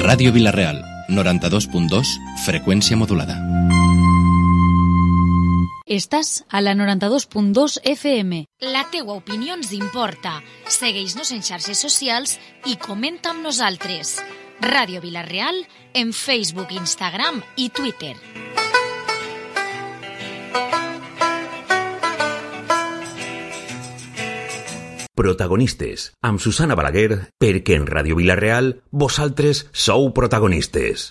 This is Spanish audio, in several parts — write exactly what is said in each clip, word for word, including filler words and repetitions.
Ràdio Vila-real, noranta-dos punt dos, freqüència modulada. Estàs a la noranta-dos punt dos F M. La teua opinió ens importa. Segueix-nos en xarxes socials i comenta amb nosaltres. Ràdio Vila-real en Facebook, Instagram i Twitter. Protagonistes, amb Susana Balaguer, perquè en Ràdio Vila-real vosaltres sou protagonistes.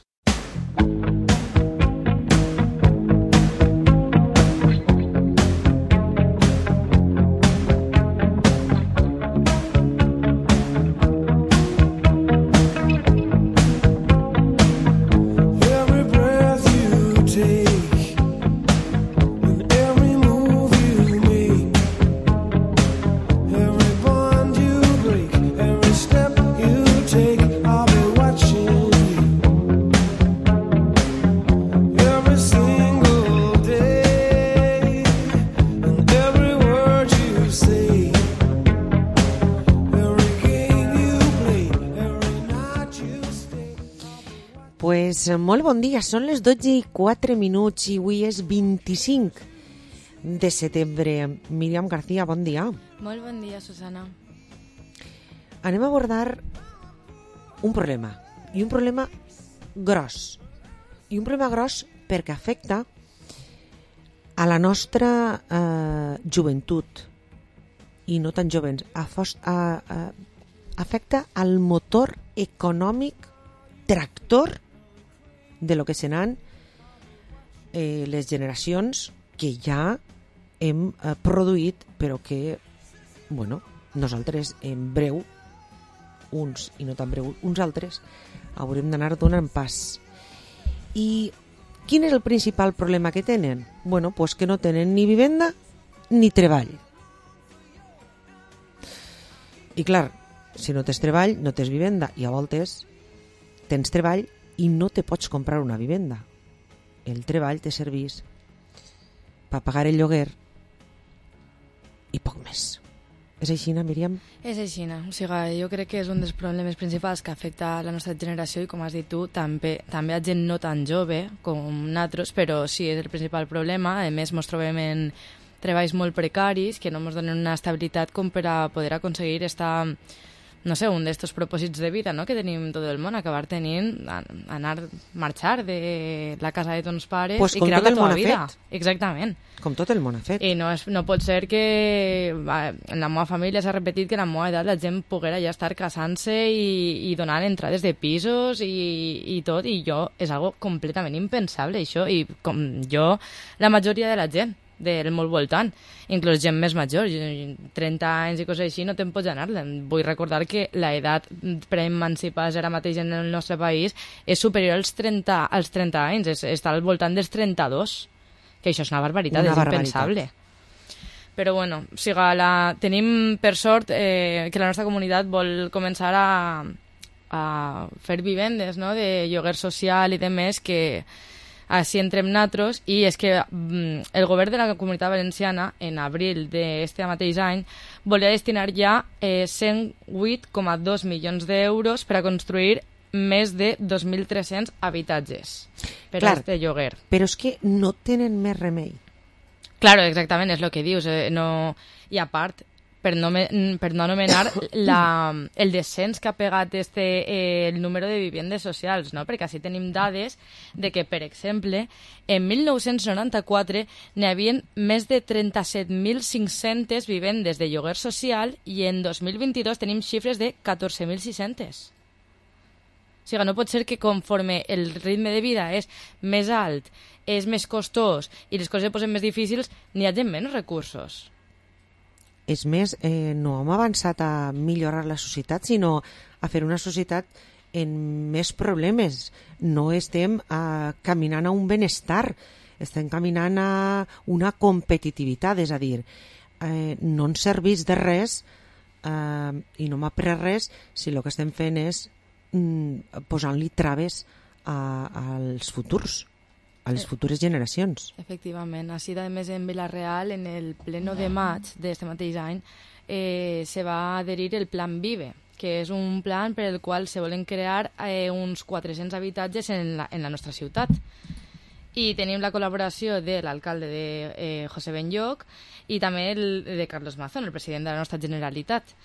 Molt bon dia, són les dotze i quatre minuts i avui és vint-i-cinc de setembre. Míriam García, bon dia. Molt bon dia, Susana. Anem a abordar un problema, i un problema gros. I un problema gros perquè afecta a la nostra eh, joventut, i no tan jovens, a, a, a, afecta al motor econòmic tractor de lo que seran eh, les generacions que ja hem eh, produït, però que, bueno, nosaltres en breu, uns i no tan breu, uns altres, haurem d'anar donant pas. I quin és el principal problema que tenen? Bueno, pues que no tenen ni vivenda ni treball. I clar, si no tens treball, no tens vivenda, i a voltes tens treball i no te pots comprar una vivenda. El treball te servís per pagar el lloguer i poc més. És així, Míriam? És així. O sigui, jo crec que és un dels problemes principals que afecta la nostra generació i, com has dit tu, també, també a gent no tan jove com nosaltres, però sí, és el principal problema. A més, ens trobem en treballs molt precaris que no ens donen una estabilitat com per a poder aconseguir estar... no sé, un d'estos propòsits de vida, no?, que tenim tot el món, acabar tenint, anar, marxar de la casa de tons pares pues i crear la teva vida. Fet. Exactament. Com tot el món ha fet. I no, és, no pot ser que en la meva família s'ha repetit que en la meva edat la gent poguera ja estar casant-se i, i donant entrades de pisos i, i tot, i jo és algo completament impensable, això, i com jo, la majoria de la gent del molt voltant, inclús gent més major, trenta anys i coses així, no te'n pots anar. Vull recordar que l'edat per emancipar-se ara mateix en el nostre país és superior als trenta, als trenta anys, és, està al voltant dels trenta-dos, que això és una barbaritat, una és barbaritat. Impensable. Però bueno, o sigui, la, tenim per sort eh, que la nostra comunitat vol començar a, a fer vivendes, no?, de lloguer social i de més, que així entrem natros, i és que mm, el govern de la Comunitat Valenciana en abril d'aquest mateix any volia destinar ja eh, cent vuit coma dos milions d'euros per a construir més de dos mil tres-cents habitatges per a aquest lloguer. Però és que no tenen més remei. Claro, exactament, és el que dius. Eh, no... I a part, per no, per no anomenar la, el descens que ha pegat este, eh, el número de vivendes socials, no? Perquè així tenim dades de que, per exemple, en mil nou-cents noranta-quatre n'hi havia més de trenta-set mil cinc-centes vivendes de lloguer social i en dos mil vint-i-dos tenim xifres de catorze mil sis-centes. O sigui, no pot ser que conforme el ritme de vida és més alt, és més costós i les coses es posen més difícils, n'hi hagi menys recursos. És més, eh, no hem avançat a millorar la societat, sinó a fer una societat en més problemes. No estem eh, caminant a un benestar, estem caminant a una competitivitat, és a dir, eh, no ens serveix de res eh, i no m'ha pres res si el que estem fent és mm, posant-li traves a, als futurs. a les futures generacions. Efectivament. Així, a més, en Vila-real, en el pleno de maig d'aquest mateix any, eh, se va adherir el Plan Vive, que és un plan per el qual se volen crear eh, uns quatre-cents habitatges en la, en la nostra ciutat. I tenim la col·laboració de l'alcalde de eh, José Benlloch i també el, de Carlos Mazón, el president de la nostra Generalitat.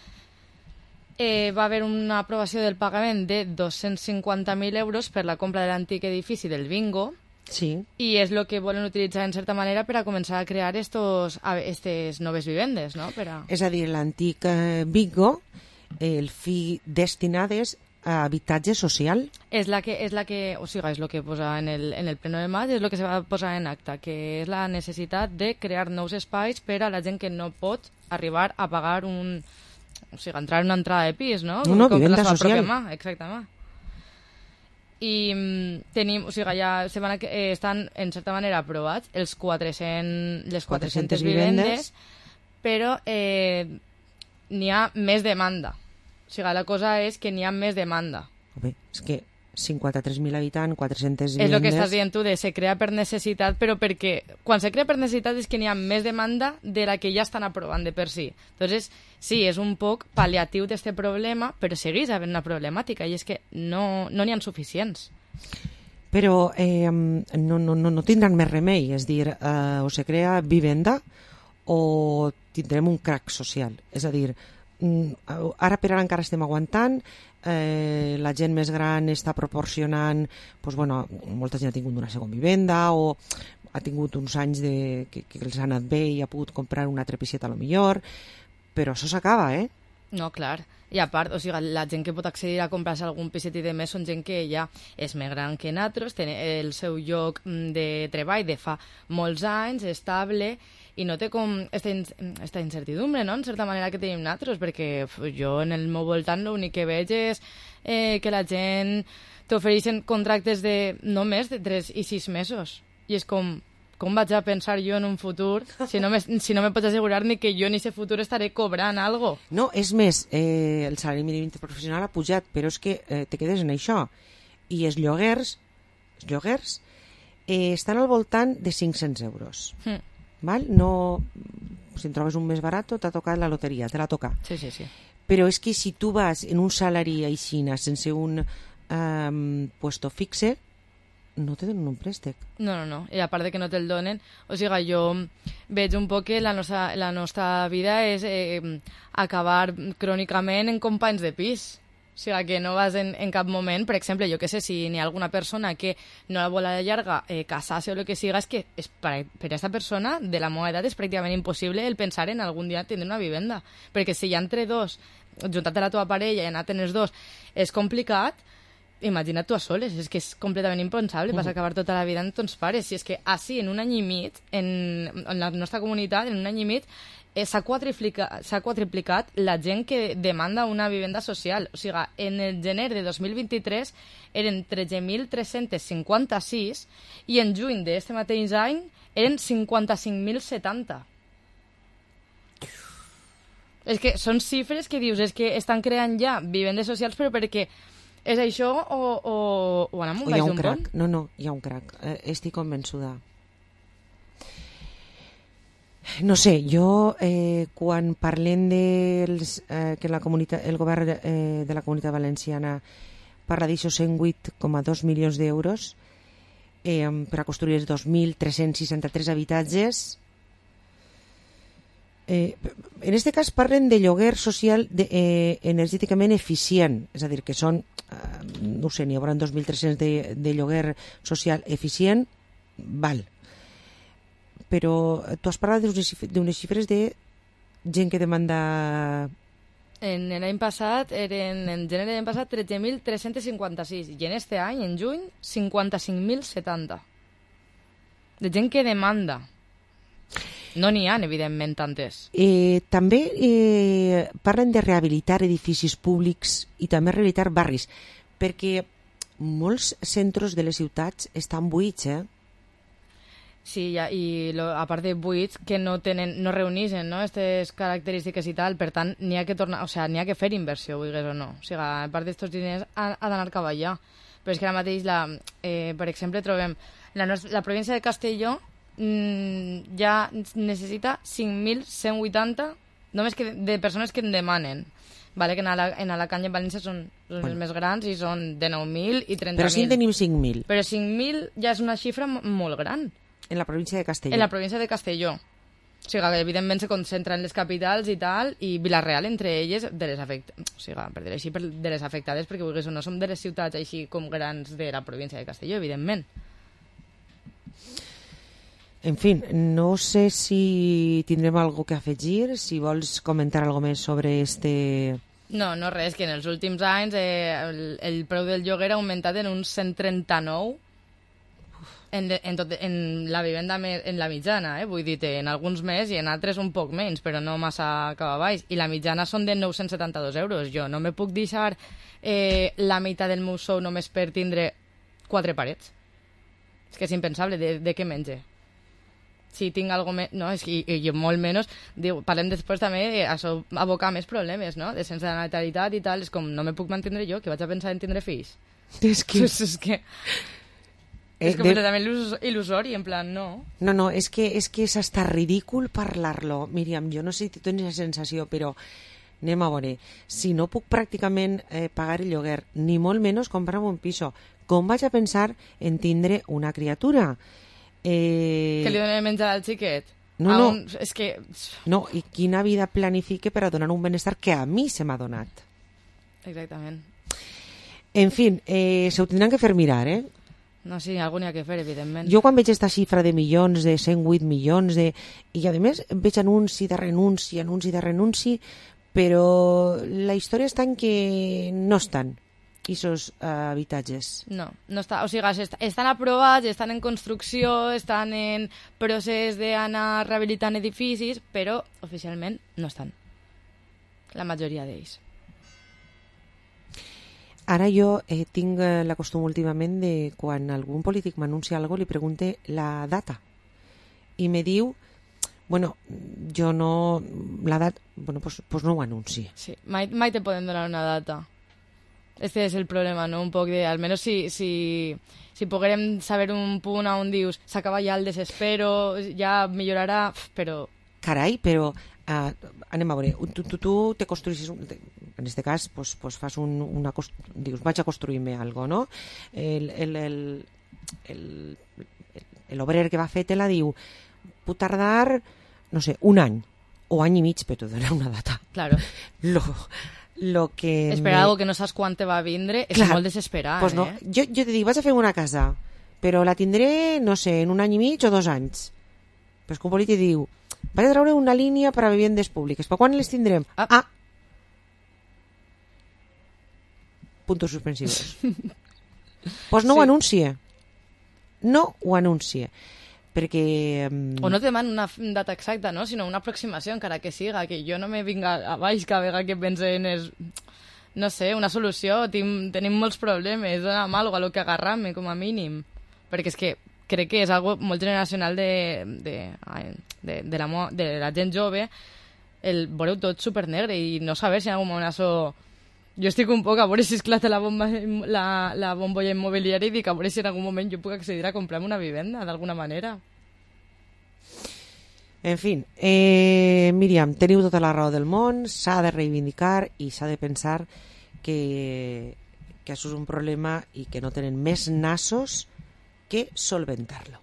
Eh, va haver una aprovació del pagament de dos-cents cinquanta mil euros per la compra de l'antic edifici del Bingo, sí. I és el que volen utilitzar en certa manera per a començar a crear estos, a, estes noves vivendes, no? Per a... És a dir, l'antic eh, Bingo, el fi destinades a habitatge social. És la que, és la que, o sigui, és el que posa en el, en el pleno de maig, és el que se va posar en acta, que és la necessitat de crear nous espais per a la gent que no pot arribar a pagar un... O sigui, entrar en una entrada de pis, no? Una Com vivenda la social. Mà, exactament. I mm, tenim, o sigui, ja se van a, eh, estan, en certa manera, aprovats els quatre-cents, les quatre-centes vivendes, però eh, n'hi ha més demanda. O sigui, la cosa és que n'hi ha més demanda. Bé, és que cinquanta-tres mil habitants, quatre-centes vivendes... És el que estàs dient tu, de se crea per necessitat, però perquè quan se crea per necessitat és que n'hi ha més demanda de la que ja estan aprovant de per si. Entonces, sí, és un poc pal·liatiu d'aquest problema, però segueix havent una problemàtica, i és que no n'hi no ha suficients. Però eh, no, no, no, no tindran més remei, és dir, eh, o se crea vivenda o tindrem un crac social. És a dir, ara per ara encara estem aguantant, eh, la gent més gran està proporcionant, doncs, bueno, molta gent ha tingut una segona vivenda o ha tingut uns anys de, que, que els ha anat bé i ha pogut comprar una altra pisceta a lo millor, però això s'acaba, eh? No, clar. I a part, o sigui, la gent que pot accedir a comprar-se algun piset i de més són gent que ja és més gran que nosaltres, té el seu lloc de treball de fa molts anys, estable, i no té com aquesta incertidumbre, no?, en certa manera que tenim nosaltres, perquè jo en el meu voltant l'únic que veig és eh, que la gent t'ofereixen contractes de no més de tres i sis mesos. I és com, com vaig a pensar jo en un futur si no me, si no me pots assegurar ni que jo en aquest futur estaré cobrant algo? No, és més, eh, el salari mínim interprofessional ha pujat, però és que eh, te quedes en això. I els lloguers, els lloguers eh, estan al voltant de cinc-cents euros. Mm. Val? No, si en trobes un més barat t'ha tocat la loteria, te la toca. Sí, sí, sí. Però és que si tu vas en un salari aixina sense un um, puesto fixe, no te donen un préstec. No, no, no. I a part de que no te'l donen, o sigui, jo veig un poc que la nostra, la nostra vida és eh, acabar crònicament en companys de pis. O sigui, que no vas en, en cap moment, per exemple, jo que sé, si n'hi ha alguna persona que no la vol a la llarga eh, casar-se o el que siga, és que és per, per a aquesta persona de la meva edat és pràcticament impossible el pensar en algun dia tindre una vivenda. Perquè si hi ha entre dos, juntat a la teva parella i anar a tenir dos, és complicat, imagina't tu a soles, és que és completament impensable, vas a acabar tota la vida amb tons pares. Si és que així, en un any i mig, en, en la nostra comunitat, en un any i mig, eh, s'ha quadriplicat, s'ha quadriplicat la gent que demanda una vivenda social. O sigui, en el gener de dos mil vint-i-tres eren tretze mil tres-cents cinquanta-sis i en juny d'aquest mateix any eren cinquanta-cinc mil setanta. És que són xifres que dius, és que estan creant ja vivendes socials, però perquè és això o, o, o anem un baix d'un pont? No, no, hi ha un crac. Eh, estic convençuda. No sé, jo eh, quan parlem dels, eh, que la comunitat, el govern eh, de la Comunitat Valenciana parla d'aixòs cent vuit coma dos milions d'euros eh, per a construir els dos mil tres-cents seixanta-tres habitatges. Eh, en aquest cas parlen de lloguer social de, eh, energèticament eficient, és a dir, que són, eh, no sé, n'hi haurà dos mil tres-cents de, de lloguer social eficient, val. Però tu has parlat d'unes xifres de gent que demanda... En l'any passat, eren, en gener de l'any passat, tretze mil tres-cents cinquanta-sis, i en este any, en juny, cinquanta-cinc mil setanta. De gent que demanda. No n'hi ha, evidentment, tantes. Eh, també eh, parlen de rehabilitar edificis públics i també rehabilitar barris, perquè molts centres de les ciutats estan buits, eh? Sí, ja, i lo, a part de buits que no tenen, no reuneixen, no, aquestes característiques i tal, per tant, n'hi ha que tornar, o sea, n'hi ha que fer inversió, vulguis o no. O sigui, a part d'estos diners ha, ha d'anar cap allà. Però és que ara mateix, la, eh, per exemple, trobem la, nostra, la província de Castelló mmm, ja necessita cinc mil cent vuitanta només que de persones que en demanen. Vale, que en, Ala, en Alacant i en València són, són bueno. els més grans i són de nou mil i trenta mil. Però sí en tenim cinc mil. Però cinc mil ja és una xifra molt gran. En la província de Castelló. En la província de Castelló. O sigui, que evidentment se concentren les capitals i tal, i Vila-real entre elles de les afectades, o sigui, per dir així, de les afectades, perquè vulguis o no som de les ciutats així com grans de la província de Castelló, evidentment. En fi, no sé si tindrem alguna que afegir, si vols comentar alguna més sobre este... No, no res, que en els últims anys eh, el, el preu del lloguer ha augmentat en un cent trenta-nou en, de, en, tot, en la vivenda me, en la mitjana, eh? Vull dir, en alguns més i en altres un poc menys, però no massa cap a baix. I la mitjana són de nou-cents setanta-dos euros. Jo no me puc deixar eh, la meitat del meu sou només per tindre quatre parets. És que és impensable, de, de què menge? Si tinc algo més... No, és que i, i molt menys... Diu, parlem després també d'això, abocar més problemes, no? De sense natalitat i tal. És com, no me puc mantenir jo, que vaig a pensar en tindre fills. És que... És, és que... Eh, és completament de... il·lusori, en plan, no. No, no, és que és, que és hasta ridícul parlar-lo. Míriam, jo no sé si tens la sensació, però anem a veure. Si no puc pràcticament eh, pagar el lloguer, ni molt menys comprar un piso, com vaig a pensar en tindre una criatura? Eh... Que li donen menjar al xiquet. No, no. Un... És que... No, i quina vida planifique per a donar un benestar que a mi se m'ha donat. Exactament. En fi, eh, se ho tindran que fer mirar, eh? No, sí, algú n'hi ha que fer, evidentment. Jo quan veig aquesta xifra de milions, de cent vuit milions, de... i a més veig anunci de renunci, anunci de renunci, però la història està en que no estan aquests uh, habitatges. No, no està, o sigui, estan aprovats, estan en construcció, estan en procés d'anar rehabilitant edificis, però oficialment no estan. La majoria d'ells. Ara jo eh, tinc la costum últimament de quan algun polític m'anuncia alguna cosa li pregunte la data i me diu, bueno, jo no la data, bueno, pues, pues no ho anunci. Sí, mai, mai te poden donar una data. Este és el problema, no? Un poc de... Almenys si, si, si poguérem saber un punt on dius s'acaba ja el desespero, ja millorarà, però... Carai, però uh, anem a veure, tu, tu, tu te construïs, en este cas pues, pues fas un, una... dius, vaig a construir-me algo, no? El, el, el, el, el obrer que va fer te la diu, pot tardar, no sé, un any, o any i mig, però te dona una data. Claro. Lo... Lo que esperar me... algo que no saps quan te va vindre és Clar, molt desesperar, pues no. eh? Jo, jo te dic, vaig a fer una casa, però la tindré, no sé, en un any i mig o dos anys. Però és que un polític diu, vaig a treure una línia per a vivendes públiques, però quan les tindrem? Ah! ah. Puntos suspensivos. Pues no sí. ho anuncie. No ho anuncie. Perquè... Um... O no te demanen una data exacta, no? Sinó una aproximació, encara que siga, que jo no me vinga a baix cada vegada que pense en és, no sé, una solució, Tim, tenim molts problemes, dona'm alguna cosa a lo que agarrar-me, com a mínim. Perquè és que crec que és algo molt generacional de, de, de, de, la, de la gent jove, el veure tot supernegre i no saber si en algun moment això... Jo estic un poc a veure si esclata la, bomba, la, la bombolla immobiliària i dic a veure si en algun moment jo puc accedir a comprar una vivenda d'alguna manera. En fi, eh, Míriam, teniu tota la raó del món, s'ha de reivindicar i s'ha de pensar que, que això és un problema i que no tenen més nassos que solventar-lo.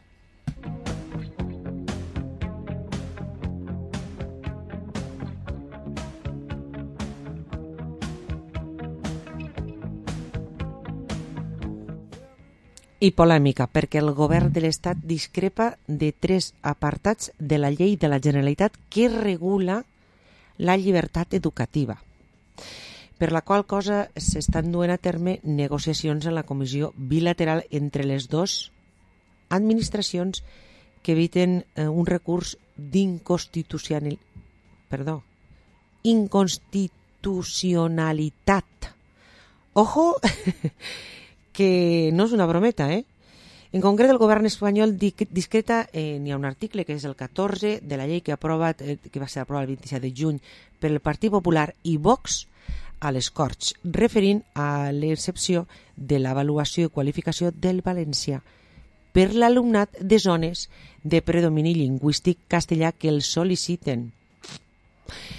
I polèmica, perquè el govern de l'Estat discrepa de tres apartats de la llei de la Generalitat que regula la llibertat educativa, per la qual cosa s'estan duent a terme negociacions en la comissió bilateral entre les dues administracions que eviten eh, un recurs d'inconstitucionalitat. Perdó, inconstitucionalitat. Ojo, que no és una brometa, eh? En concret, el govern espanyol discreta, eh, n'hi ha un article que és el catorze de la llei que, aprovat, eh, que va ser aprovat el vint-i-set de juny per el Partit Popular i Vox a les Corts, referint a l'excepció de l'avaluació i qualificació del valencià per l'alumnat de zones de predomini lingüístic castellà que el sol·liciten.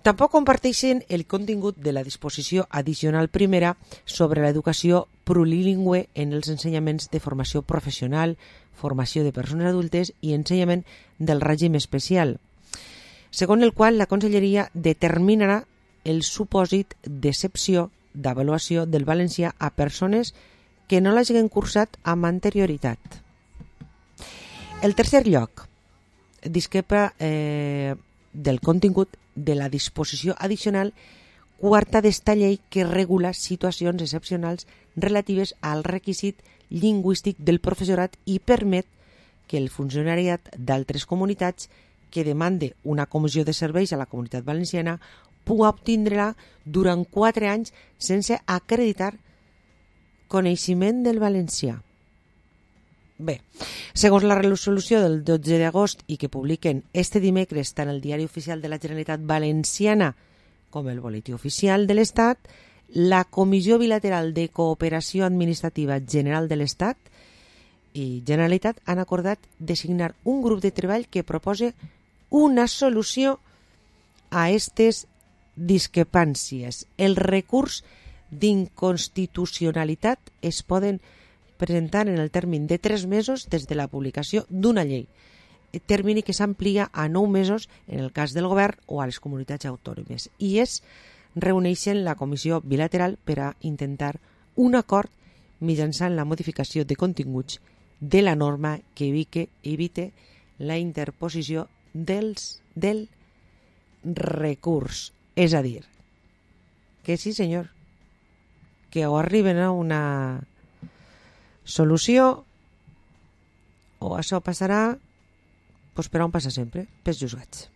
Tampoc comparteixen el contingut de la disposició addicional primera sobre l'educació plurilingüe en els ensenyaments de formació professional, formació de persones adultes i ensenyament del règim especial, segons el qual la Conselleria determinarà el supòsit d'excepció d'avaluació del valencià a persones que no l'hagin cursat amb anterioritat. El tercer lloc discrepa eh, del contingut de la disposició addicional quarta d'esta llei que regula situacions excepcionals relatives al requisit lingüístic del professorat i permet que el funcionariat d'altres comunitats que demande una comissió de serveis a la comunitat valenciana pugui obtindre-la durant quatre anys sense acreditar coneixement del valencià. Bé, segons la resolució del dotze d'agost i que publiquen este dimecres tant el Diari Oficial de la Generalitat Valenciana com el Boletí Oficial de l'Estat, la Comissió Bilateral de Cooperació Administrativa General de l'Estat i Generalitat han acordat designar un grup de treball que propose una solució a aquestes discrepàncies. El recurs d'inconstitucionalitat es poden presentar en el termini de tres mesos des de la publicació d'una llei, termini que s'amplia a nou mesos en el cas del govern o a les comunitats autònomes, i es reuneixen la comissió bilateral per a intentar un acord mitjançant la modificació de continguts de la norma que evite, evite la interposició dels, del recurs. És a dir, que sí senyor, que o arriben a una solució o això passarà pues, per on passa sempre, pels juzgats.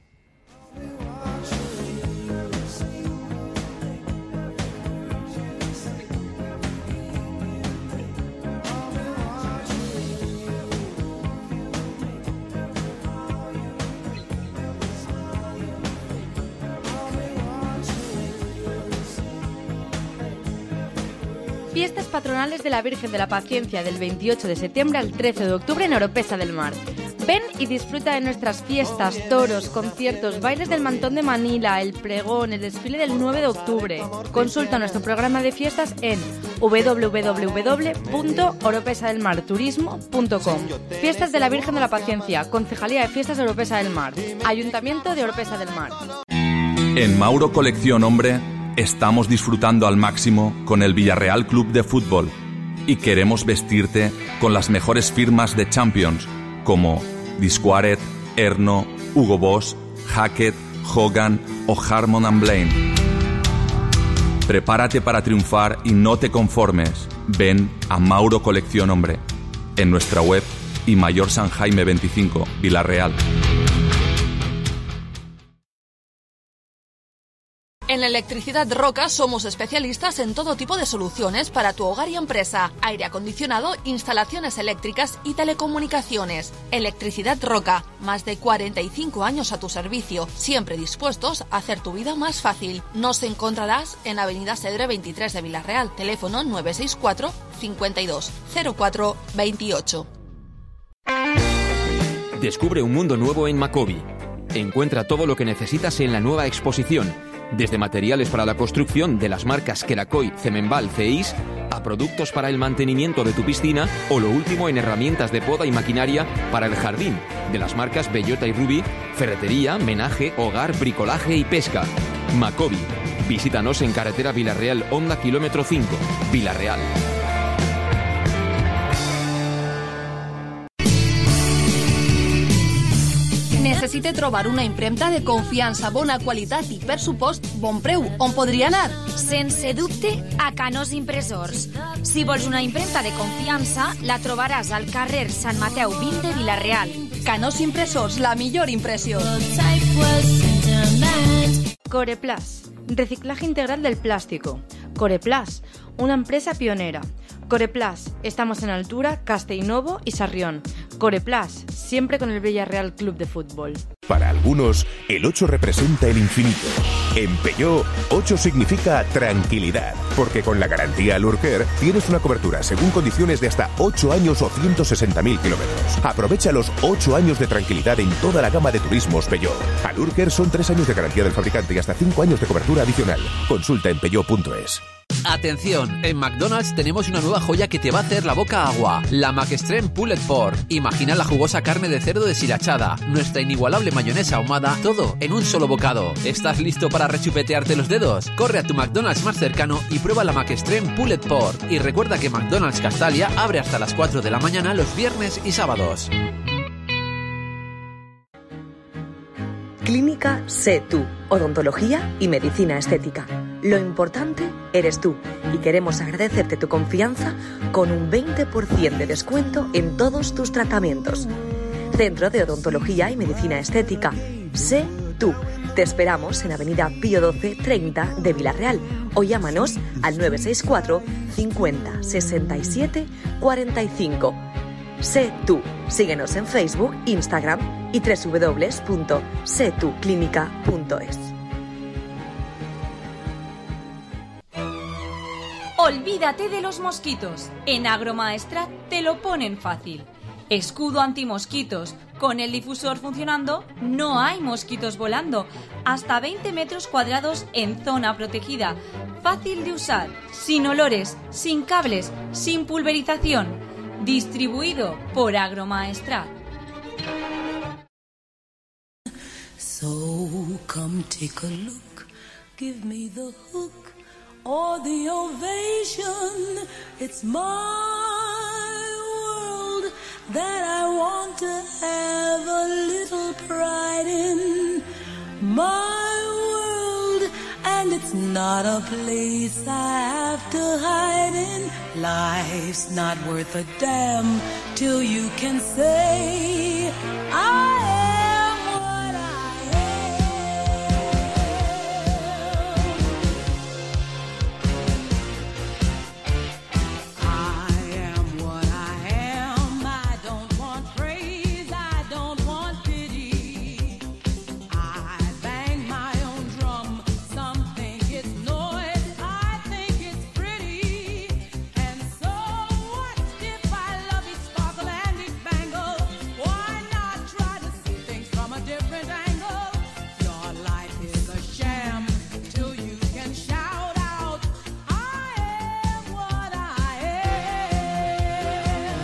Fiestas patronales de la Virgen de la Paciencia del veintiocho de septiembre al trece de octubre en Oropesa del Mar. Ven y disfruta de nuestras fiestas, toros, conciertos, bailes del Mantón de Manila, el pregón, el desfile del nueve de octubre. Consulta nuestro programa de fiestas en w w w punto oropesa del mar turismo punto com. Fiestas de la Virgen de la Paciencia, Concejalía de Fiestas de Oropesa del Mar, Ayuntamiento de Oropesa del Mar. En Mauro Colección Hombre estamos disfrutando al máximo con el Villarreal Club de Fútbol y queremos vestirte con las mejores firmas de Champions como Disquaret, Erno, Hugo Boss, Hackett, Hogan o Harmon and Blaine. Prepárate para triunfar y no te conformes. Ven a Mauro Colección Hombre en nuestra web y Mayor San Jaime veinticinco, Villarreal. En Electricidad Roca somos especialistas en todo tipo de soluciones para tu hogar y empresa, aire acondicionado, instalaciones eléctricas y telecomunicaciones. Electricidad Roca, más de cuarenta y cinco años a tu servicio, siempre dispuestos a hacer tu vida más fácil. Nos encontrarás en Avenida Cedre veintitrés de Villarreal, teléfono nueve seis cuatro, cincuenta y dos, cero cuatro, veintiocho. Descubre un mundo nuevo en Macobi. Encuentra todo lo que necesitas en la nueva exposición. Desde materiales para la construcción de las marcas Kerakoy, Cemenbal, Ceis, a productos para el mantenimiento de tu piscina o lo último en herramientas de poda y maquinaria para el jardín, de las marcas Bellota y Ruby, ferretería, menaje, hogar, bricolaje y pesca. Macobi. Visítanos en carretera Villarreal Honda kilómetro cinco, Villarreal. Necessite trobar una impremta de confiança, bona qualitat i, per supost, bon preu. On podria anar? Sense dubte, a Canós Impressors. Si vols una impremta de confiança, la trobaràs al carrer Sant Mateu vint de Vila-real. Canós Impressors, la millor impressió. Coreplas, reciclaje integral del plástico. Coreplas, una empresa pionera. Coreplas, estamos en Altura, Castellnovo y Sarrión. Coreplas, siempre con el Villarreal Club de Fútbol. Para algunos, el ocho representa el infinito. En Peugeot, ocho significa tranquilidad, porque con la garantía Lurker tienes una cobertura según condiciones de hasta ocho años o ciento sesenta mil kilómetros. Aprovecha los ocho años de tranquilidad en toda la gama de turismos Peugeot. A Lurker son tres años de garantía del fabricante y hasta cinco años de cobertura adicional. Consulta en peugeot punto es. Atención, en McDonald's tenemos una nueva joya que te va a hacer la boca agua, la McExtreme Pulled Pork. Imagina la jugosa carne de cerdo deshilachada, nuestra inigualable mayonesa ahumada, todo en un solo bocado. ¿Estás listo para rechupetearte los dedos? Corre a tu McDonald's más cercano y prueba la McExtreme Pulled Pork. Y recuerda que McDonald's Castalia abre hasta las cuatro de la mañana los viernes y sábados. Clínica Sé Tú, odontología y medicina estética. Lo importante eres tú y queremos agradecerte tu confianza con un veinte por ciento de descuento en todos tus tratamientos. Centro de Odontología y Medicina Estética. Sé Tú. Te esperamos en Avenida Pío doce treinta de Vilarreal o llámanos al nueve seis cuatro cincuenta sesenta y siete cuarenta y cinco. Sé Tú. Síguenos en Facebook, Instagram y doble u doble u doble u punto sé tú clínica punto es. Olvídate de los mosquitos. En Agromaestrat te lo ponen fácil. Escudo antimosquitos. Con el difusor funcionando, no hay mosquitos volando. Hasta veinte metros cuadrados en zona protegida. Fácil de usar, sin olores, sin cables, sin pulverización. Distribuido por Agromaestrat. So come take a look, give me the hook or the ovation. It's my world that I want to have a little pride in. My world, and it's not a place I have to hide in. Life's not worth a damn till you can say I am what I am. I am what I am. I don't want praise, I don't want pity. I bang my own drum. Some think it's noise, I think it's pretty. And so what if I love each sparkle and each bangle? Why not try to see things from a different angle? Your life is a sham till you can shout out, I am what I am.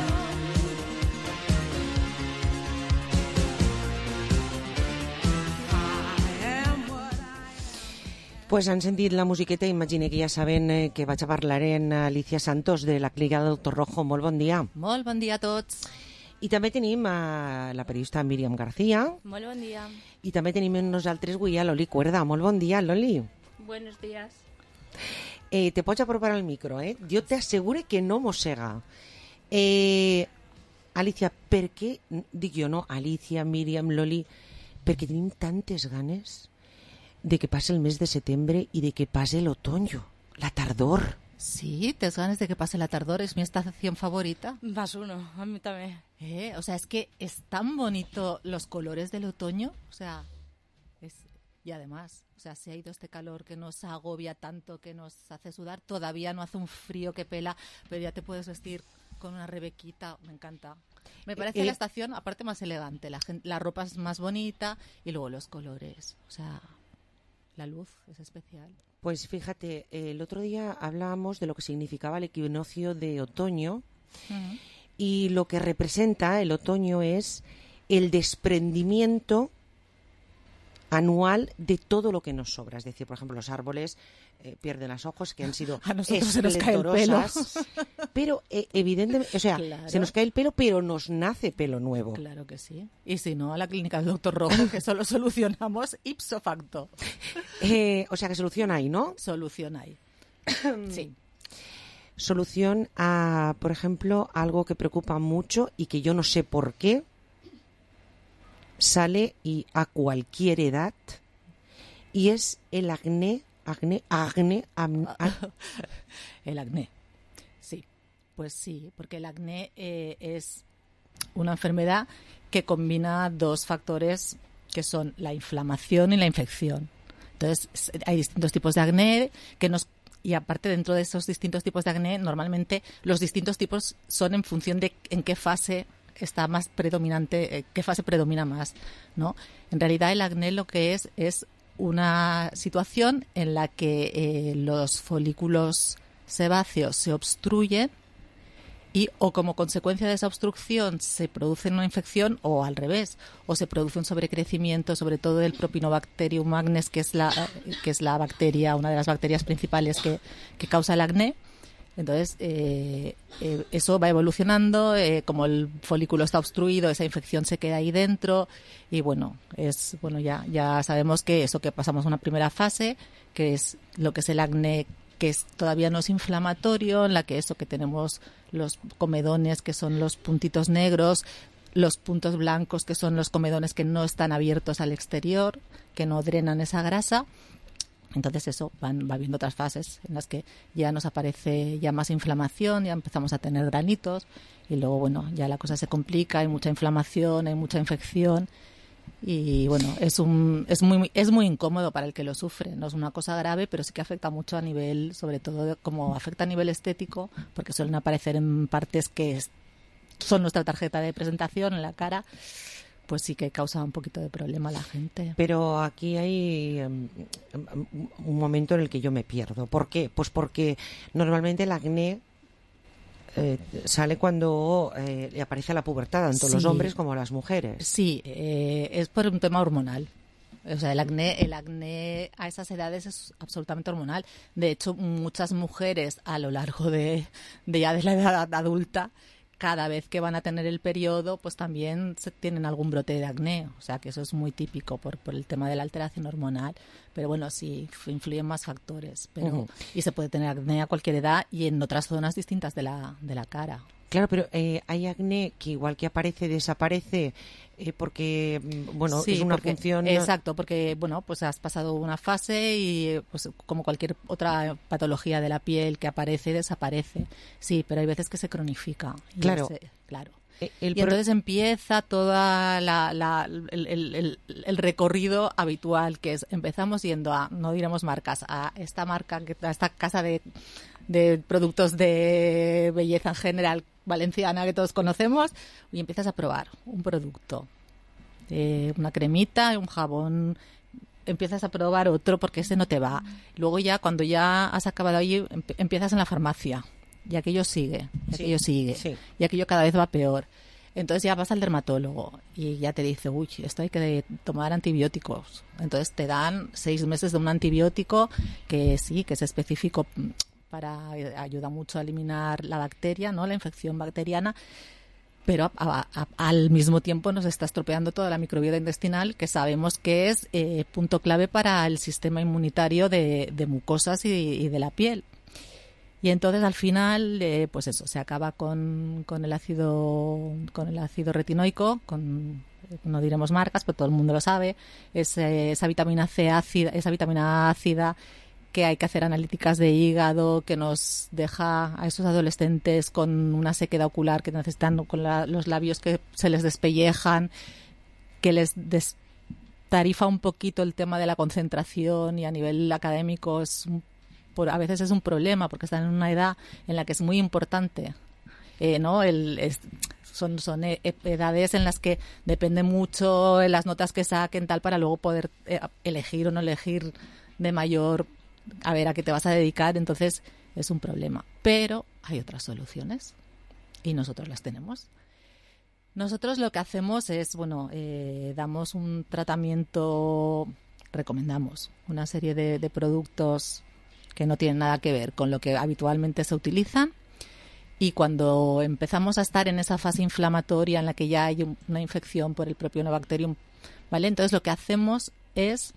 I am what I Pues han sentit la musiqueta i imagine que ja saben eh, que vaig a parlar en Alicia Santos de la Clínica del Doctor Rojo. Molt bon dia. Molt bon dia a tots. I també tenim a la periodista Míriam García Molt bon dia. i també tenim amb nosaltres avui a Loli Cuerda. Molt bon dia, Loli. Buenos días. Eh, te pots apropar al micro, eh? Jo t'assegure que no mossega. Eh, Alicia, per què, dic jo, no? Alicia, Míriam, Loli, perquè tenim tantes ganes de que pase el mes de setembre y de que pase el otoño, la tardor. Sí, tienes ganas de que pase la tardor, es mi estación favorita. Más uno, a mí también. Eh, o sea, es que es tan bonito los colores del otoño, o sea, es, y además, o sea, se ha ido este calor que nos agobia tanto, que nos hace sudar, todavía no hace un frío que pela, pero ya te puedes vestir con una rebequita, me encanta. Me parece Eh, la estación, aparte, más elegante, la, gente, la ropa es más bonita y luego los colores, o sea, la luz es especial. Pues fíjate, eh, el otro día hablábamos de lo que significaba el equinoccio de otoño. Uh-huh. Y lo que representa el otoño es el desprendimiento anual de todo lo que nos sobra. Es decir, por ejemplo, los árboles eh, pierden las hojas que han sido a nosotros se nos cae el pelo. Pero eh, evidentemente, o sea, claro. se nos cae el pelo, pero nos nace pelo nuevo. Claro que sí. Y si no, a la Clínica del Doctor Rojo, que solo solucionamos ipso facto. Eh, o sea, que solución hay, ¿no? Solución hay. Sí. Solución a, por ejemplo, algo que preocupa mucho y que yo no sé por qué sale y a cualquier edad, y es el acné, acné, acné, am, a... el acné. Sí, pues sí, porque el acné eh, es una enfermedad que combina dos factores que son la inflamación y la infección. Entonces, hay distintos tipos de acné que nos y aparte dentro de esos distintos tipos de acné, normalmente los distintos tipos son en función de en qué fase está más predominante, eh, qué fase predomina más, ¿no? En realidad el acné lo que es es una situación en la que eh, los folículos sebáceos se obstruyen y o como consecuencia de esa obstrucción se produce una infección o al revés, o se produce un sobrecrecimiento, sobre todo del Propionobacterium magnes, que es la que es la bacteria, una de las bacterias principales que, que causa el acné. Entonces, eh, eh, eso va evolucionando, eh, como el folículo está obstruido, esa infección se queda ahí dentro y bueno, es bueno ya ya sabemos que eso, que pasamos a una primera fase, que es lo que es el acné, que es, todavía no es inflamatorio, en la que eso, que tenemos los comedones, que son los puntitos negros, los puntos blancos, que son los comedones que no están abiertos al exterior, que no drenan esa grasa. Entonces eso, van, va habiendo otras fases en las que ya nos aparece ya más inflamación, ya empezamos a tener granitos y luego, bueno, ya la cosa se complica, hay mucha inflamación, hay mucha infección y, bueno, es un es muy es muy incómodo para el que lo sufre. No es una cosa grave, pero sí que afecta mucho a nivel, sobre todo como afecta a nivel estético, porque suelen aparecer en partes que es, son nuestra tarjeta de presentación, en la cara. Pues sí que causa un poquito de problema a la gente. Pero aquí hay um, un momento en el que yo me pierdo. ¿Por qué? Pues porque normalmente el acné eh, sale cuando eh, le aparece la pubertad, tanto Sí. los hombres como las mujeres. Sí, eh, es por un tema hormonal. O sea, el acné, el acné a esas edades es absolutamente hormonal. De hecho, muchas mujeres a lo largo de, de ya de la edad adulta, cada vez que van a tener el periodo, pues también se tienen algún brote de acné. O sea, que eso es muy típico por, por el tema de la alteración hormonal. Pero bueno, sí, influyen más factores. Pero, Ujú. Y se puede tener acné a cualquier edad y en otras zonas distintas de la, de la cara. Claro, pero eh, hay acné que igual que aparece, desaparece, eh, porque, mm, bueno, Sí, es una porque- función... Exacto, porque, bueno, pues has pasado una fase y, pues como cualquier otra patología de la piel que aparece, desaparece. Sí, pero hay veces que se cronifica. Y Claro. se- claro. Eh, el y pro- entonces empieza toda la, la- el, el- el- el recorrido habitual, que es, empezamos yendo a, no diremos marcas, a esta marca, que- a esta casa de, de productos de belleza en general valenciana que todos conocemos, y empiezas a probar un producto, eh, una cremita, un jabón, empiezas a probar otro porque ese no te va. Luego ya, cuando ya has acabado ahí, emp- empiezas en la farmacia y aquello sigue, y Sí, aquello sigue, sí. y aquello cada vez va peor. Entonces ya vas al dermatólogo y ya te dice, uy, esto hay que tomar antibióticos. Entonces te dan seis meses de un antibiótico que sí, que es específico para, ayuda mucho a eliminar la bacteria, ¿no? La infección bacteriana, pero a- a- al mismo tiempo nos está estropeando toda la microbiota intestinal, que sabemos que es eh, punto clave para el sistema inmunitario de, de mucosas y, y de la piel. Y entonces al final, eh, pues eso, se acaba con, con el ácido con el ácido retinoico, con, no diremos marcas, pero todo el mundo lo sabe, es, eh, esa vitamina C ácida, esa vitamina ácida que hay que hacer analíticas de hígado, que nos deja a esos adolescentes con una sequedad ocular, que necesitan con la- los labios que se les despellejan, que les destarifa un poquito el tema de la concentración, y a nivel académico es un- por, a veces es un problema porque están en una edad en la que es muy importante, eh, ¿no? El, es- son, son e- edades en las que depende mucho de las notas que saquen tal para luego poder eh, elegir o no elegir de mayor a ver a qué te vas a dedicar. Entonces es un problema, pero hay otras soluciones y nosotros las tenemos. Nosotros lo que hacemos es, bueno, eh, damos un tratamiento, recomendamos una serie de, de productos que no tienen nada que ver con lo que habitualmente se utilizan, y cuando empezamos a estar en esa fase inflamatoria en la que ya hay un- una infección por el Propionobacterium, ¿vale? Entonces lo que hacemos es,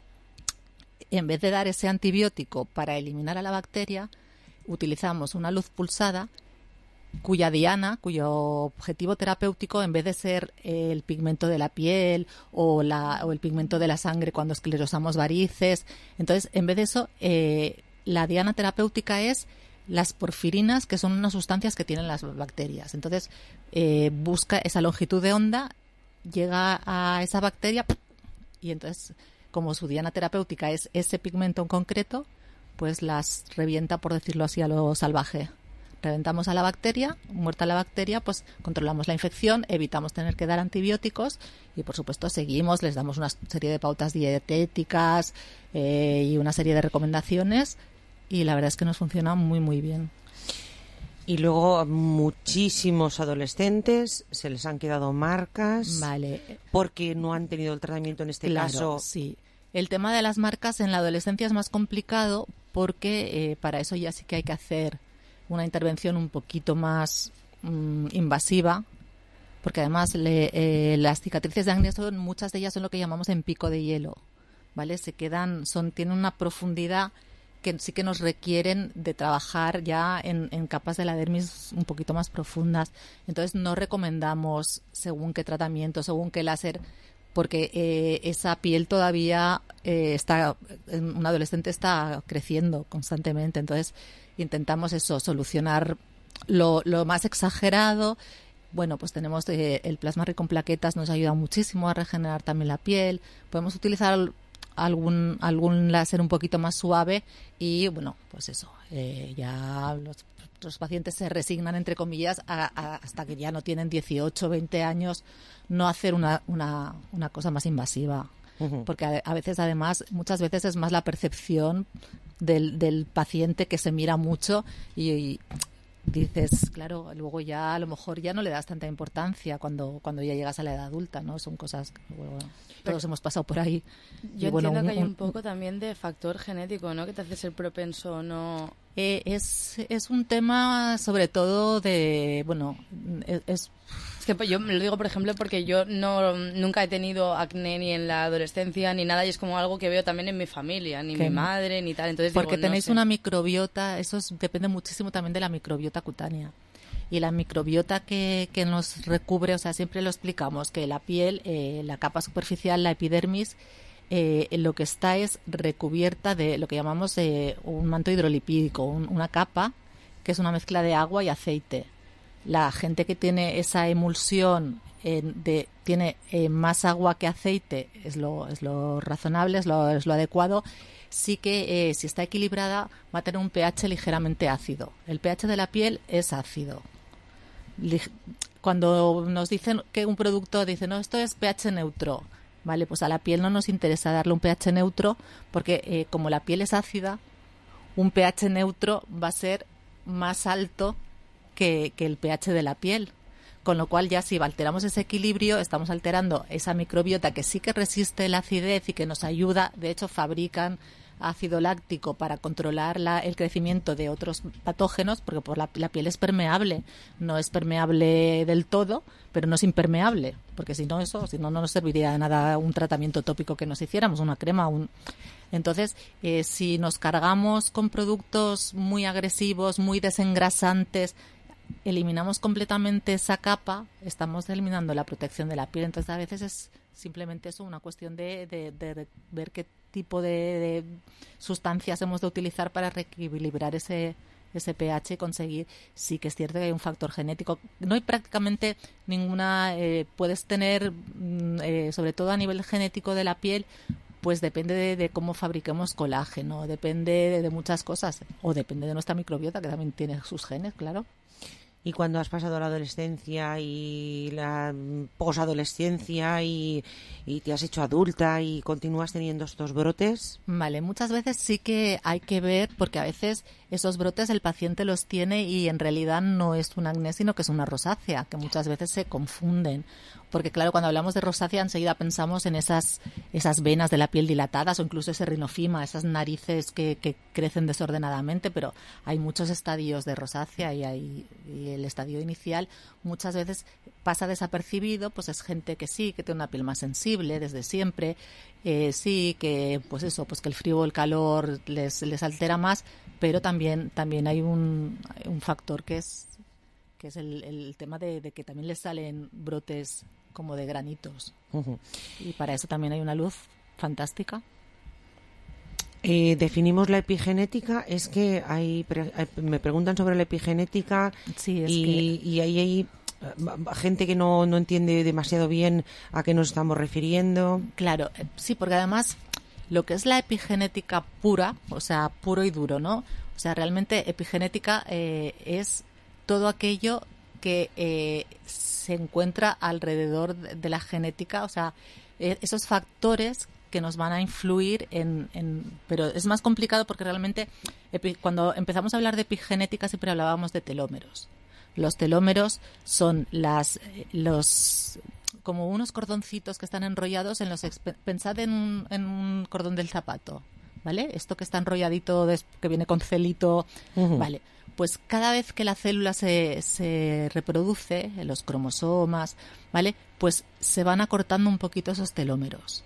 en vez de dar ese antibiótico para eliminar a la bacteria, utilizamos una luz pulsada cuya diana, cuyo objetivo terapéutico, en vez de ser el pigmento de la piel o, la, o el pigmento de la sangre cuando esclerosamos varices, entonces en vez de eso, eh, la diana terapéutica es las porfirinas, que son unas sustancias que tienen las bacterias. Entonces eh, busca esa longitud de onda, llega a esa bacteria y entonces como su diana terapéutica es ese pigmento en concreto, pues las revienta, por decirlo así, a lo salvaje. Reventamos a la bacteria, muerta la bacteria, pues controlamos la infección, evitamos tener que dar antibióticos y, por supuesto, seguimos, les damos una serie de pautas dietéticas eh, y una serie de recomendaciones y la verdad es que nos funciona muy, muy bien. Y luego muchísimos adolescentes se les han quedado marcas vale. porque no han tenido el tratamiento en este claro, caso. Sí. El tema de las marcas en la adolescencia es más complicado porque eh, para eso ya sí que hay que hacer una intervención un poquito más mmm, invasiva, porque además le, eh, las cicatrices de acné son, muchas de ellas son lo que llamamos en pico de hielo, ¿vale? Se quedan, son, tienen una profundidad que sí que nos requieren de trabajar ya en, en capas de la dermis un poquito más profundas. Entonces no recomendamos según qué tratamiento, según qué láser, porque eh, esa piel todavía eh, está, un adolescente está creciendo constantemente, entonces intentamos eso, solucionar lo, lo más exagerado. Bueno, pues tenemos eh, el plasma rico en plaquetas, nos ayuda muchísimo a regenerar también la piel. Podemos utilizar algún algún láser un poquito más suave y, bueno, pues eso, eh, ya los, los pacientes se resignan, entre comillas, a, a, hasta que ya no tienen dieciocho, veinte años, no hacer una, una, una cosa más invasiva. Uh-huh. Porque a, a veces, además, muchas veces es más la percepción del, del paciente que se mira mucho y, y dices, claro, luego ya a lo mejor ya no le das tanta importancia cuando, cuando ya llegas a la edad adulta, ¿no? Son cosas que, bueno, todos hemos pasado por ahí. Yo y, bueno, entiendo un, que hay un un poco también de factor genético, ¿no? Que te hace ser propenso o no. Eh, es, es un tema sobre todo de, bueno, es, es Es que yo me lo digo, por ejemplo, porque yo no nunca he tenido acné ni en la adolescencia ni nada, y es como algo que veo también en mi familia, ni mi madre ni tal. Entonces porque digo, tenéis no sé. una microbiota, eso es, depende muchísimo también de la microbiota cutánea. Y la microbiota que, que nos recubre, o sea, siempre lo explicamos, que la piel, eh, la capa superficial, la epidermis, eh, lo que está es recubierta de lo que llamamos eh, un manto hidrolipídico, un, una capa que es una mezcla de agua y aceite. La gente que tiene esa emulsión eh, de tiene eh, más agua que aceite es lo es lo razonable, es lo, es lo adecuado. Sí que eh, si está equilibrada va a tener un pH ligeramente ácido. El pH de la piel es ácido. Lig- Cuando nos dicen que un producto dice, no, esto es pH neutro, vale, pues a la piel no nos interesa darle un pH neutro porque eh, como la piel es ácida, un pH neutro va a ser más alto Que, que el pH de la piel, con lo cual ya si alteramos ese equilibrio estamos alterando esa microbiota que sí que resiste la acidez y que nos ayuda. De hecho, fabrican ácido láctico para controlar la, el crecimiento de otros patógenos, porque por la, la piel es permeable, no es permeable del todo, pero no es impermeable, porque si no eso, si no no nos serviría de nada un tratamiento tópico que nos hiciéramos, una crema, un entonces, eh, si nos cargamos con productos muy agresivos, muy desengrasantes, eliminamos completamente esa capa, estamos eliminando la protección de la piel. Entonces, a veces es simplemente eso, una cuestión de, de, de ver qué tipo de, de sustancias hemos de utilizar para reequilibrar ese, ese pH y conseguir. Sí que es cierto que hay un factor genético. No hay prácticamente ninguna, eh, puedes tener, eh, sobre todo a nivel genético de la piel, pues depende de, de cómo fabriquemos colágeno, depende de, de muchas cosas, o depende de nuestra microbiota, que también tiene sus genes, claro. Y cuando has pasado la adolescencia y la posadolescencia y, y te has hecho adulta y continúas teniendo estos brotes. Vale, muchas veces sí que hay que ver, porque a veces esos brotes el paciente los tiene y en realidad no es un acné, sino que es una rosácea, que muchas veces se confunden. Porque claro, cuando hablamos de rosácea enseguida pensamos en esas esas venas de la piel dilatadas o incluso ese rinofima, esas narices que, que crecen desordenadamente, pero hay muchos estadios de rosácea y, hay, y el estadio inicial muchas veces pasa desapercibido, pues es gente que sí, que tiene una piel más sensible desde siempre, eh, sí, que pues eso, pues que el frío o el calor les, les altera más, pero también, también hay un, un factor que es que es el, el tema de, de que también les salen brotes como de granitos. Uh-huh. Y para eso también hay una luz fantástica. Eh, definimos la epigenética, es que hay, pre- hay me preguntan sobre la epigenética sí, es y, que... y ahí hay gente que no, no entiende demasiado bien a qué nos estamos refiriendo. Claro, sí, porque además lo que es la epigenética pura, o sea, puro y duro, ¿no? O sea, realmente epigenética eh, es todo aquello que eh, se encuentra alrededor de la genética, o sea, eh, esos factores que nos van a influir en, en... Pero es más complicado porque realmente epi, cuando empezamos a hablar de epigenética siempre hablábamos de telómeros. Los telómeros son las los como unos cordoncitos que están enrollados en los... Pensad en un, en un cordón del zapato, ¿vale? Esto que está enrolladito, des, que viene con celito, uh-huh. ¿vale? Pues cada vez que la célula se, se reproduce, los cromosomas, ¿vale? Pues se van acortando un poquito esos telómeros.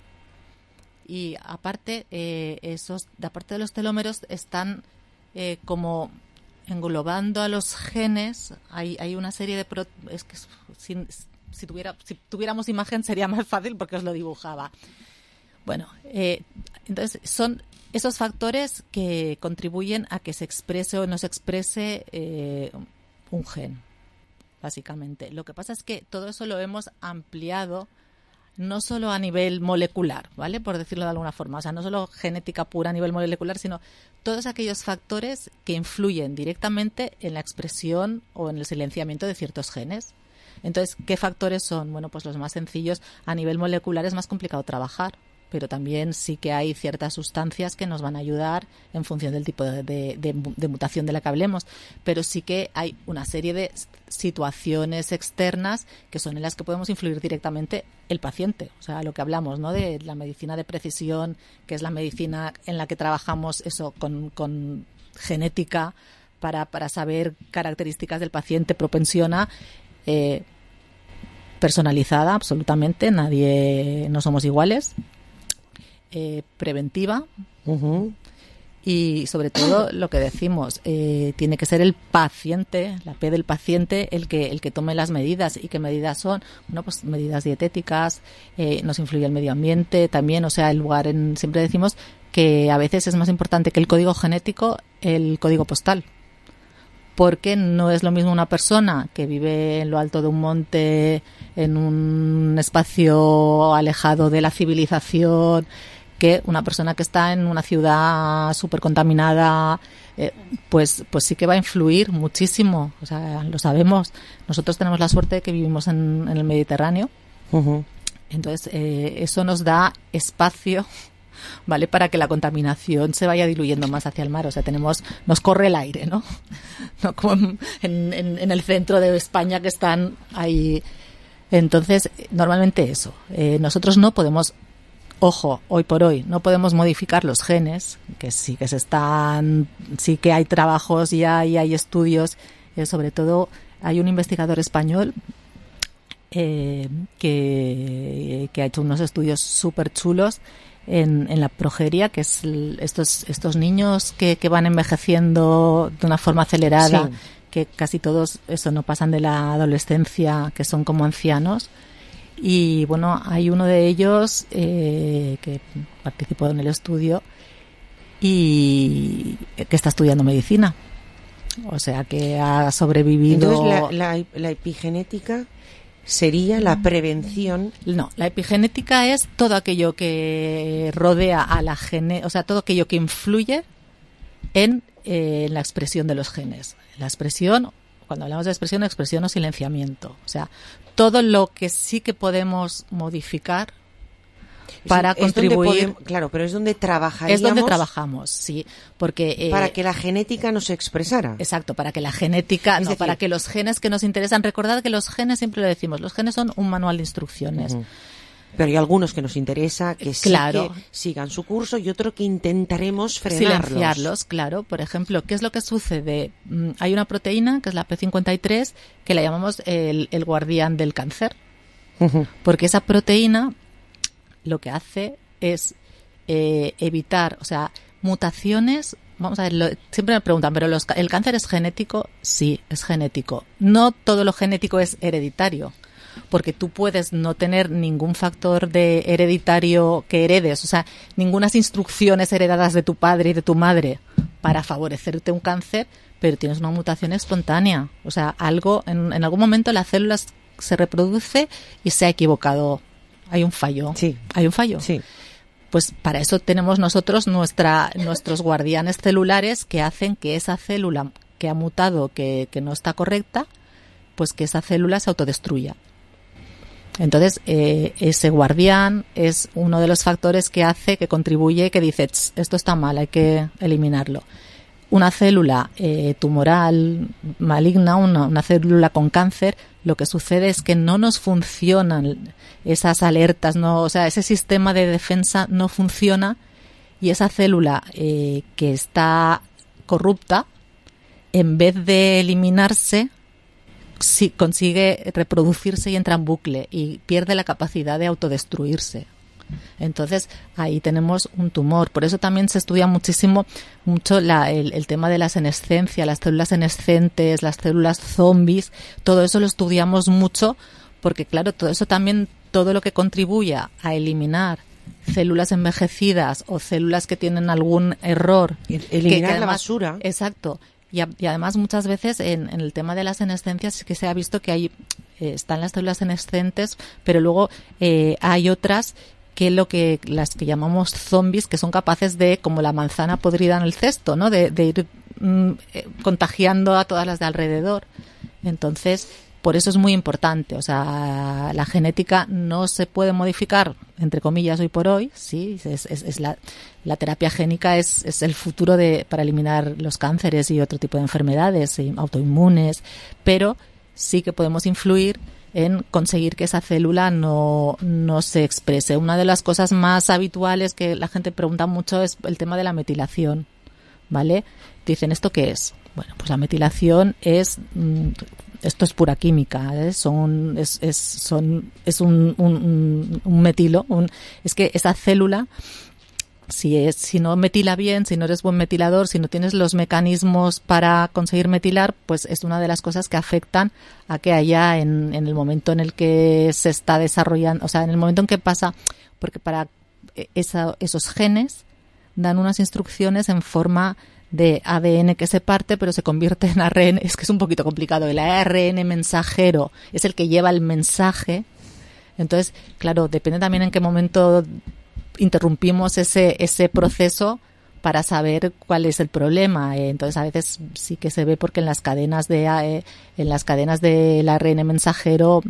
Y aparte, eh, esos, de aparte de los telómeros, están eh, como englobando a los genes. Hay, hay una serie de... Pro, es que si, si, tuviera, si tuviéramos imagen sería más fácil porque os lo dibujaba. Bueno, eh, entonces son esos factores que contribuyen a que se exprese o no se exprese eh, un gen, básicamente. Lo que pasa es que todo eso lo hemos ampliado no solo a nivel molecular, ¿vale? Por decirlo de alguna forma. O sea, no solo genética pura a nivel molecular, sino todos aquellos factores que influyen directamente en la expresión o en el silenciamiento de ciertos genes. Entonces, ¿qué factores son? Bueno, pues los más sencillos. A nivel molecular es más complicado trabajar, pero también sí que hay ciertas sustancias que nos van a ayudar en función del tipo de, de, de, de mutación de la que hablemos, pero sí que hay una serie de situaciones externas que son en las que podemos influir directamente el paciente. O sea, lo que hablamos, ¿no?, de la medicina de precisión, que es la medicina en la que trabajamos eso con, con genética para, para saber características del paciente, propensiona, eh, personalizada absolutamente, nadie, no somos iguales. Eh, preventiva uh-huh. y sobre todo lo que decimos, eh, tiene que ser el paciente, la P del paciente, el que el que tome las medidas. ¿Y qué medidas son? Bueno, pues medidas dietéticas, eh, nos influye el medio ambiente también, o sea, el lugar en, siempre decimos que a veces es más importante que el código genético el código postal, porque no es lo mismo una persona que vive en lo alto de un monte, en un espacio alejado de la civilización, que una persona que está en una ciudad súper contaminada, eh, pues, pues sí que va a influir muchísimo. O sea, lo sabemos. Nosotros tenemos la suerte de que vivimos en, en el Mediterráneo. Uh-huh. Entonces, eh, eso nos da espacio, ¿vale?, para que la contaminación se vaya diluyendo más hacia el mar. O sea, tenemos, nos corre el aire, ¿no? No como en, en, en el centro de España, que están ahí. Entonces, normalmente eso. Eh, nosotros no podemos... Ojo, hoy por hoy no podemos modificar los genes, que sí que se están, sí que hay trabajos ya y hay estudios, eh, sobre todo hay un investigador español eh, que, que ha hecho unos estudios súper chulos en, en la progeria, que es el, estos estos niños que, que van envejeciendo de una forma acelerada, sí. Que casi todos eso no pasan de la adolescencia, que son como ancianos. Y bueno, hay uno de ellos eh, que participó en el estudio y que está estudiando medicina, o sea que ha sobrevivido. Entonces la, la, la epigenética sería la prevención. No, la epigenética es todo aquello que rodea a la gene, o sea, todo aquello que influye en, eh, en la expresión de los genes. La expresión, cuando hablamos de expresión, expresión o silenciamiento, o sea, todo lo que sí que podemos modificar para sí, contribuir. Podemos, claro, pero es donde trabajaríamos. Es donde trabajamos, sí, porque eh, para que la genética no se expresara. Exacto, para que la genética, no, decir, para que los genes que nos interesan. Recordad que los genes, siempre lo decimos, los genes son un manual de instrucciones. Uh-huh. Pero hay algunos que nos interesa que sí, claro, que sigan su curso, y otro que intentaremos frenarlos. Silenciarlos, claro. Por ejemplo, ¿qué es lo que sucede? Hay una proteína, que es la P cincuenta y tres, que la llamamos el, el guardián del cáncer. Uh-huh. Porque esa proteína lo que hace es eh, evitar, o sea, mutaciones. Vamos a ver, lo, siempre me preguntan, ¿pero los, el cáncer es genético? Sí, es genético. No todo lo genético es hereditario, porque tú puedes no tener ningún factor de hereditario que heredes, o sea, ningunas instrucciones heredadas de tu padre y de tu madre para favorecerte un cáncer, pero tienes una mutación espontánea. O sea, algo en, en algún momento la célula se reproduce y se ha equivocado. Hay un fallo. Sí. Hay un fallo. Sí. Pues para eso tenemos nosotros nuestra, nuestros guardianes celulares que hacen que esa célula que ha mutado, que, que no está correcta, pues que esa célula se autodestruya. Entonces, eh, ese guardián es uno de los factores que hace, que contribuye, que dice, esto está mal, hay que eliminarlo. Una célula eh, tumoral maligna, una, una célula con cáncer, lo que sucede es que no nos funcionan esas alertas, no, o sea, ese sistema de defensa no funciona y esa célula eh, que está corrupta, en vez de eliminarse, si consigue reproducirse y entra en bucle y pierde la capacidad de autodestruirse. Entonces ahí tenemos un tumor. Por eso también se estudia muchísimo mucho la, el, el tema de la senescencia, las células senescentes, las células zombies. Todo eso lo estudiamos mucho porque, claro, todo eso también, todo lo que contribuya a eliminar células envejecidas o células que tienen algún error, eliminar que, que además, la basura. Exacto. Y, a, y además muchas veces en, en el tema de las senescencias es que se ha visto que hay eh, están las células senescentes, pero luego eh, hay otras que lo que las que llamamos zombies, que son capaces de, como la manzana podrida en el cesto, ¿no? De, de ir mm, eh, contagiando a todas las de alrededor. Entonces, por eso es muy importante. O sea, la genética no se puede modificar, entre comillas, hoy por hoy. Sí, es, es, es la, la terapia génica es, es el futuro de, para eliminar los cánceres y otro tipo de enfermedades y autoinmunes, pero sí que podemos influir en conseguir que esa célula no, no se exprese. Una de las cosas más habituales que la gente pregunta mucho es el tema de la metilación, ¿vale? Dicen, ¿esto qué es? Bueno, pues la metilación es, esto es pura química, ¿eh? Son, es, es, son, es un, un, un metilo, un, es que esa célula, si es, si no metila bien, si no eres buen metilador, si no tienes los mecanismos para conseguir metilar, pues es una de las cosas que afectan a que haya en, en el momento en el que se está desarrollando, o sea, en el momento en que pasa, porque para esa, esos genes dan unas instrucciones en forma de A D N que se parte, pero se convierte en A R N. Es que es un poquito complicado. El A R N mensajero es el que lleva el mensaje. Entonces, claro, depende también en qué momento interrumpimos ese ese proceso para saber cuál es el problema. Entonces, a veces sí que se ve porque en las cadenas de eh, en las cadenas del A R N mensajero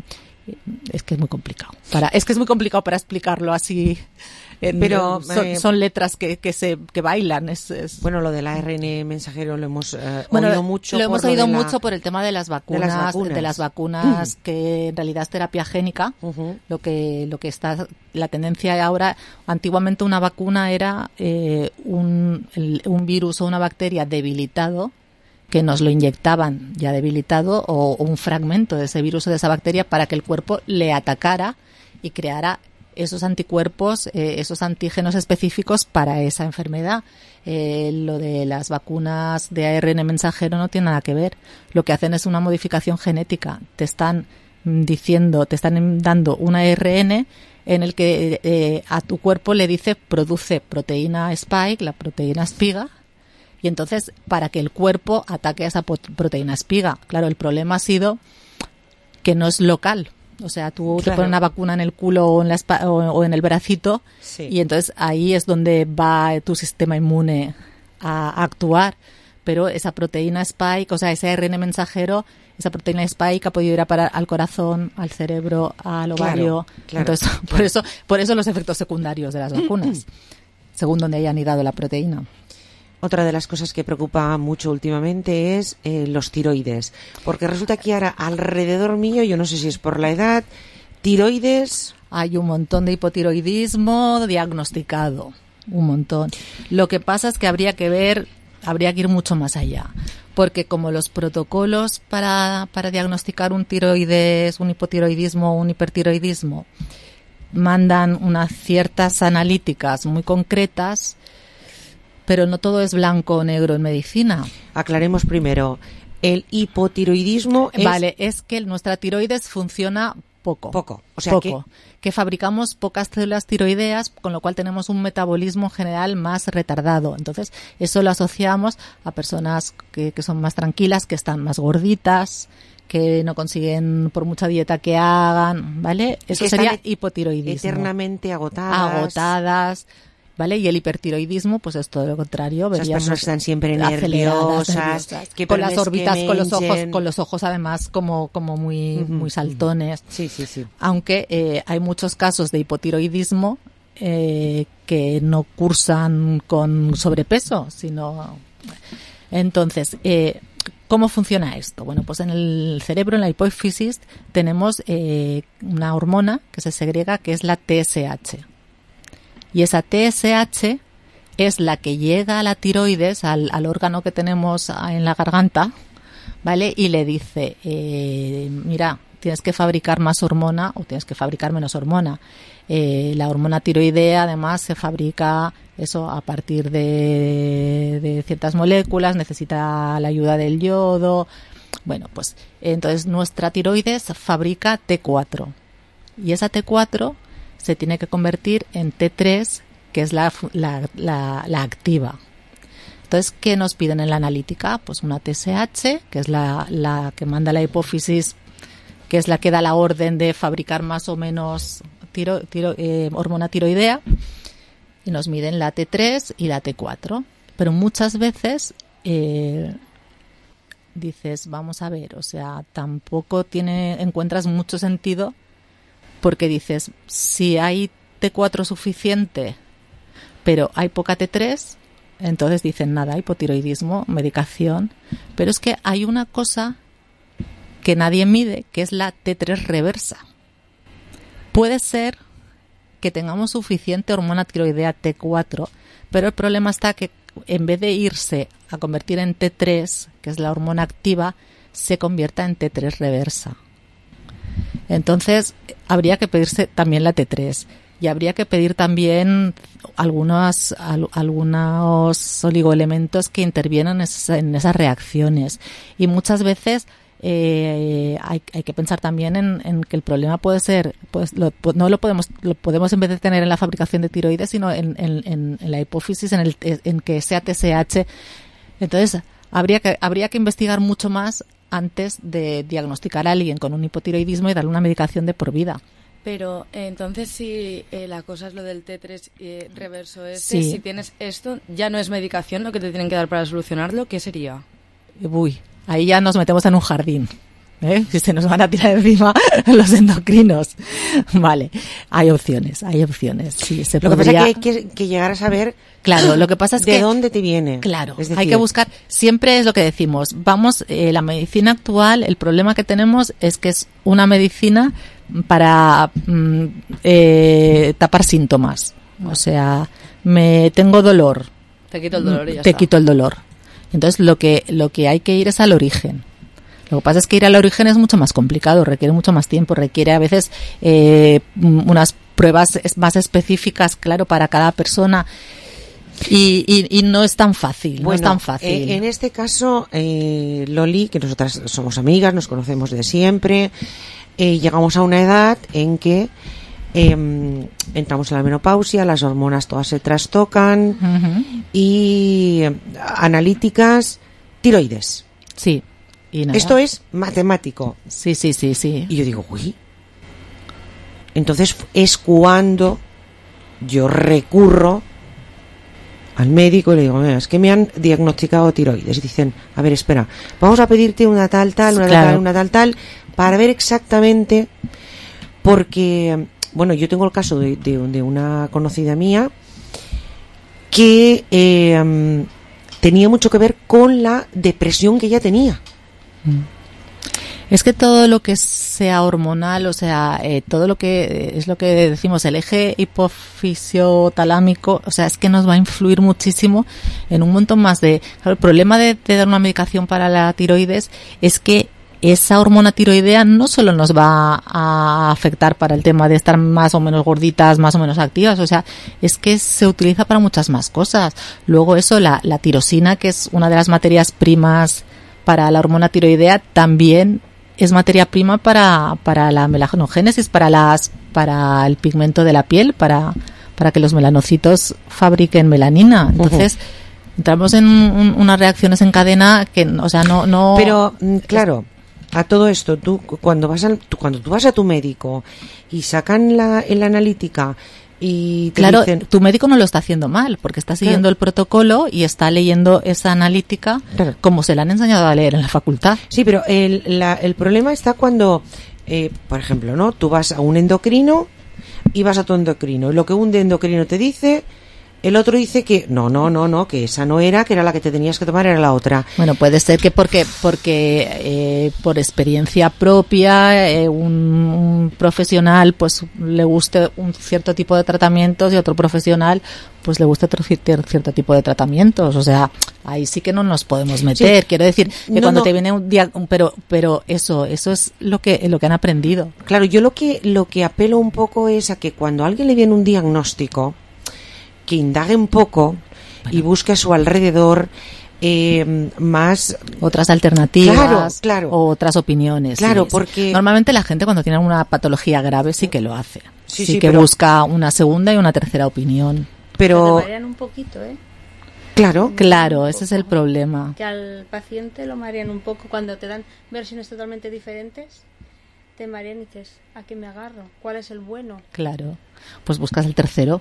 es que es muy complicado. Para es que es muy complicado para explicarlo así. En, Pero son, eh, son letras que, que se que bailan. Es, es... Bueno, lo del A R N mensajero lo hemos eh, bueno, oído mucho. Lo por hemos lo oído de la, mucho por el tema de las vacunas, de las vacunas, de las vacunas mm. que en realidad es terapia génica. Uh-huh. Lo que lo que está la tendencia ahora, antiguamente una vacuna era eh, un el, un virus o una bacteria debilitado que nos lo inyectaban ya debilitado o, o un fragmento de ese virus o de esa bacteria para que el cuerpo le atacara y creara esos anticuerpos, eh, esos antígenos específicos para esa enfermedad. Eh, lo de las vacunas de A R N mensajero no tiene nada que ver. Lo que hacen es una modificación genética. Te están diciendo, te están dando un A R N en el que eh, a tu cuerpo le dice produce proteína spike, la proteína espiga, y entonces para que el cuerpo ataque a esa proteína espiga. Claro, el problema ha sido que no es local. O sea, tú claro. te pones una vacuna en el culo o en, la espa- o, o en el bracito sí. y entonces ahí es donde va tu sistema inmune a, a actuar. Pero esa proteína spike, o sea, ese A R N mensajero, esa proteína spike ha podido ir a parar al corazón, al cerebro, al ovario. Claro, claro, entonces, claro. por eso, por eso los efectos secundarios de las vacunas, según donde hayan ido la proteína. Otra de las cosas que preocupa mucho últimamente es eh, los tiroides, porque resulta que ahora alrededor mío, yo no sé si es por la edad, tiroides... Hay un montón de hipotiroidismo diagnosticado, un montón. Lo que pasa es que habría que ver, habría que ir mucho más allá, porque como los protocolos para, para diagnosticar un tiroides, un hipotiroidismo o un hipertiroidismo mandan unas ciertas analíticas muy concretas, pero no todo es blanco o negro en medicina. Aclaremos primero, el hipotiroidismo es... Vale, es que nuestra tiroides funciona poco. Poco, o sea poco. Que... que fabricamos pocas células tiroideas, con lo cual tenemos un metabolismo general más retardado. Entonces, eso lo asociamos a personas que, que son más tranquilas, que están más gorditas, que no consiguen por mucha dieta que hagan, ¿vale? Eso que sería están hipotiroidismo. Eternamente agotadas. Agotadas. ¿vale? Y el hipertiroidismo, pues es todo lo contrario. Esas Veríamos personas están siempre aceleradas, nerviosas, nerviosas, que con las permes órbitas, que con los ojos, mengen. con los ojos además como, como muy, Ujú, muy saltones. Sí, sí, sí. Aunque eh, hay muchos casos de hipotiroidismo eh, que no cursan con sobrepeso, sino... Entonces, eh, ¿cómo funciona esto? Bueno, pues en el cerebro, en la hipófisis, tenemos eh, una hormona que se segrega que es la T S H. Y esa T S H es la que llega a la tiroides, al, al órgano que tenemos en la garganta, ¿vale? Y le dice, eh, mira, tienes que fabricar más hormona o tienes que fabricar menos hormona. Eh, la hormona tiroidea, además, se fabrica eso a partir de, de ciertas moléculas, necesita la ayuda del yodo. Bueno, pues entonces nuestra tiroides fabrica T cuatro y esa T cuatro se tiene que convertir en T tres, que es la, la, la, la activa. Entonces, ¿qué nos piden en la analítica? Pues una T S H, que es la, la que manda la hipófisis, que es la que da la orden de fabricar más o menos tiro, tiro, eh, hormona tiroidea, y nos miden la T tres y la T cuatro. Pero muchas veces eh, dices, vamos a ver, o sea, tampoco tiene, encuentras mucho sentido, porque dices, si hay T cuatro suficiente, pero hay poca T tres, entonces dicen nada, hipotiroidismo, medicación. Pero es que hay una cosa que nadie mide, que es la T tres reversa. Puede ser que tengamos suficiente hormona tiroidea T cuatro, pero el problema está que en vez de irse a convertir en T tres, que es la hormona activa, se convierta en T tres reversa. Entonces, habría que pedirse también la T tres y habría que pedir también algunos, al, algunos oligoelementos que intervienen en esas, en esas reacciones. Y muchas veces eh, hay, hay que pensar también en, en que el problema puede ser, pues lo, no lo podemos, lo podemos en vez de tener en la fabricación de tiroides, sino en, en, en, en la hipófisis, en, el, en que sea T S H. Entonces, habría que, habría que investigar mucho más antes de diagnosticar a alguien con un hipotiroidismo y darle una medicación de por vida. Pero eh, entonces si eh, la cosa es lo del T tres eh, reverso este, Sí. si tienes esto, ya no es medicación lo que te tienen que dar para solucionarlo, ¿qué sería? Uy, ahí ya nos metemos en un jardín, ¿eh? Si se nos van a tirar encima los endocrinos. Vale, hay opciones, hay opciones. Sí, se Lo que podría... pasa es que hay que, que llegar a saber Claro, lo que pasa es de que... dónde te viene. Claro, Es hay decir, que buscar, siempre es lo que decimos, vamos, eh, la medicina actual, el problema que tenemos es que es una medicina para mm, eh, tapar síntomas. O sea, me tengo dolor. Te quito el dolor y ya Te está. quito el dolor. Entonces lo que, lo que hay que ir es al origen. Lo que pasa es que ir al origen es mucho más complicado, requiere mucho más tiempo, requiere a veces eh, unas pruebas es- más específicas, claro, para cada persona. Y, y, y no es tan fácil, no es Bueno, tan fácil. eh, en este caso, eh, Loli, que nosotras somos amigas, nos conocemos de siempre, eh, llegamos a una edad en que eh, entramos en la menopausia, las hormonas todas se trastocan Ujú. y eh, analíticas, tiroides. Sí. Y nada. Esto es matemático. Sí, sí, sí, sí. Y yo digo, uy. Entonces es cuando yo recurro al médico y le digo, mira, es que me han diagnosticado tiroides. Y dicen, a ver, espera, vamos a pedirte una tal, tal, una Claro. tal, una tal, tal, para ver exactamente, porque, bueno, yo tengo el caso de, de, de una conocida mía que eh, tenía mucho que ver con la depresión que ella tenía. Es que todo lo que sea hormonal, o sea, eh, todo lo que eh, es lo que decimos, el eje hipofisio-talámico, o sea, es que nos va a influir muchísimo en un montón más de... Claro, el problema de, de dar una medicación para la tiroides es que esa hormona tiroidea no solo nos va a afectar para el tema de estar más o menos gorditas, más o menos activas, o sea, es que se utiliza para muchas más cosas. Luego eso, la, la tirosina, que es una de las materias primas para la hormona tiroidea, también es materia prima para, para la melanogénesis, para las, para el pigmento de la piel, para, para que los melanocitos fabriquen melanina. Entonces, entramos en un- unas reacciones en cadena que, o sea, no, no. Pero, mm, claro, a todo esto, tú cu- cuando vas al, tú, cuando tú vas a tu médico y sacan la, en la analítica y te Claro, dicen... tu médico no lo está haciendo mal, porque está siguiendo Claro. el protocolo y está leyendo esa analítica Claro. como se le han enseñado a leer en la facultad. Sí, pero el, la- el problema está cuando, eh, por ejemplo, ¿no? Tú vas a un endocrino y vas a tu endocrino. Y lo que un endocrino te dice, el otro dice que no, no, no, no, que esa no era, que era la que te tenías que tomar, era la otra. Bueno, puede ser que porque porque eh, por experiencia propia eh, un, un profesional pues le guste un cierto tipo de tratamientos y otro profesional pues le guste otro cier- cierto tipo de tratamientos. O sea, ahí sí que no nos podemos meter. Sí. Quiero decir que No, cuando no. te viene un día, un- pero pero eso eso es lo que lo que han aprendido. Claro, yo lo que lo que apelo un poco es a que cuando a alguien le viene un diagnóstico, que indague un poco y busque a su alrededor eh, más otras alternativas Claro, claro. o otras opiniones. Claro, sí, sí. porque- Normalmente la gente cuando tiene una patología grave sí que lo hace. Sí, Sí, sí, que pero- busca una segunda y una tercera opinión. Pero Te marean un poquito, ¿eh? claro, Claro, ese es el problema. Que al paciente lo marean un poco cuando te dan versiones totalmente diferentes. Te marean y dices, ¿a qué me agarro? ¿Cuál es el bueno? Claro. Pues buscas el tercero.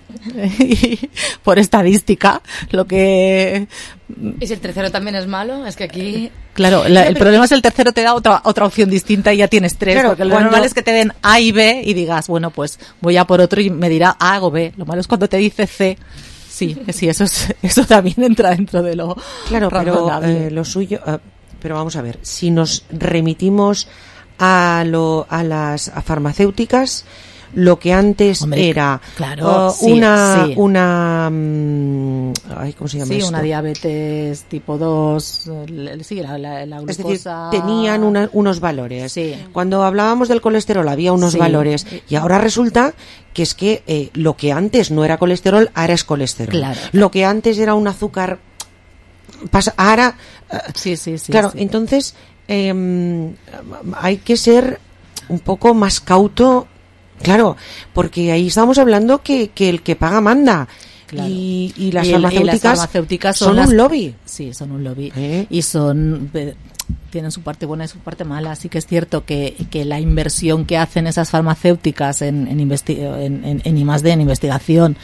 Por estadística, lo que... ¿Y si el tercero también es malo? Es que aquí... Claro, la- el problema es el tercero te da otra otra opción distinta y ya tienes tres, Claro, porque lo cuando- normal es que te den A y B y digas, bueno, pues voy a por otro y me dirá A o B. Lo malo es cuando te dice C. Sí, sí, eso es, eso también entra dentro de lo claro, pero razonable. eh, lo suyo, eh, pero vamos a ver, si nos remitimos a lo a las a farmacéuticas, lo que antes Hombre, era claro, uh, sí, una sí. una mm, ay, ¿cómo se llama Sí, esto? una diabetes tipo dos, eh, sí, la, la, la Es decir, glucosa... tenían una- unos valores. Sí. Cuando hablábamos del colesterol había unos Sí. valores y ahora resulta que es que eh, lo que antes no era colesterol ahora es colesterol. Claro. Lo que antes era un azúcar pasa ahora eh, Sí, sí, sí. claro, sí. entonces eh, hay que ser un poco más cauto, claro, porque ahí estamos hablando que, que el que paga manda. Claro. Y, y las Y el- y farmacéuticas, farmacéuticas son, son las- un lobby. Sí, son un lobby. ¿Eh? Y son eh, tienen su parte buena y su parte mala. Sí que es cierto que, que la inversión que hacen esas farmacéuticas en, en, investi- en, en, en I más D, en investigación,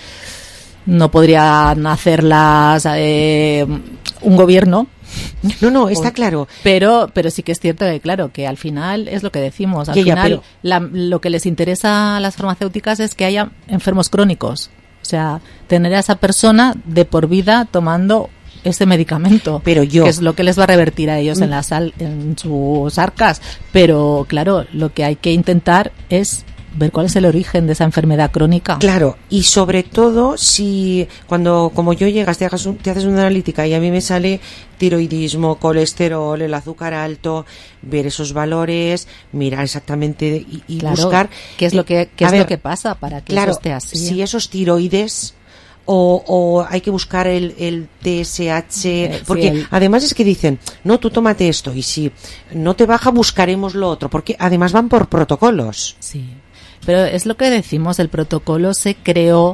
no podrían hacerlas eh, un gobierno. No, no, está claro. Pero, pero sí que es cierto que, claro, que al final es lo que decimos. Al Ya, ya, final, pero- la- lo que les interesa a las farmacéuticas es que haya enfermos crónicos. O sea, tener a esa persona de por vida tomando ese medicamento. Pero yo- Que es lo que les va a revertir a ellos en, Mm. las al- en sus arcas. Pero, claro, lo que hay que intentar es ver cuál es el origen de esa enfermedad crónica. Claro, y sobre todo si cuando como yo llegas, te, hagas un- te haces una analítica y a mí me sale tiroidismo, colesterol, el azúcar alto, ver esos valores, mirar exactamente y, y Claro, buscar qué es lo que- qué a es lo que pasa para que claro, eso esté así. Si esos tiroides o, o hay que buscar el, el T S H, Eh, sí, porque el- además es que dicen, no, tú tómate esto y si no te baja buscaremos lo otro, porque además van por protocolos. Sí. Pero es lo que decimos, el protocolo se creó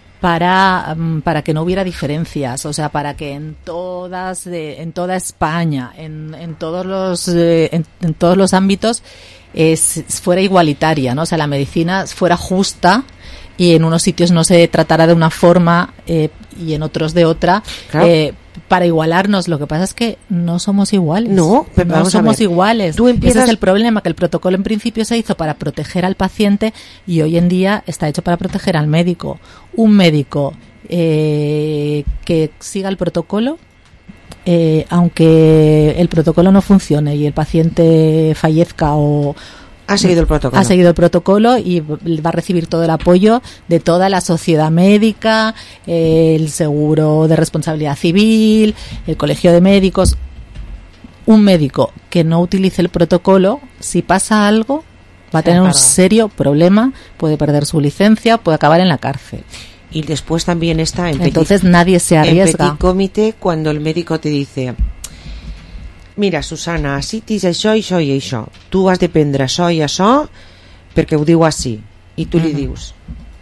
para, mm, para que no hubiera diferencias, o sea, para que en todas, eh, en toda España, en, en todos los, eh, en, en todos los ámbitos, eh, s- fuera igualitaria, ¿no? O sea, la medicina fuera justa y en unos sitios no se tratara de una forma eh, y en otros de otra, Claro. eh, para igualarnos. Lo que pasa es que no somos iguales. No, pero no vamos a somos ver. iguales. Tú empiezas- Ese es el problema, que el protocolo en principio se hizo para proteger al paciente y hoy en día está hecho para proteger al médico. Un médico eh, que siga el protocolo, eh, aunque el protocolo no funcione y el paciente fallezca o Ha seguido el protocolo. ha seguido el protocolo y va a recibir todo el apoyo de toda la sociedad médica, eh, el seguro de responsabilidad civil, el colegio de médicos. Un médico que no utilice el protocolo, si pasa algo, va a Se tener un encarga. serio problema, puede perder su licencia, puede acabar en la cárcel. Y después también está en Entonces petit- nadie se en arriesga. petit comité cuando el médico te dice, mira, Susana, així tens això, això i això. Tu has de prendre això i això perquè ho diu així. I tu li Ujú. dius.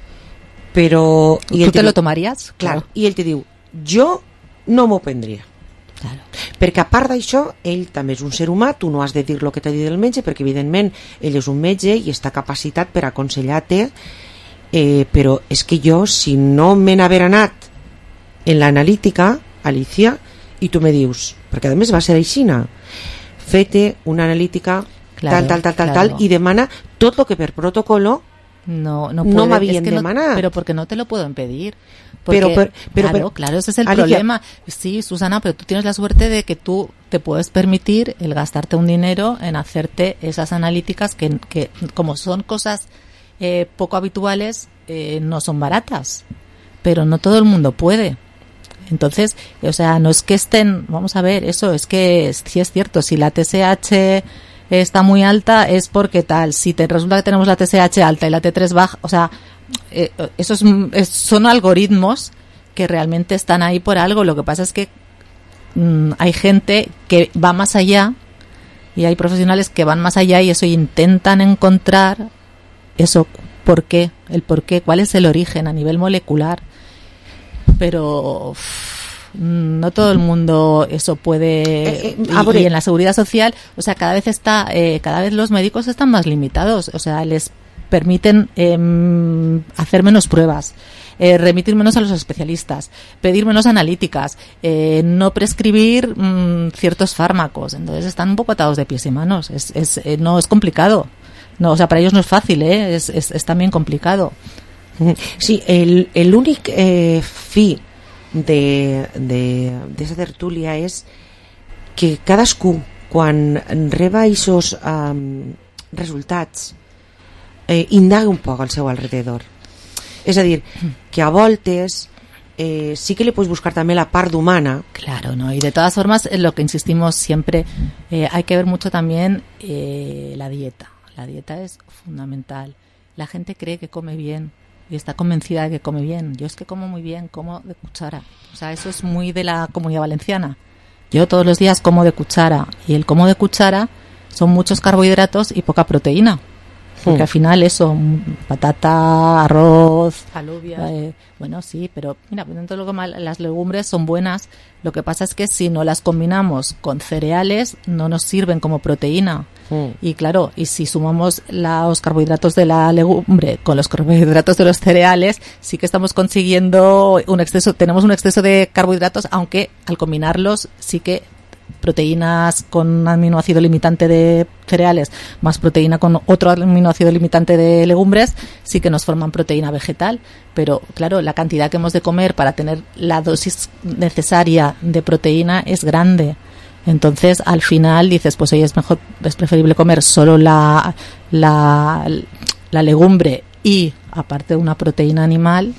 Però... ¿Tú i ell te lo diu- tomarías? Claro. I ell te diu, jo no m'ho prendria. Claro. Perquè a part d'això, ell també és un ser humà, tu no has de dir el que t'ha dit el metge, perquè evidentment ell és un metge i està capacitat per aconsellar-te eh, però és que jo, si no m'he haver anat en l'analítica, Alicia, i tu me dius, perquè a més va ser aixina, fete una analítica Claro, tal, tal, tal, tal, claro. tal, y demana tot lo que per protocolo no, no, no puede, m'havien es que no- demanat. pero porque no te lo puedo impedir. Porque, Pero, pero, pero, claro, pero- claro, ese es el Alicia, problema. Sí, Susana, pero tú tienes la suerte de que tú te puedes permitir el gastarte un dinero en hacerte esas analíticas que, que como son cosas eh, poco habituales, eh, no son baratas. Pero no todo el mundo puede. Entonces, o sea, no es que estén, vamos a ver, eso es que sí es cierto, si la T S H está muy alta es porque tal, si te resulta que tenemos la T S H alta y la T tres baja, o sea, eh, eso es, es- son algoritmos que realmente están ahí por algo. Lo que pasa es que mm, hay gente que va más allá y hay profesionales que van más allá y eso intentan encontrar eso, por qué, el por qué, cuál es el origen a nivel molecular. Pero uff, no todo el mundo eso puede Eh, eh, y- a ver, y, en la seguridad social, o sea, cada vez está eh, cada vez los médicos están más limitados, o sea, les permiten em, hacer menos pruebas, eh, remitir menos a los especialistas, pedir menos analíticas, eh, no prescribir mm, ciertos fármacos. Entonces están un poco atados de pies y manos. Es, es, eh, no es complicado. No, o sea, para ellos no es fácil, ¿eh? es, es, es también complicado. Sí, el, el únic eh, fi de, de, d'esa tertúlia és que cadascú, quan reba aquests um, resultats, eh, indaga un poc al seu alrededor. És a dir, que a voltes eh, sí que li pots buscar també la part humana. Claro, ¿no? Y de todas formas, en lo que insistimos siempre, eh, hay que ver mucho también eh, la dieta. La dieta es fundamental. La gente cree que come bien y está convencida de que come bien. Yo es que como muy bien, como de cuchara. O sea, eso es muy de la Comunidad Valenciana. Yo todos los días como de cuchara, y el como de cuchara son muchos carbohidratos y poca proteína. Porque Mm. al final eso, mm, patata, arroz, Alubias. eh, bueno, sí, pero mira, pues dentro de lo que mal, las legumbres son buenas. Lo que pasa es que si no las combinamos con cereales, no nos sirven como proteína. Mm. Y claro, y si sumamos los carbohidratos de la legumbre con los carbohidratos de los cereales, sí que estamos consiguiendo un exceso, tenemos un exceso de carbohidratos, aunque al combinarlos sí que proteínas con un aminoácido limitante de cereales más proteína con otro aminoácido limitante de legumbres, sí que nos forman proteína vegetal. Pero claro, la cantidad que hemos de comer para tener la dosis necesaria de proteína es grande. Entonces, al final dices, pues hoy es mejor, es preferible comer solo la, la, la legumbre y aparte una proteína animal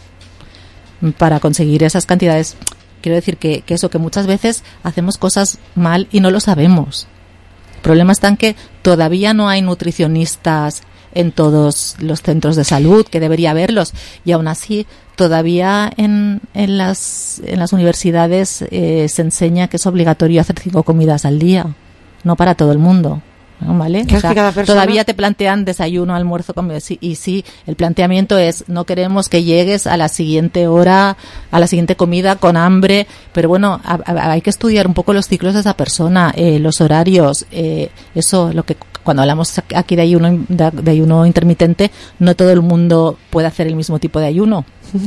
para conseguir esas cantidades. Quiero decir que, que eso, que muchas veces hacemos cosas mal y no lo sabemos. El problema está en que todavía no hay nutricionistas en todos los centros de salud, que debería haberlos, y aún así todavía en, en, las, en las universidades eh, se enseña que es obligatorio hacer cinco comidas al día, no para todo el mundo, ¿no? ¿Vale? Claro, que cada persona- Todavía te plantean desayuno, almuerzo, comida, sí, y sí, el planteamiento es no queremos que llegues a la siguiente hora, a la siguiente comida con hambre, pero bueno, a- a- hay que estudiar un poco los ciclos de esa persona, eh, los horarios, eh, eso, lo que cuando hablamos aquí de ayuno, de, de ayuno intermitente, no todo el mundo puede hacer el mismo tipo de ayuno.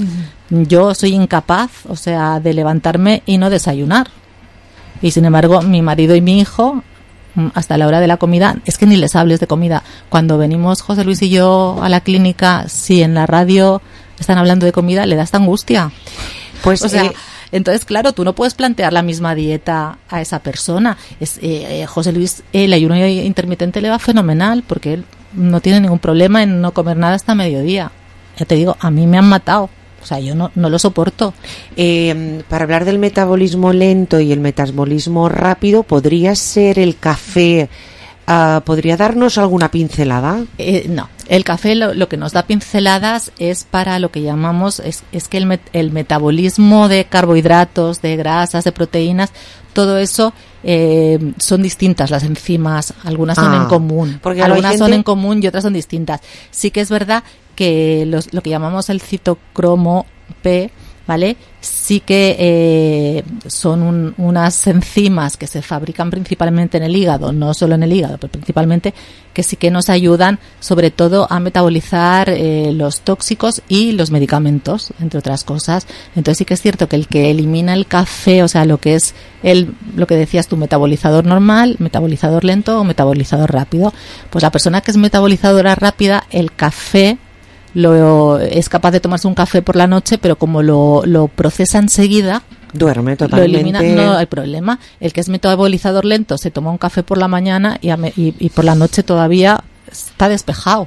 Yo soy incapaz, o sea, de levantarme y no desayunar. Y sin embargo, mi marido y mi hijo, mm, hasta la hora de la comida, es que ni les hables de comida. Cuando venimos José Luis y yo a la clínica, si en la radio están hablando de comida, le da esta angustia. Pues, o sea, eh, entonces, claro, tú no puedes plantear la misma dieta a esa persona. Es, eh, eh, José Luis, el ayuno intermitente le va fenomenal porque él no tiene ningún problema en no comer nada hasta mediodía. Ya te digo, a mí me han matado. O sea, yo no, no lo soporto. Eh, para hablar del metabolismo lento y el metabolismo rápido, ¿podría ser el café? Uh, ¿Podría darnos alguna pincelada? Eh, no, el café lo, lo que nos da pinceladas es para lo que llamamos, es, es que el, met, el metabolismo de carbohidratos, de grasas, de proteínas, todo eso eh, son distintas las enzimas, algunas son Ah, en común, porque algunas hay son gente- en común y otras son distintas. Sí que es verdad que los, lo que llamamos el citocromo P ¿vale? Sí que eh, son un, unas enzimas que se fabrican principalmente en el hígado, no solo en el hígado, pero principalmente, que sí que nos ayudan sobre todo a metabolizar eh, los tóxicos y los medicamentos, entre otras cosas. Entonces sí que es cierto que el que elimina el café, o sea, lo que es el, lo que decías tú, metabolizador normal, metabolizador lento o metabolizador rápido, pues la persona que es metabolizadora rápida, el café lo es capaz de tomarse un café por la noche, pero como lo, lo procesa enseguida, duerme totalmente. Lo elimina, no hay problema. El que es metabolizador lento se toma un café por la mañana y, a me, y, y por la noche todavía está despejado.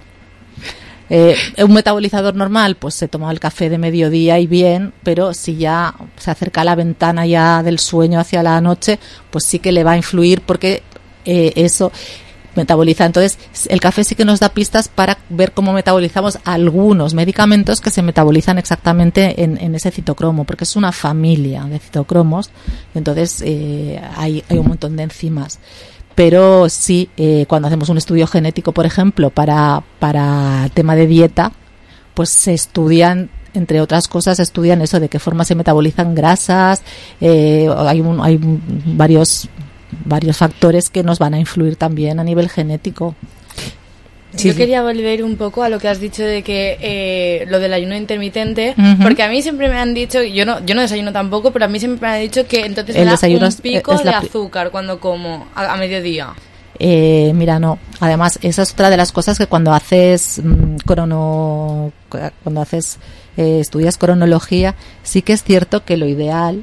Eh, un metabolizador normal, pues se toma el café de mediodía y bien, pero si ya se acerca a la ventana ya del sueño hacia la noche, pues sí que le va a influir porque eh, eso metaboliza. Entonces, el café sí que nos da pistas para ver cómo metabolizamos algunos medicamentos que se metabolizan exactamente en, en ese citocromo, porque es una familia de citocromos, entonces eh, hay, hay un montón de enzimas. Pero sí, eh, cuando hacemos un estudio genético, por ejemplo, para, para tema de dieta, pues se estudian, entre otras cosas, estudian eso, de qué forma se metabolizan grasas, eh, hay, un, hay varios varios factores que nos van a influir también a nivel genético. Sí, Yo sí. quería volver un poco a lo que has dicho de que eh, lo del ayuno intermitente, Uh-huh. porque a mí siempre me han dicho, yo no yo no desayuno tampoco, pero a mí siempre me han dicho que entonces El me da desayuno un es- pico es de la- azúcar cuando como a, a mediodía. Eh, mira, no. Además, esa es otra de las cosas que cuando haces mm, crono, cuando haces eh, estudias cronología, sí que es cierto que lo ideal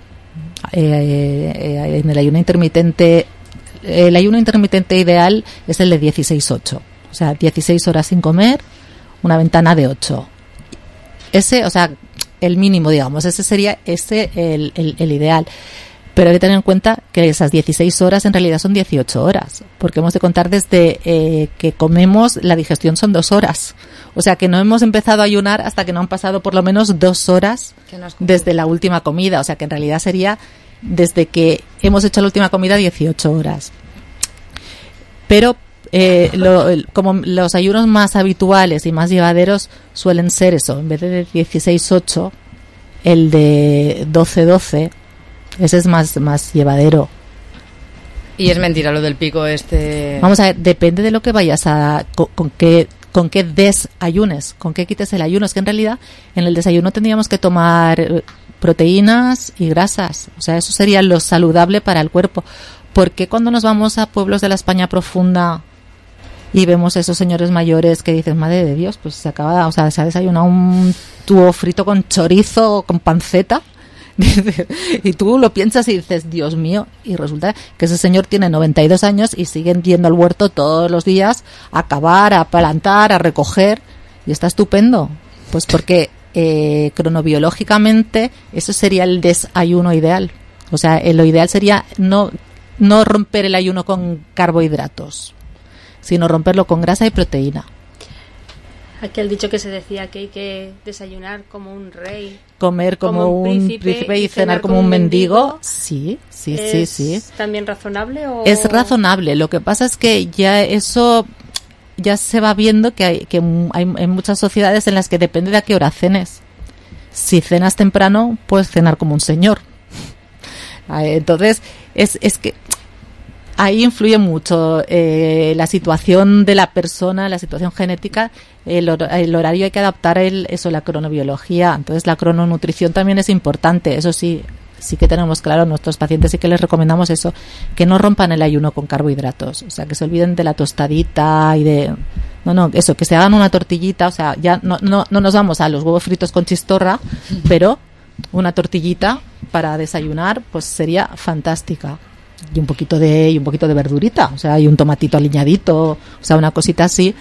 eh, eh, en el ayuno intermitente, el ayuno intermitente ideal es el de dieciséis ocho, o sea, dieciséis horas sin comer, una ventana de ocho. Ese, o sea, el mínimo, digamos, ese sería ese el, el, el ideal. Pero hay que tener en cuenta que esas dieciséis horas en realidad son dieciocho horas, porque hemos de contar desde eh, que comemos, la digestión son dos horas. O sea que no hemos empezado a ayunar hasta que no han pasado por lo menos dos horas Que no has desde la última comida. O sea que en realidad sería desde que hemos hecho la última comida dieciocho horas. Pero eh, lo, el- como los ayunos más habituales y más llevaderos suelen ser eso, en vez de dieciséis ocho, el de doce doce, ese es más, más llevadero. Y es mentira lo del pico este. Vamos a ver, depende de lo que vayas a... Con, con qué con qué desayunes, con qué quites el ayuno. Es que en realidad en el desayuno tendríamos que tomar eh, proteínas y grasas. O sea, eso sería lo saludable para el cuerpo. Porque cuando nos vamos a pueblos de la España profunda y vemos a esos señores mayores que dicen, madre de Dios, pues se acaba, o sea, se ha desayunado un tubo frito con chorizo, con panceta? Y tú lo piensas y dices, Dios mío, y resulta que ese señor tiene noventa y dos años y siguen yendo al huerto todos los días a cavar, a plantar, a recoger, y está estupendo. Pues porque eh, cronobiológicamente eso sería el desayuno ideal. O sea, eh, lo ideal sería no, no romper el ayuno con carbohidratos, sino romperlo con grasa y proteína. Aquel dicho que se decía que hay que desayunar como un rey. Comer como, Como un un príncipe príncipe y y cenar como un mendigo. Sí, sí, sí, ¿Es sí. también razonable o...? Es razonable. Lo que pasa es que ya eso ya se va viendo que hay, que hay, hay muchas sociedades en las que depende de a qué hora cenes. Si cenas temprano, puedes cenar como un señor. Ah, Entonces, es, es que ahí influye mucho eh, la situación de la persona, la situación genética, el, hor- el horario hay que adaptar el, eso, la cronobiología. Entonces la crononutrición también es importante. Eso sí, sí que tenemos claro, a nuestros pacientes sí que les recomendamos eso, que no rompan el ayuno con carbohidratos, o sea, que se olviden de la tostadita y de... No, no, eso, que se hagan una tortillita, o sea, ya no, no, no nos vamos a los huevos fritos con chistorra, pero una tortillita para desayunar, pues sería fantástica. Y un poquito de y un poquito de verdurita, o sea, y un tomatito aliñadito, o sea, una cosita así.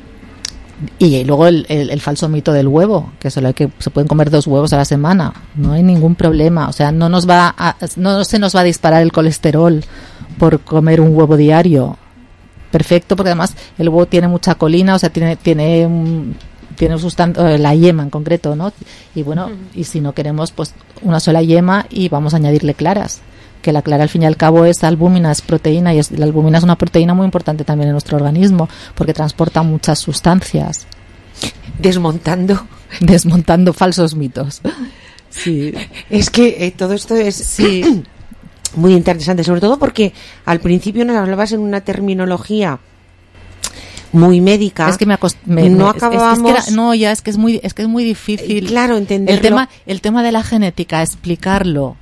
Y luego el, el, el falso mito del huevo, que solo hay que se pueden comer dos huevos a la semana, no hay ningún problema, o sea, no nos va a, no se nos va a disparar el colesterol por comer un huevo diario. Perfecto, porque además el huevo tiene mucha colina, o sea, tiene tiene un- tiene sustan- eh, la yema en concreto, ¿no? Y bueno, y si no queremos, pues una sola yema y vamos a añadirle claras. Que la clara al fin y al cabo es albúmina, es proteína, y es, la albúmina es una proteína muy importante también en nuestro organismo porque transporta muchas sustancias. Desmontando. Desmontando falsos mitos. Sí. Es que eh, todo esto es sí. muy interesante, sobre todo porque al principio nos hablabas en una terminología muy médica. Es que me, acost- me no me- acabamos. es, es que era- no, ya es que es muy es que es muy difícil. Eh, claro, entenderlo. El tema el tema de la genética, explicarlo.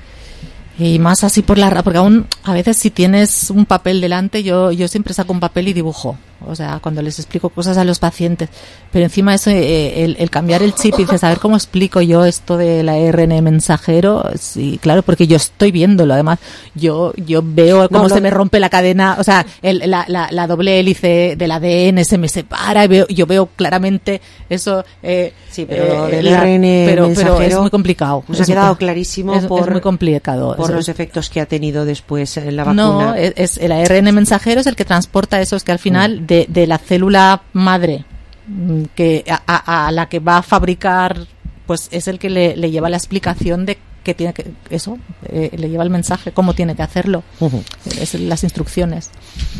Y más así por la ra- porque aún a veces si tienes un papel delante, yo yo siempre saco un papel y dibujo. O sea, cuando les explico cosas a los pacientes. Pero encima eso, eh, el, el cambiar el chip y dices, a ver cómo explico yo esto del A R N mensajero. Sí, claro, porque yo estoy viéndolo. Además, yo yo veo cómo No, se lo- me rompe la cadena, o sea, el, la, la, la doble hélice del A D N se me separa. Y veo, yo veo claramente eso. Eh, Sí, pero eh, del la- A R N pero, pero es mensajero muy complicado. nos ha Es muy quedado com- clarísimo es, es por- muy complicado. por Es- los efectos que ha tenido después en la vacuna. no, es, es el A R N mensajero es el que transporta esos que al final de, de la célula madre mm, que a, a- a la que va a fabricar, pues es el que le, le lleva la explicación de que tiene que eso, eh, le lleva el mensaje, cómo tiene que hacerlo, Ujú. es las instrucciones.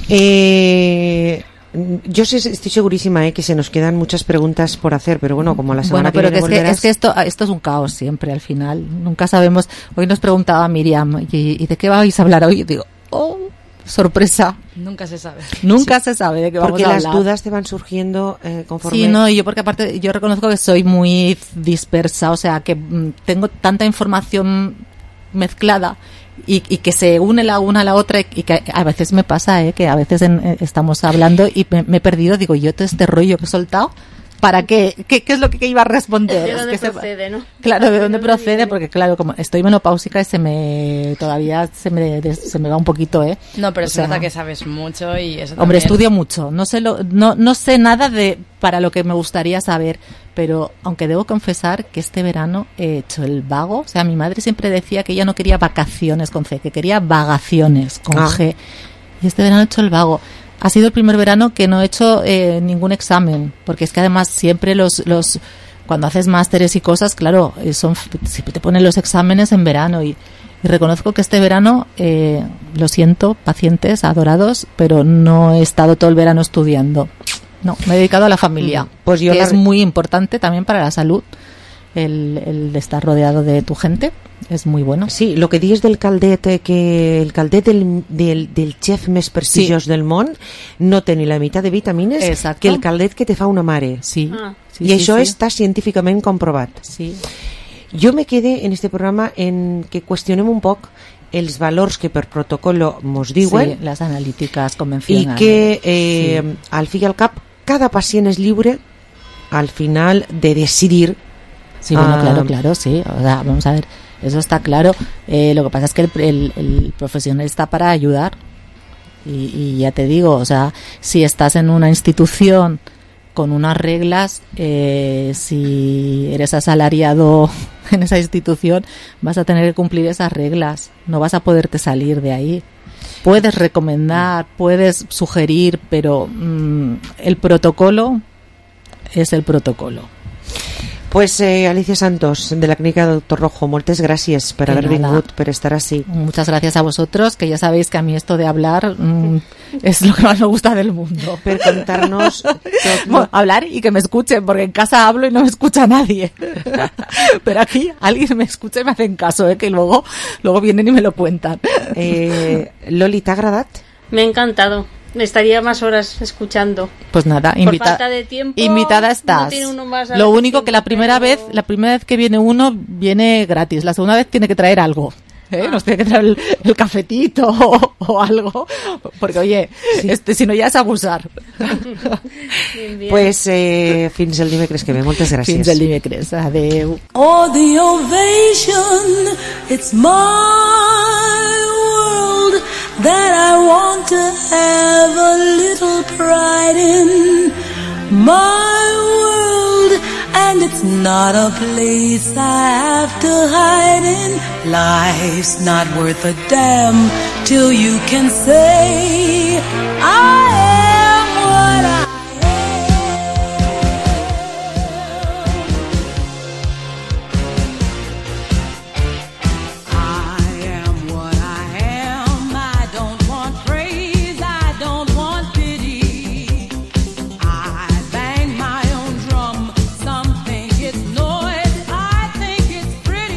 Eh, yo sé, estoy segurísima eh, que se nos quedan muchas preguntas por hacer, pero bueno, como la semana Bueno, pero que que viene es, que, volverás- es que esto esto es un caos siempre al final. Nunca sabemos. Hoy nos preguntaba Miriam, ¿y, y de qué vais a hablar hoy? Y digo, oh, sorpresa. Nunca se sabe. Nunca se sabe de qué vamos porque a las hablar. dudas te van surgiendo eh, conforme. Sí, no, y yo porque aparte yo reconozco que soy muy dispersa, o sea, que mm, tengo tanta información mezclada y, y que se une la una a la otra y, y que a veces me pasa, ¿eh? Que a veces en- eh, estamos hablando y me, me he perdido, digo, yo todo este rollo que he soltado, ¿para qué? ¿Qué, qué es lo que iba a responder? ¿De Es dónde que se- procede, no? Claro, ¿de dónde procede? Porque claro, como estoy menopáusica y se me todavía se me des- se me va un poquito, ¿eh? No, pero O se sea, nota que sabes mucho y eso Hombre, también. estudio mucho. No sé lo, no, no sé nada de para lo que me gustaría saber, pero aunque debo confesar que este verano he hecho el vago. O sea, mi madre siempre decía que ella no quería vacaciones con C, que quería vagaciones con Ah. G. Y este verano he hecho el vago. Ha sido el primer verano que no he hecho eh, ningún examen, porque es que además siempre los los cuando haces másteres y cosas, claro, eh, son siempre te ponen los exámenes en verano y y reconozco que este verano, eh, lo siento, pacientes, adorados, pero no he estado todo el verano estudiando. No, me he dedicado a la familia, Pues yo que la- es muy importante también para la salud, el, el de estar rodeado de tu gente, es muy bueno. Sí, lo que dius del caldet, eh, que el caldet del, del, del chef més prestigiós del món no té ni la meitat de vitamines Exacto. que el caldet que te fa una mare. Sí. Ah. Sí, I sí, això sí. està científicament comprovat. Sí. Jo me quedé en este programa en que qüestionem un poc els valors que per protocolo mos diuen Sí, las analíticas i convencionales. que eh, Sí. al fi i al cap cada pacient és lliure al final de decidir. Sí, bueno, ah, claro, claro, sí. O sea, vamos a ver, eso está claro. Eh, lo que pasa es que el, el, el profesional está para ayudar. Y, y ya te digo, o sea, si estás en una institución con unas reglas, eh, si eres asalariado en esa institución, vas a tener que cumplir esas reglas. No vas a poderte salir de ahí. Puedes recomendar, puedes sugerir, pero mm, el protocolo es el protocolo. Pues eh, Alicia Santos, de la Clínica Doctor Rojo, moltes gràcies per De haver nada. vingut, per estar así. Muchas gracias a vosotros, que ya sabéis que a mí esto de hablar mm, es lo que más me gusta del mundo. Per contarnos tot Bueno, hablar y que me escuchen, porque en casa hablo y no me escucha nadie. Pero aquí alguien me escucha y me hacen caso, ¿eh? Que luego, luego vienen y me lo cuentan. Eh, Loli, ¿t'ha agradat? Me ha encantado. Estaría más horas escuchando. Pues nada, Por invita- falta de tiempo, invitada no estás. tiene uno más a Lo veces único que la tiempo, primera pero- vez, la primera vez que viene uno viene gratis, la segunda vez tiene que traer algo. ¿eh? Ah. Nos tiene que traer el, el cafetito o, o algo, porque oye, este, si no ya es abusar. Bien, bien. Pues eh, fins el dimecres que ve. Moltes gràcies. Fins el dimecres. Adeu. Oh, the ovation, it's my world that I want to have a little pride in. My world, and it's not a place I have to hide in. Life's not worth a damn till you can say, I am what I I am what I am. I don't want praise. I don't want pity. I bang my own drum. Some think it's noise. I think it's pretty.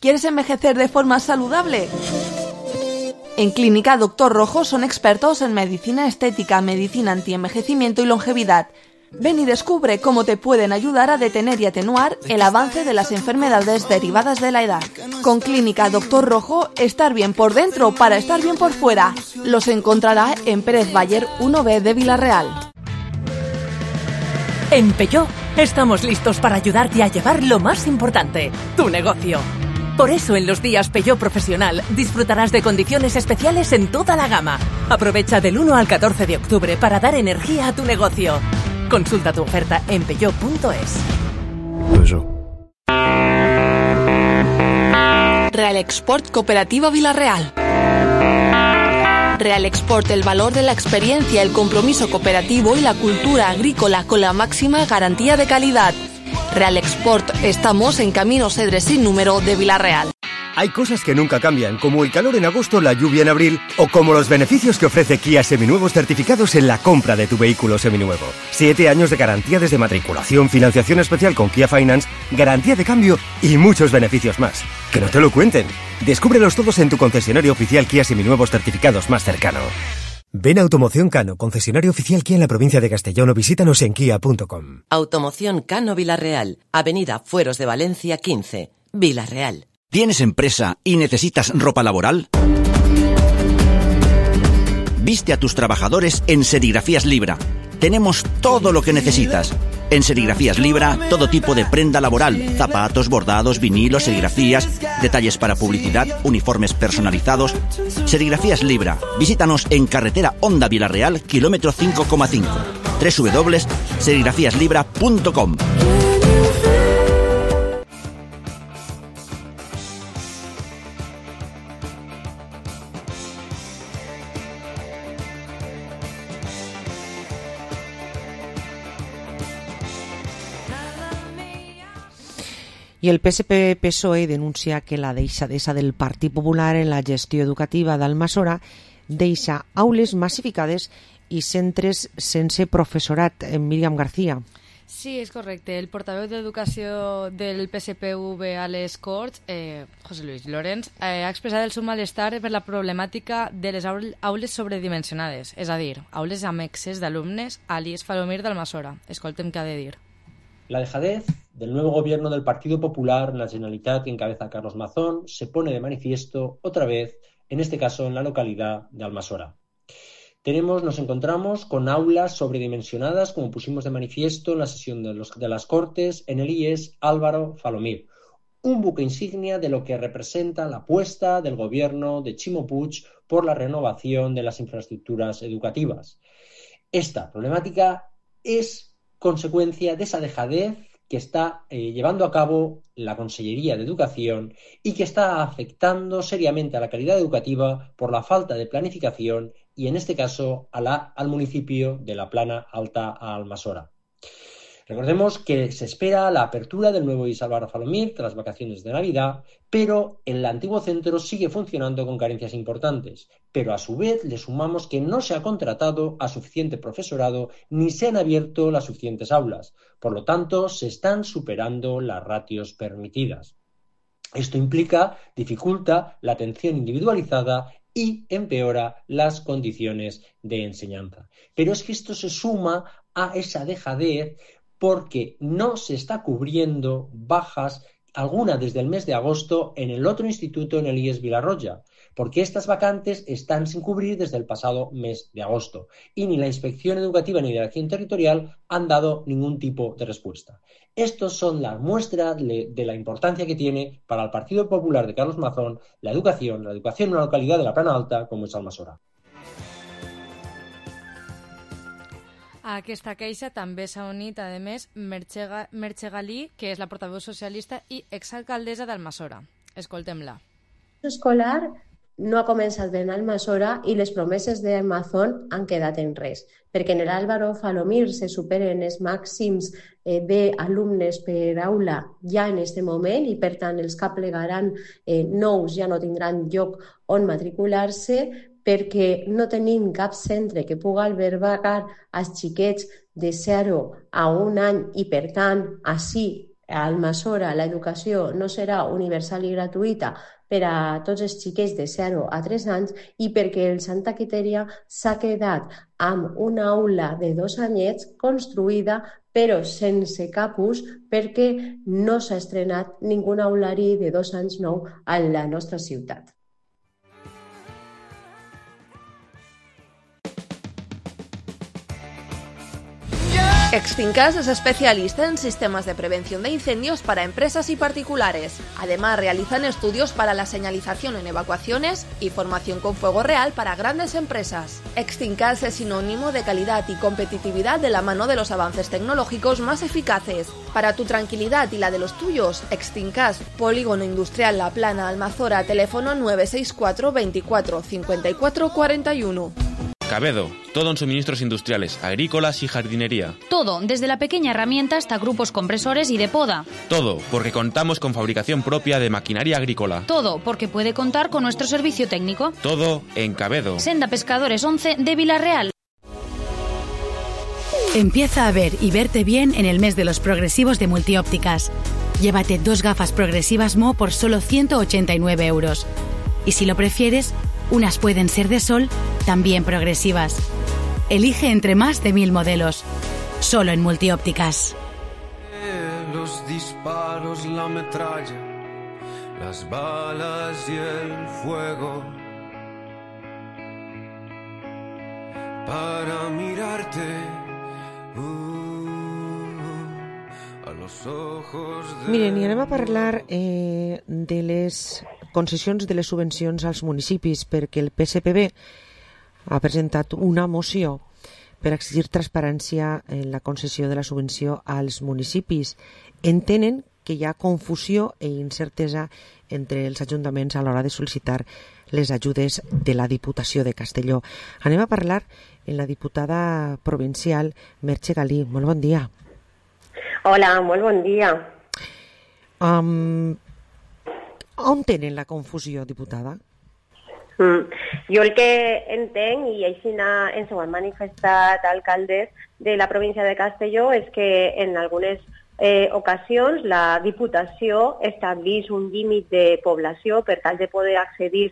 ¿Quieres envejecer de forma saludable? En Clínica Doctor Rojo son expertos en medicina estética, medicina antienvejecimiento y longevidad. Ven y descubre cómo te pueden ayudar a detener y atenuar el avance de las enfermedades derivadas de la edad. Con Clínica Doctor Rojo, estar bien por dentro para estar bien por fuera. Los encontrará en Pérez Bayer uno B de Villarreal. En Peugeot estamos listos para ayudarte a llevar lo más importante, tu negocio. Por eso en los días Peugeot Profesional disfrutarás de condiciones especiales en toda la gama. Aprovecha del uno al catorce de octubre para dar energía a tu negocio. Consulta tu oferta en peugeot punto es. Real Export Cooperativa Villarreal. Real Export, el valor de la experiencia, el compromiso cooperativo y la cultura agrícola con la máxima garantía de calidad. Real Export, estamos en Camino Cedres sin número de Villarreal. Hay cosas que nunca cambian, como el calor en agosto, la lluvia en abril, o como los beneficios que ofrece Kia Seminuevos certificados en la compra de tu vehículo seminuevo. Siete años de garantía desde matriculación, financiación especial con Kia Finance, garantía de cambio y muchos beneficios más. ¡Que no te lo cuenten! Descúbrelos todos en tu concesionario oficial Kia Seminuevos certificados más cercano. Ven a Automoción Cano, concesionario oficial Kia en la provincia de Castellón, o visítanos en kia punto com. Automoción Cano Villarreal, Avenida Fueros de Valencia quince, Villarreal. ¿Tienes empresa y necesitas ropa laboral? Viste a tus trabajadores en Serigrafías Libra. Tenemos todo lo que necesitas. En Serigrafías Libra, todo tipo de prenda laboral, zapatos, bordados, vinilos, serigrafías, detalles para publicidad, uniformes personalizados. Serigrafías Libra. Visítanos en carretera Honda Villarreal, kilómetro cinco coma cinco. doble u doble u doble u punto serigrafías libra punto com. I el P S P P S O E denuncia que la deixadesa del Partit Popular en la gestió educativa d'Almassora deixa aules massificades i centres sense professorat. Míriam García. Sí, és correcte. El portaveu d'Educació del P S P V a les Corts, eh, José Luis Llorens, eh, ha expressat el seu malestar per la problemàtica de les aules sobredimensionades, és a dir, aules amb excés d'alumnes a l'I E S Falomir d'Almassora. Escoltem què ha de dir. La dejadez del nuevo gobierno del Partido Popular en la Generalitat que encabeza Carlos Mazón se pone de manifiesto otra vez, en este caso en la localidad de Almassora. Tenemos, nos encontramos con aulas sobredimensionadas, como pusimos de manifiesto en la sesión de, los, de las Cortes, en el I E S Álvaro Falomir, un buque insignia de lo que representa la apuesta del gobierno de Ximo Puig por la renovación de las infraestructuras educativas. Esta problemática es consecuencia de esa dejadez que está eh, llevando a cabo la Consellería de Educación y que está afectando seriamente a la calidad educativa por la falta de planificación y, en este caso, a la, al municipio de La Plana Alta a Almassora. Recordemos que se espera la apertura del nuevo I E S Álvaro Falomir tras las vacaciones de Navidad, pero el antiguo centro sigue funcionando con carencias importantes. Pero a su vez le sumamos que no se ha contratado a suficiente profesorado ni se han abierto las suficientes aulas. Por lo tanto, se están superando las ratios permitidas. Esto implica, dificulta la atención individualizada y empeora las condiciones de enseñanza. Pero es que esto se suma a esa dejadez porque no se está cubriendo bajas, alguna desde el mes de agosto, en el otro instituto, en el I E S Vilarroya, porque estas vacantes están sin cubrir desde el pasado mes de agosto y ni la Inspección Educativa ni la Dirección Territorial han dado ningún tipo de respuesta. Estos son las muestras de la importancia que tiene para el Partido Popular de Carlos Mazón la educación, la educación en una localidad de la Plana Alta como es Almassora. A aquesta queixa també s'ha unit, a més, Merche, Merche Galí, que és la portaveu socialista i exalcaldessa d'Almassora. Escoltem-la. Escolar no ha començat bé en Almassora i les promeses de Mazón han quedat en res, perquè en l'Álvaro Falomir se superen els màxims eh, d'alumnes per aula ja en aquest moment i, per tant, els que plegaran eh, nous ja no tindran lloc on matricular-se, perquè no tenim cap centre que pugui albergar als xiquets de zero a un any i, per tant, així a Almassora l'educació no serà universal i gratuïta per a tots els xiquets de zero a tres anys i perquè el Santa Quiteria s'ha quedat amb una aula de dos anyets construïda però sense cap ús perquè no s'ha estrenat ningú aulari de dos anys nou a la nostra ciutat. Extincas es especialista en sistemas de prevención de incendios para empresas y particulares. Además, realizan estudios para la señalización en evacuaciones y formación con fuego real para grandes empresas. Extincas es sinónimo de calidad y competitividad de la mano de los avances tecnológicos más eficaces. Para tu tranquilidad y la de los tuyos, Extincas, Polígono Industrial La Plana, Almazora, teléfono nueve seis cuatro veinticuatro cincuenta y cuatro cuarenta y uno. Cabedo, todo en suministros industriales, agrícolas y jardinería. Todo, desde la pequeña herramienta hasta grupos compresores y de poda. Todo, porque contamos con fabricación propia de maquinaria agrícola. Todo, porque puede contar con nuestro servicio técnico. Todo en Cabedo. Senda Pescadores once de Villarreal. Empieza a ver y verte bien en el mes de los progresivos de Multiópticas. Llévate dos gafas progresivas M O por solo ciento ochenta y nueve euros. Y si lo prefieres, unas pueden ser de sol, también progresivas. Elige entre más de mil modelos. Solo en Multiópticas. Los disparos, la metralla, las balas y el fuego. Para mirarte uh, a los ojos de... Miren, i anem a parlar eh, de les concessions de les subvencions als municipis, perquè el P S P B ha presentat una moció per exigir transparència en la concessió de la subvenció als municipis. Entenen que hi ha confusió i incertesa entre els ajuntaments a l'hora de sol·licitar les ajudes de la Diputació de Castelló. Anem a parlar amb la diputada provincial Merche Galí. Molt bon dia. Hola, molt bon dia. Um, on tenen la confusió, diputada? Mm. Jo el que entenc, i així ens ho han manifestat alcaldes de la província de Castelló, és que en algunes eh, ocasions la Diputació estableix un límit de població per tal de poder accedir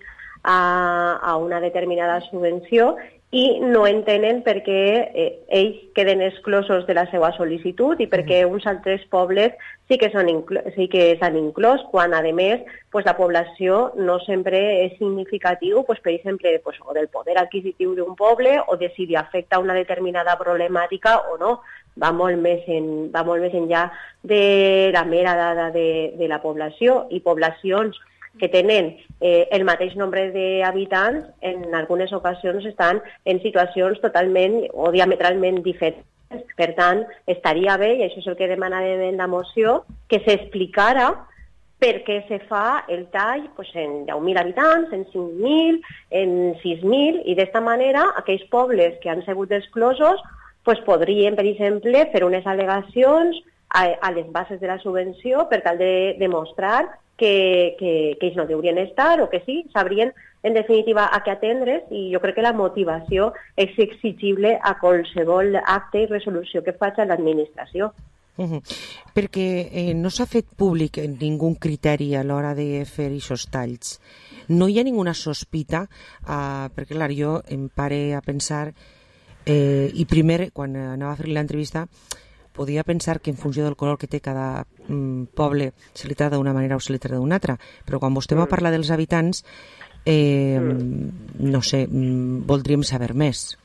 a, a una determinada subvenció i no entenen per què eh, ells queden exclosos de la seva sol·licitud i perquè uns altres pobles sí que s'han inclòs, sí que s'han inclòs quan, a més, pues, la població no sempre és significatiu, pues, per exemple, pues, o del poder adquisitiu d'un poble o de si li afecta una determinada problemàtica o no. Va molt més, en, va molt més enllà de la mera dada de, de la població i poblacions que tenen eh, el mateix nombre d'habitants en algunes ocasions estan en situacions totalment o diametralment diferents. Per tant, estaria bé, i això és el que demanàvem en la moció, que s'explicara per què se fa el tall pues, en deu mil habitants, en cinc mil, en sis mil, i d'esta manera aquells pobles que han sigut exclosos pues, podrien, per exemple, fer unes al·legacions a, a les bases de la subvenció per tal de demostrar que, que, que ells no deurien estar o que sí, sabrien en definitiva a què atendre's, i jo crec que la motivació és exigible a qualsevol acte i resolució que faci l'administració. Uh-huh. Perquè eh, no s'ha fet públic ningú criteri a l'hora de fer aquests talls. No hi ha ninguna sospita, uh, perquè clar, jo em pare a pensar, eh, i primer, quan anava a fer l'entrevista, podia pensar que en funció del color que té cada mm, poble se li trata d'una manera o se li trata d'una altra, però quan vostè va parlar dels habitants, eh, no sé, mm, voldríem saber més.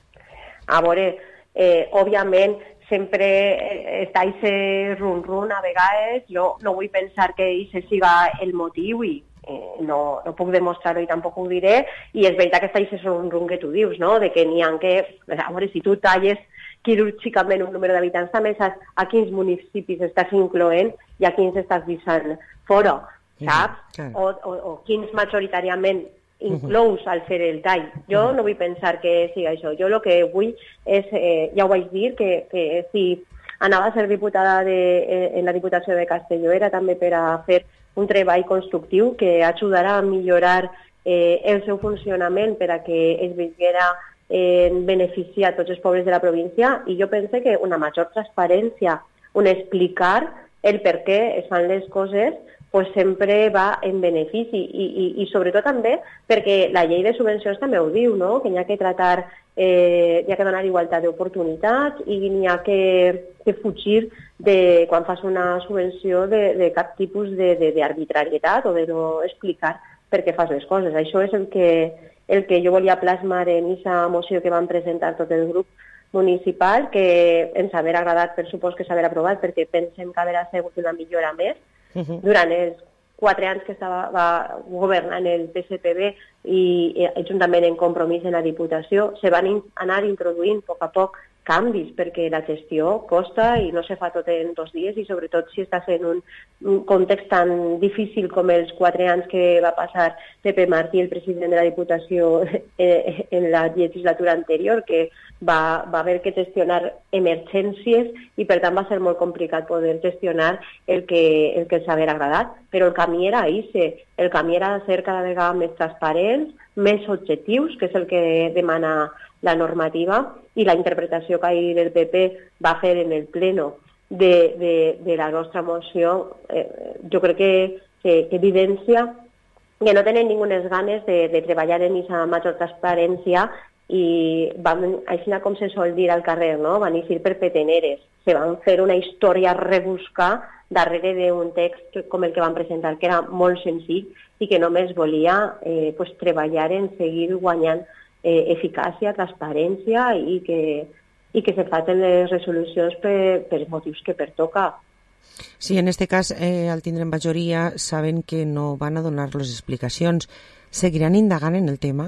A veure, eh, òbviament, sempre està aquest run-run a vegades, jo no vull pensar que aquest siga el motiu i eh, no, no puc demostrar-ho i tampoc ho diré, i és veritat que està aquest run-run que tu dius, no? De que n'hi ha que, a veure, si tu talles quirúrgicament un número d'habitants, també saps a quins municipis estàs incloent i a quins estàs deixant fora, saps? O, o, o quins majoritàriament inclous al fer el tall. Jo no vull pensar que sigui això. Jo el que vull és, eh, ja ho vaig dir, que, que si anava a ser diputada de, eh, en la Diputació de Castelló era també per a fer un treball constructiu que ajudarà a millorar eh, el seu funcionament per a que es veiera en beneficiar a tots els pobles de la província, i jo penso que una major transparència, un explicar el per què es fan les coses pues sempre va en benefici i, i, i sobretot també perquè la llei de subvencions també ho diu, no? Que n'hi ha que tratar, eh, n'hi ha que donar igualtat d'oportunitats i n'hi ha que, que fugir de, quan fas una subvenció de, de cap tipus d'arbitrarietat o de no explicar per què fas les coses. Això és el que, el que jo volia plasmar en aquesta moció que van presentar tot el grup municipal, que ens haver agradat, per supost que s'haver aprovat, perquè pensem que haver sigut una millora més. Uh-huh. Durant els quatre anys que estava va governant el P S P B i, i juntament en Compromís en la Diputació, se van in, anar introduint a poc a poc canvis, perquè la gestió costa i no se fa tot en dos dies, i sobretot si estàs en un, un context tan difícil com els quatre anys que va passar Pepe Martí, el president de la Diputació, eh, en la legislatura anterior, que va, va haver que gestionar emergències i per tant va ser molt complicat poder gestionar el que, el que els haver agradat, però el camí era ese, el camí era ser cada vegada més transparents, més objectius, que és el que demana la normativa, i la interpretació que ahir el P P va fer en el pleno de, de, de la nostra moció, eh, jo crec que, que, que evidencia que no tenen ningunes ganes de, de treballar en aquesta major transparència i van, així com se sol dir al carrer, no? Van eixir per peteneres, se van fer una història a rebuscar darrere d'un text com el que van presentar, que era molt senzill i que només volia eh, pues, treballar en seguir guanyant eh, eficàcia, transparència i que, i que se facin les resolucions per, per motius que pertoca. Sí, en este cas, eh, al tindre majoria, saben que no van a donar les explicacions. Seguiran indagant en el tema?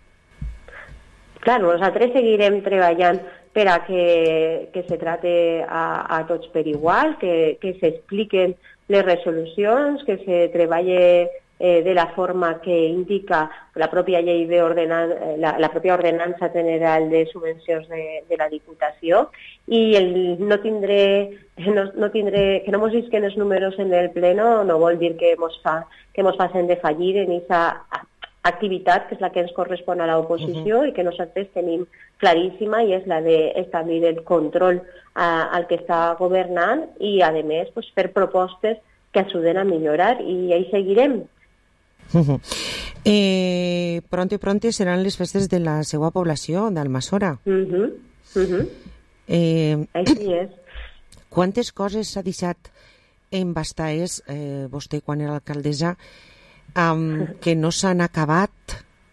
Clar, nosaltres seguirem treballant per a que, que se trate a, a tots per igual, que, que s'expliquen les resolucions, que se treballe eh, de la forma que indica la pròpia llei de ordenan- la, la pròpia ordenança general de subvencions de, de la Diputació, i el no tindré, no, no tindré, que no mos isquen els números en el pleno no vol dir que mos, fa, que mos facin de fallir en aquesta activitat que és la que ens correspon a l'oposició uh-huh. i que nosaltres tenim claríssima, i és la d'establir el control a, al que està governant i, a més, pues, fer propostes que ajuden a millorar, i ahí seguirem. Uh-huh. Eh, pronto pronto seran les festes de la seva població, d'Almassora. Uh-huh. Uh-huh. Eh, Així és. Quantes coses s'ha deixat en Bastaès, eh, vostè quan era alcaldessa, Um, que no s'han acabat?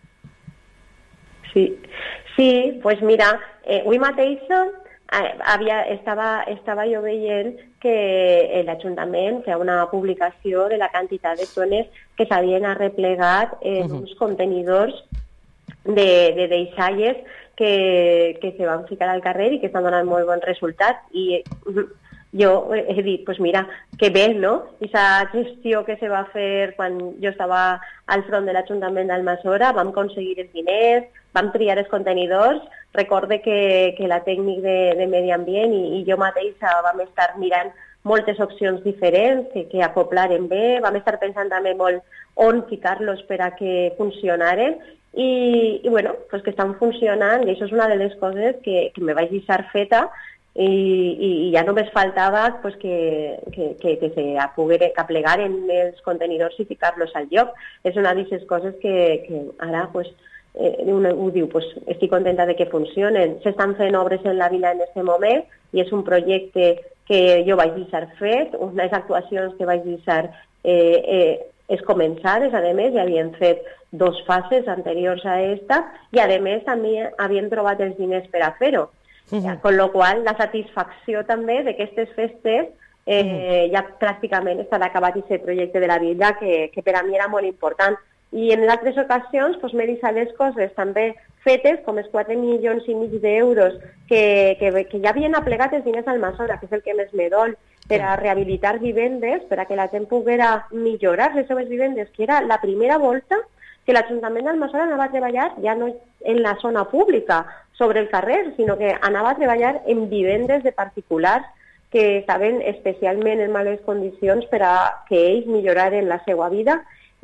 Sí, sí, pues mira, eh, avui mateix eh, havia, estava, estava jo veient que l'Ajuntament feia una publicació de la quantitat de tones que s'havien arreplegat en uh-huh. uns contenidors de, de deixalles que, que se van ficar al carrer i que estan donant molt bon resultat, i uh, jo he dit, pues mira, que bé, no? Aquesta gestió que se va fer quan jo estava al front de l'Ajuntament d'Almassora, vam aconseguir els diners, vam triar els contenidors, recorde que, que la tècnic de, de Medi Ambient i, i jo mateixa vam estar mirant moltes opcions diferents que, que acoplaren bé, vam estar pensant també molt on ficar-los per a que funcionaren, i, i bueno, pues que estan funcionant, i això és una de les coses que, que me vaig deixar feta. I, i, i ja només faltava pues, que, que, que, que se poguera aplegar en els contenidors i ficar-los al lloc. És una d'aquestes coses que, que ara pues, eh, una, ho diu, pues, estic contenta de que funcionen. S'estan fent obres en la vila en aquest moment i és un projecte que jo vaig deixar fet, unes actuacions que vaig deixar eh, eh, és començades, a més, ja havien fet dos fases anteriors a esta, i a més també havien trobat els diners per a fer-ho. Uh-huh. Con lo qual, la satisfacció també d'aquestes festes eh, uh-huh. ja pràcticament està acabat aquest projecte de la vila que, que per a mi era molt important. I en altres ocasions pues, m'he deixat les coses també fetes, com els quatre milions i mig d'euros que, que, que ja havien aplegat els diners al Almassora, que és el que més me dol, per a rehabilitar vivendes, per a que la gent poguera millorar les seves vivendes, que era la primera volta que l'Ajuntament d'Almassora anava a treballar ja no en la zona pública, sobre el carrer, sinó que anava a treballar en vivendes de particulars que estaven especialment en males condicions per a que ells milloraren la seva vida,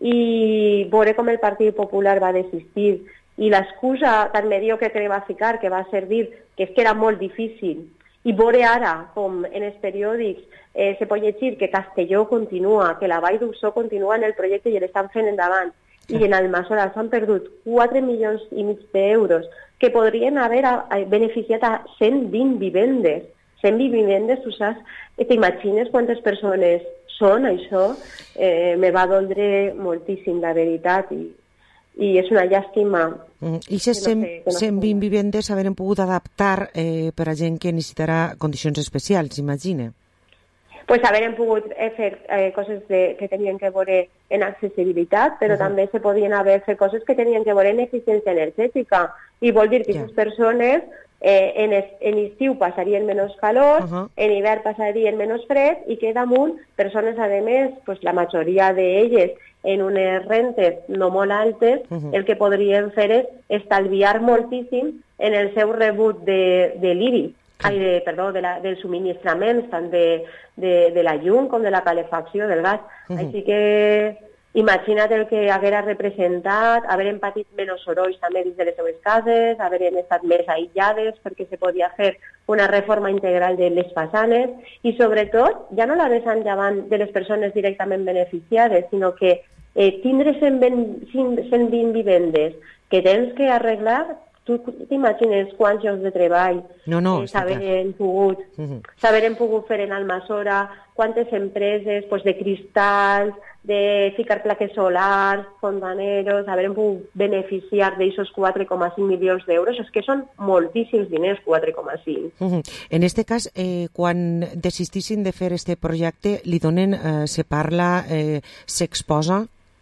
i veure com el Partit Popular va desistir. I l'excusa tan mediocre que va ficar, que va servir, que és que era molt difícil i veure ara, com en els periòdics eh, se pot llegir que Castelló continua, que la Vall d'Uixó continua en el projecte i l'estan fent endavant, i en Almassora s'han perdut quatre milions i mig d'euros que podrien haver beneficiat a cent vint vivendes. cent vint vivendes, tu saps? T'imagines quantes persones són, això? Eh, me va doldre moltíssim, la veritat, i, i és una llàstima. Mm. I aquestes que no sé, que no cent vint vivendes s'haurem pogut adaptar eh, per a gent que necessitarà condicions especials, imagina. Pues haurem pogut eh, fer eh, coses de, que tenien que veure en accessibilitat, però uh -huh. també se podien haver fet coses que tenien que veure en eficiència energètica. I vol dir que aquestes yeah. persones eh, en, es, en estiu passarien menys calor, uh -huh. en hivern passarien menys fred, i que damunt persones, a més, pues, la majoria d'elles en unes rentes no molt altes, uh -huh. el que podrien fer és estalviar moltíssim en el seu rebut de, de l'I B I. Ai, de, perdó, de la, dels subministraments, tant de, de, de la llum com de la calefacció, del gas. Uh-huh. Així que imagina't el que haguera representat, haver patit menys sorolls també dins de les seues cases, haver estat més aïllades perquè se podia fer una reforma integral de les façanes i, sobretot, ja no la vessant davant de les persones directament beneficiades, sinó que eh, tindre cent vint vivendes que tens que arreglar. Tu t'imagines quants llocs de treball no, no, eh, s'haurem pogut, uh -huh. s'haurem pogut fer en Almassora, quantes empreses pues, de cristalls, de ficar plaques solars, fontaneros, haurem pogut beneficiar d'aixos quatre coma cinc milions d'euros. És que són moltíssims diners, quatre coma cinc. Uh -huh. En este cas, eh, quan desistissin de fer este projecte, li donen, eh, se parla, eh, s'exposa?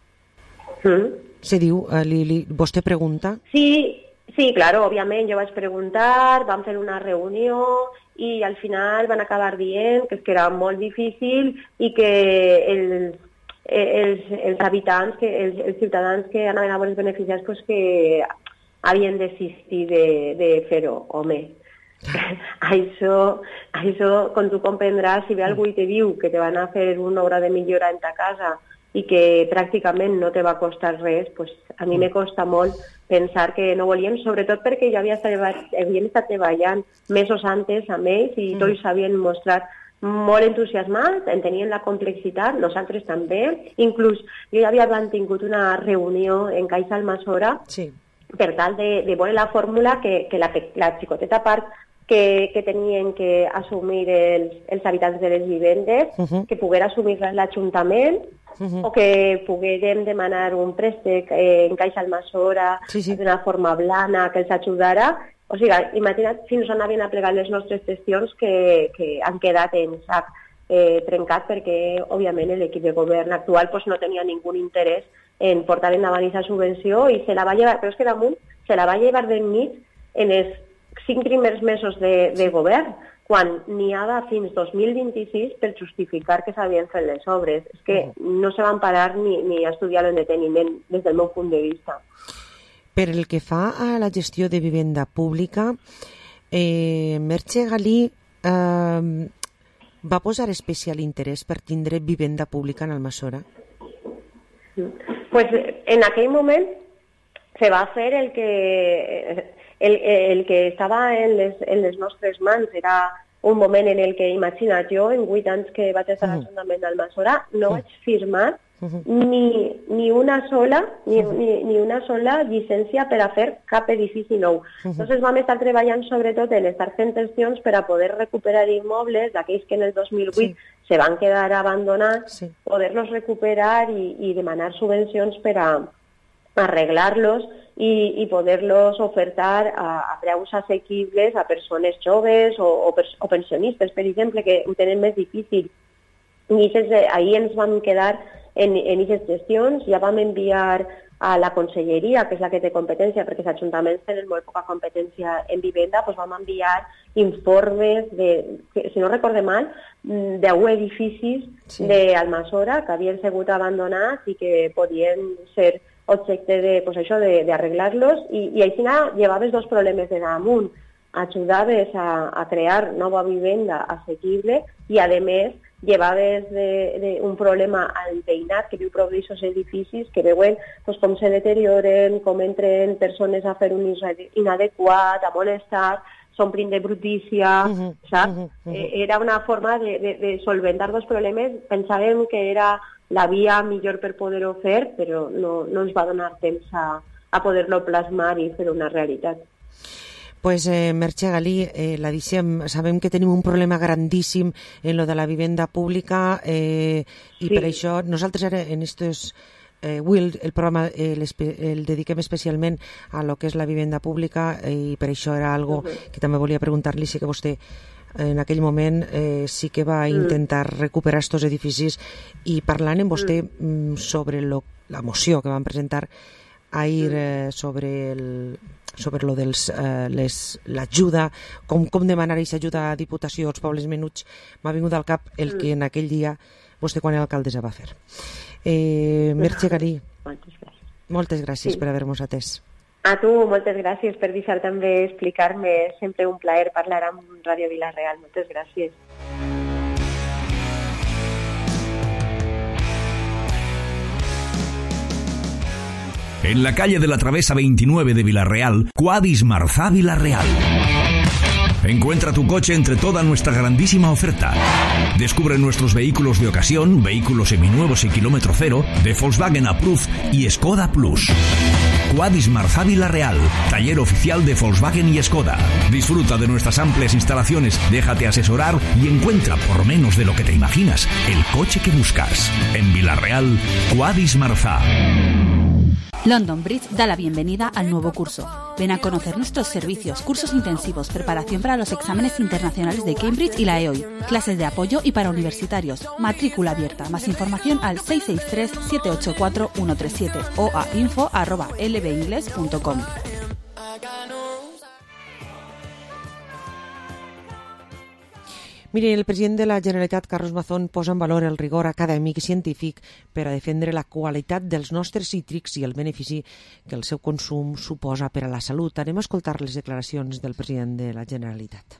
Uh -huh. Se diu, eh, li, li, vostè pregunta? Sí, Sí, claro, òbviament, jo vaig preguntar, vam fer una reunió i al final van acabar dient que, és que era molt difícil i que els, els, els habitants, que els, els ciutadans que anaven a veure els beneficiats, pues que havien desistit de, de fer-ho. Home, això, això, com tu comprendràs, si ve algú i te diu que te van a fer una obra de millora en ta casa i que pràcticament no te va costar res, pues a mi me costa molt pensar que no volien, sobretot perquè ja havia estat, havien estat treballant mesos antes amb ells i mm. tots s'havien mostrat molt entusiasmats, entenien la complexitat, nosaltres també. Inclús jo ja havia mantingut una reunió en Caixa Almassora sí. per tal de, de veure la fórmula que, que la, la xicoteta part que, que tenien que assumir els, els habitants de les vivendes, uh -huh. que poguera assumir l'Ajuntament, Uh-huh. o que poguérem demanar un préstec eh, en Caixa Almassora sí, sí. d'una forma blana que els ajudara. O sigui, imagina't fins on havien aplegat les nostres gestions que, que han quedat en sac eh, trencat perquè, òbviament, l'equip de govern actual pues, no tenia ningú interès en portar endavant aquesta subvenció i se la va llevar, però és que damunt se la va llevar d'enmig en els cinc primers mesos de, de govern, quan n'hi ha fins dos mil vint-i-sis per justificar que s'havien fet les obres. És que no se van parar ni, ni a estudiar-lo en deteniment des del meu punt de vista. Per el que fa a la gestió de vivenda pública, eh, Merche Galí eh, va posar especial interès per tindre vivenda pública en Almassora? Pues en aquell moment se va fer el que... El, el que estava en les, en les nostres mans. Era un moment en el que, imagina't, jo en vuit anys que vaig estar a l'Ajuntament d'Almassora no vaig firmar uh-huh. ni, ni una sola ni, uh-huh. ni, ni una sola llicència per a fer cap edifici nou. Uh-huh. Entonces vam estar treballant sobretot en estar fent gestions per a poder recuperar immobles d'aquells que en el dos mil vuit sí. se van quedar abandonats, sí. poder-los recuperar i, i demanar subvencions per a arreglar-los i, i poder-los ofertar a, a preus assequibles a persones joves o, o, o pensionistes, per exemple, que ho tenen més difícil. I ahir ens vam quedar en aquestes gestions, ja vam enviar a la conselleria, que és la que té competència, perquè els ajuntaments tenen molt poca competència en vivenda, doncs vam enviar informes de, si no recorde mal, deu edificis sí. d'Almassora que havien sigut abandonats i que podien ser objecte de, pues això, de, de arreglar-los i, i així llevaves dos problemes de damunt. Ajudaves a, a crear nova vivenda assequible i, a més, llevaves de, de un problema al veïnat que viu prop d'aquests edificis, que veuen pues, com se deterioren, com entren persones a fer un ús inadequat, a molestar. s'omplin de brutícia, uh -huh, saps? Uh -huh, uh -huh. Eh, era una forma de, de, de solventar dos problemes. Pensàvem que era la via millor per poder-ho fer, però no, no ens va donar temps a, a poder-lo plasmar i fer una realitat. Pues eh, Merche Galí, eh, la dicem, sabem que tenim un problema grandíssim en lo de la vivenda pública eh, i sí. Per això nosaltres ara en estos eh, Will, el programa eh, el dediquem especialment a lo que és la vivenda pública eh, i per això era algo uh-huh. que també volia preguntar-li, si que vostè en aquell moment eh, sí que va intentar mm. recuperar estos edificis, i parlant amb vostè mm. sobre lo, la moció que van presentar ahir eh, sobre el sobre lo dels eh, les l'ajuda, com, com demanar aquesta ajuda a Diputació als pobles menuts, m'ha vingut al cap el que en aquell dia vostè quan era alcaldessa va fer. Eh, Merche Galí, moltes gràcies, moltes gràcies sí. per haver-nos atès. A tu, moltes gràcies per deixar també explicar-me, sempre un plaer parlar amb Ràdio Vila-real, moltes gràcies. En la calle de la Travesa veintinueve de Vila-real, Quadis Marzá Vila-real. Encuentra tu coche entre toda nuestra grandísima oferta. Descubre nuestros vehículos de ocasión, vehículos seminuevos y kilómetro cero, de Volkswagen Approved y Skoda Plus. Quadis Marzá Vila-real, taller oficial de Volkswagen y Skoda. Disfruta de nuestras amplias instalaciones, déjate asesorar y encuentra, por menos de lo que te imaginas, el coche que buscas. En Vila-real, Quadis Marzá. London Bridge da la bienvenida al nuevo curso. Ven a conocer nuestros servicios, cursos intensivos, preparación para los exámenes internacionales de Cambridge y la E O I, clases de apoyo y para universitarios, matrícula abierta. Más información al seis seis tres, siete ocho cuatro, uno tres siete o a info arroba l b ingles punto com. Mire, el president de la Generalitat, Carlos Mazón, posa en valor el rigor acadèmic i científic per a defendre la qualitat dels nostres cítrics i el benefici que el seu consum suposa per a la salut. Anem a escoltar les declaracions del president de la Generalitat.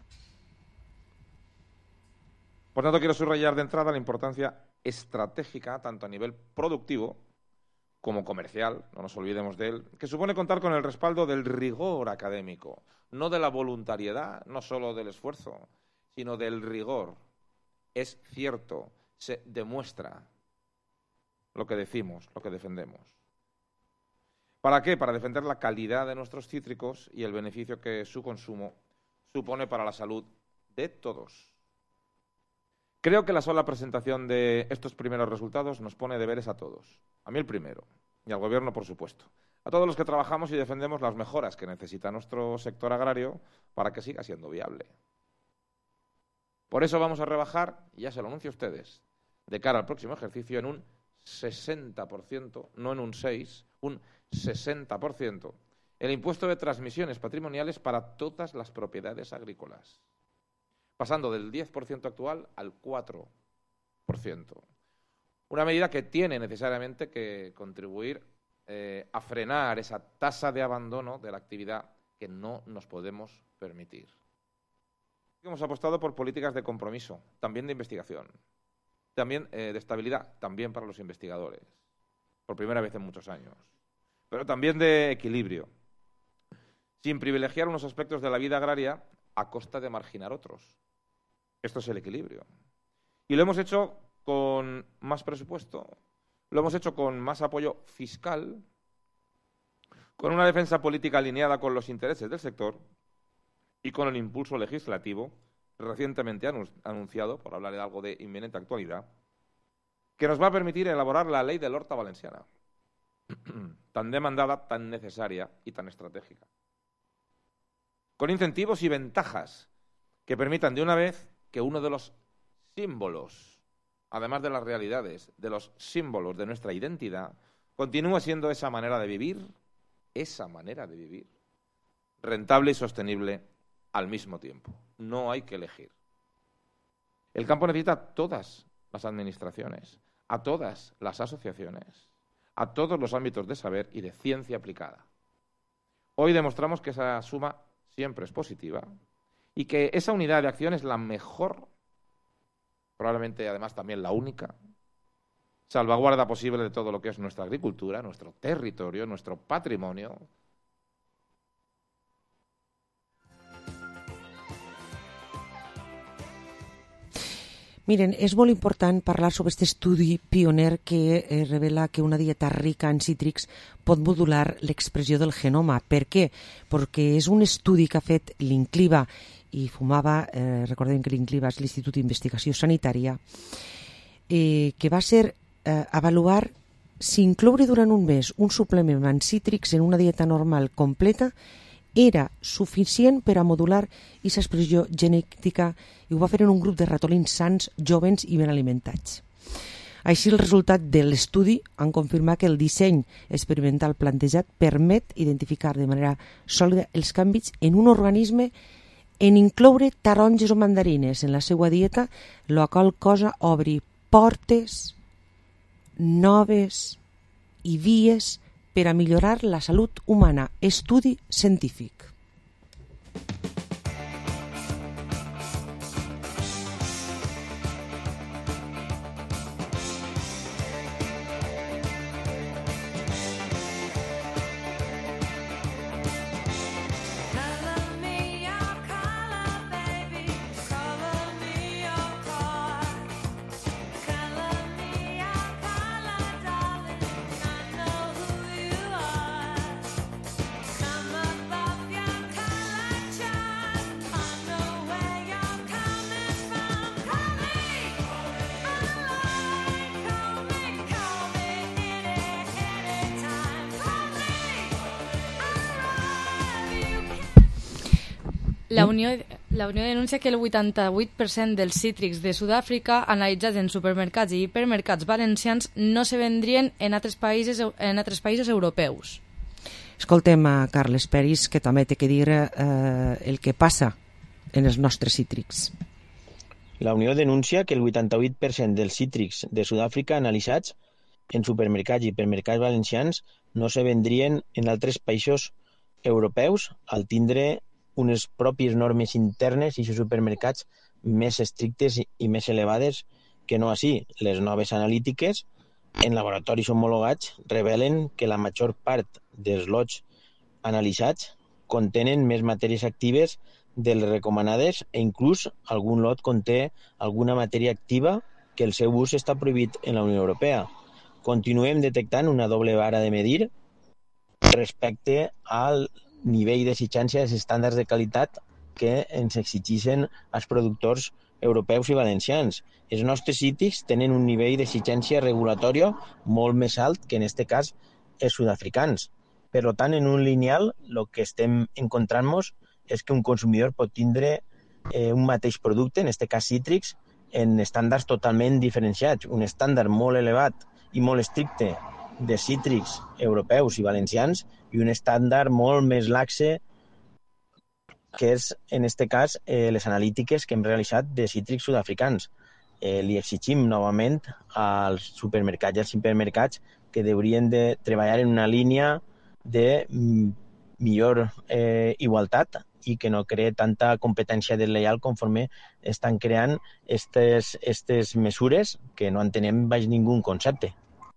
Por tanto, quiero subrayar de entrada la importancia estratégica, tanto a nivel productivo como comercial, no nos olvidemos de él, que supone contar con el respaldo del rigor académico, no de la voluntariedad, no solo del esfuerzo, sino del rigor. Es cierto, se demuestra lo que decimos, lo que defendemos. ¿Para qué? Para defender la calidad de nuestros cítricos y el beneficio que su consumo supone para la salud de todos. Creo que la sola presentación de estos primeros resultados nos pone deberes a todos. A mí el primero, y al Gobierno, por supuesto. A todos los que trabajamos y defendemos las mejoras que necesita nuestro sector agrario para que siga siendo viable. Por eso vamos a rebajar, y ya se lo anuncio a ustedes, de cara al próximo ejercicio en un sesenta por ciento, no en un seis por ciento, un sesenta por ciento, el impuesto de transmisiones patrimoniales para todas las propiedades agrícolas, pasando del diez por ciento actual al cuatro por ciento. Una medida que tiene necesariamente que contribuir eh, a frenar esa tasa de abandono de la actividad que no nos podemos permitir. Hemos apostado por políticas de compromiso, también de investigación, también eh, de estabilidad, también para los investigadores, por primera vez en muchos años, pero también de equilibrio, sin privilegiar unos aspectos de la vida agraria a costa de marginar otros. Esto es el equilibrio. Y lo hemos hecho con más presupuesto, lo hemos hecho con más apoyo fiscal, con una defensa política alineada con los intereses del sector y con el impulso legislativo recientemente anunciado, por hablar de algo de inminente actualidad, que nos va a permitir elaborar la ley de l'Horta Valenciana, tan demandada, tan necesaria y tan estratégica. Con incentivos y ventajas que permitan de una vez que uno de los símbolos, además de las realidades, de los símbolos de nuestra identidad, continúe siendo esa manera de vivir, esa manera de vivir, rentable y sostenible al mismo tiempo. No hay que elegir. El campo necesita a todas las administraciones, a todas las asociaciones, a todos los ámbitos de saber y de ciencia aplicada. Hoy demostramos que esa suma siempre es positiva y que esa unidad de acción es la mejor, probablemente además también la única, salvaguarda posible de todo lo que es nuestra agricultura, nuestro territorio, nuestro patrimonio. Miren, és molt important parlar sobre aquest estudi pioner que eh, revela que una dieta rica en cítrics pot modular l'expressió del genoma. Per què? Perquè és un estudi que ha fet l'Incliva i fumava, eh, recordem que l'Incliva és l'Institut d'Investigació Sanitària, eh, que va ser eh, avaluar si incloure durant un mes un suplement amb cítrics en una dieta normal completa era suficient per a modular aquesta expressió genètica, i ho va fer en un grup de ratolins sans, jovens i ben alimentats. Així, el resultat de l'estudi han confirmat que el disseny experimental plantejat permet identificar de manera sòlida els canvis en un organisme en incloure taronges o mandarines en la seva dieta, la qual cosa obri portes noves i vies per a millorar la salut humana. Estudi científic. La Unió, la Unió denuncia que el vuitanta-vuit per cent dels cítrics de Sud-àfrica analitzats en supermercats i hipermercats valencians no se vendrien en altres països, en altres països europeus. Escoltem a Carles Peris, que també té que dir eh, el que passa en els nostres cítrics. La Unió denuncia que el vuitanta-vuit per cent dels cítrics de Sud-àfrica analitzats en supermercats i hipermercats valencians no se vendrien en altres països europeus al tindre unes pròpies normes internes i supermercats més estrictes i més elevades que no així. Les noves analítiques en laboratoris homologats revelen que la major part dels lots analitzats contenen més matèries actives de les recomanades e inclús algun lot conté alguna matèria activa que el seu ús està prohibit en la Unió Europea. Continuem detectant una doble vara de medir respecte al nivell d'exigència dels estàndards de qualitat que ens exigeixen els productors europeus i valencians. Els nostres cítrics tenen un nivell d'exigència regulatòria molt més alt que en aquest cas els sud-africans. Per tant, en un lineal, el que estem encontrant-nos és que un consumidor pot tindre eh, un mateix producte, en aquest cas cítrics, en estàndards totalment diferenciats. Un estàndard molt elevat i molt estricte de cítrics europeus i valencians i un estàndard molt més laxe que és, en aquest cas, eh, les analítiques que hem realitzat de cítrics sud-africans. Eh, li exigim novament als supermercats i als hipermercats que haurien de treballar en una línia de mm, millor eh, igualtat i que no cree tanta competència deslleial conforme estan creant aquestes mesures que no entenem baix ningú concepte.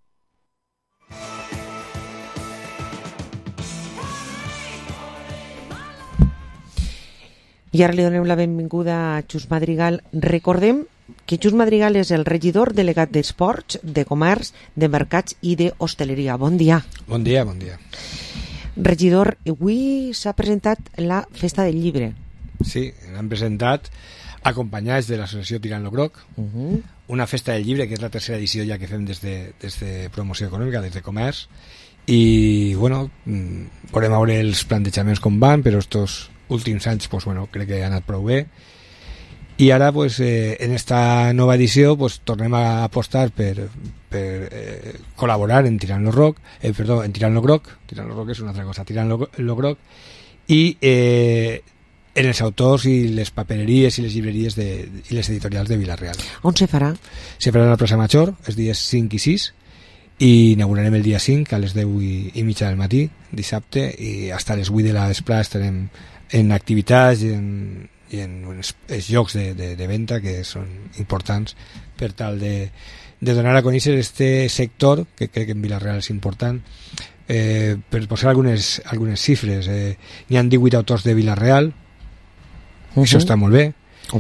I ara li donem la benvinguda a Xus Madrigal. Recordem que Xus Madrigal és el regidor delegat d'Esports, de Comerç, de Mercats i d'Hostaleria. Bon dia. Bon dia, bon dia. Regidor, avui s'ha presentat la Festa del Llibre. Sí, l'han presentat acompanyats de l'associació Tirant lo Groc, uh -huh. una Festa del Llibre que és la tercera edició ja que fem des de, des de promoció econòmica, des de comerç, i bueno, podem veure els plantejaments com van, però estos últims anys pues, bueno, crec que ha anat prou bé, i ara pues, eh, en esta nova edició pues, tornem a apostar per, per eh, col·laborar en Tirant lo Roc, eh, perdó, en Tirant lo Groc, Tirant lo Roc és una altra cosa, Tirant lo, lo Groc, i eh, en els autors i les papereries i les llibreries de, i les editorials de Vila-real. On se farà? Se farà a la plaça Major, els dies cinc i sis, i inaugurarem el dia cinc a les deu i, i mitja del matí, dissabte, i fins a les vuit de la vesprada estarem en activitats i en, i en els, els llocs de, de, de venda que són importants per tal de, de donar a conèixer este sector que crec que en Vila-real és important. Eh, per posar algunes, algunes xifres, eh, n'hi ha divuit autors de Vila-real, uh-huh. Això està molt bé. Compre.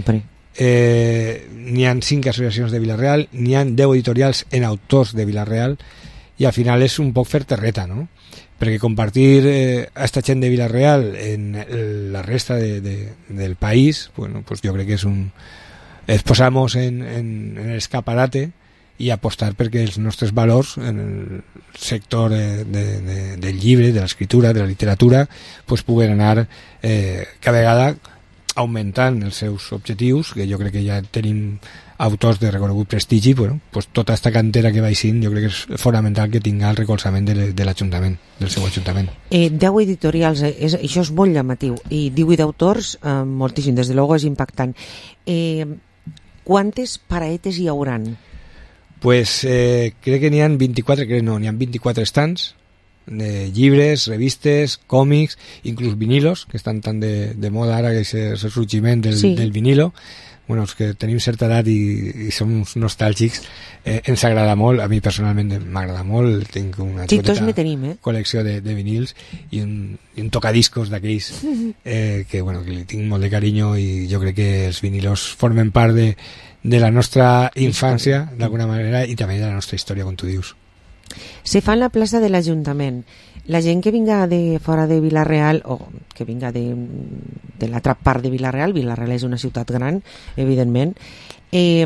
Eh, n'hi ha cinc associacions de Vila-real, n'hi ha deu editorials en autors de Vila-real, i al final és un poc fer terreta, no? Perquè compartir eh, esta gent de Vila-real en la resta de, de, del país, bueno, pues jo crec que és un... es posamos en, en, en el escaparate i apostar perquè els nostres valors en el sector de, de, de, del llibre, de l'escriptura, de la literatura, pues puguen anar eh, cada vegada augmentant els seus objectius, que jo crec que ja tenim autors de reconegut prestigi, bueno, pues tota aquesta cantera que va eixint jo crec que és fonamental que tinga el recolzament de, de l'Ajuntament, del seu Ajuntament. Eh, deu editorials, eh, és, això és molt llamatiu, i divuit autors, eh, moltíssim, des de luego és impactant. Eh, quantes paraetes hi hauran? Pues eh, crec que n'hi ha vint-i-quatre, crec no, n'hi ha vint-i-quatre estants de llibres, revistes, còmics, inclús vinilos, que estan tan de, de moda ara, que és el ressorgiment del, sí. del vinilo. Bueno, els que tenim certa edat i, i som uns nostàlgics, eh, ens agrada molt, a mi personalment m'agrada molt, tinc una sí, tots ne tenim, eh? col·lecció de, de vinils i un, i un tocadiscos d'aquells eh, que, bueno, que li tinc molt de carinyo, i jo crec que els vinilos formen part de, de la nostra infància, d'alguna manera, i també de la nostra història, com tu dius. Se fa en la plaça de l'Ajuntament. La gent que vinga de fora de Vila-real, o que vinga de, de l'altra part de Vila-real, Vila-real és una ciutat gran, evidentment, eh,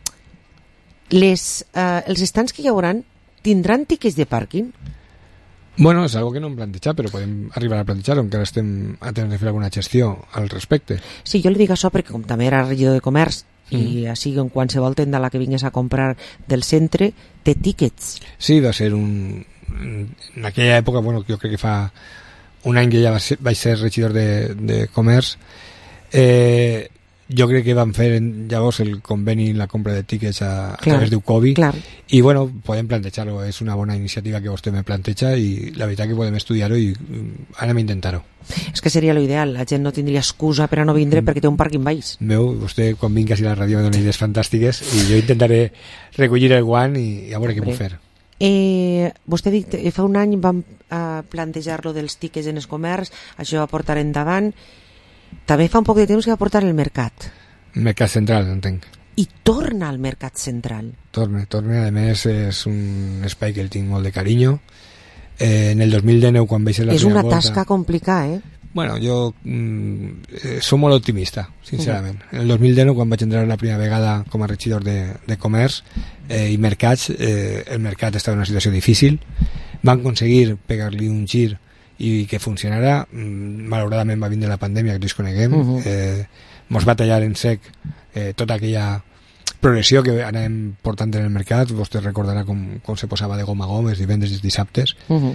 les, eh, els estants que hi hauran tindran tiquets de pàrquing? Bueno, és algo que no hem plantejat, però podem arribar a plantejar-ho, encara estem a temps de fer alguna gestió al respecte. Sí, jo li dic això perquè com també era regidor de comerç, i així en qualsevol tenda a la que vingués a comprar del centre té tíquets. Sí, va ser un... en aquella època, bueno, jo crec que fa un any que ja va ser, vaig ser regidor de, de comerç, eh, jo crec que vam fer llavors el conveni, la compra de tíquets a, a través d'U C O B I, clar. I bueno, podem plantejar-ho, és una bona iniciativa que vostè me planteja i la veritat que podem estudiar-ho i anem a intentar-ho. És que seria l'ideal, la gent no tindria excusa per a no vindre mm. perquè té un pàrquing baix. Veu, vostè quan vingues a la ràdio me dona idees fantàstiques i jo intentaré recollir el guant i, i a veure què puc fer. Eh, vostè ha dit, fa un any vam eh, plantejar-lo dels tíquets en el comerç, això va portar endavant. També fa un poc de temps que va portar el mercat. Mercat central, entenc. I torna al mercat central. Torna, torna, a més és un espai que el tinc molt de carinyo. Eh, en el dos mil dinou, quan vaig ser la és primera una volta... tasca complicada, eh? Bueno, jo mm, eh, som molt optimista, sincerament. Uh-huh. En el dos mil dinou, quan vaig entrar la primera vegada com a regidor de, de comerç eh, i mercats, eh, el mercat estava en una situació difícil. Van aconseguir pegar-li un gir i que funcionarà. Malauradament va vindre la pandèmia, que ens coneguem. Uh-huh. eh, mos va tallar en sec eh, tota aquella progressió que anem portant en el mercat. Vostè recordarà com, com se posava de gom a gom els divendres i els dissabtes. Uh-huh.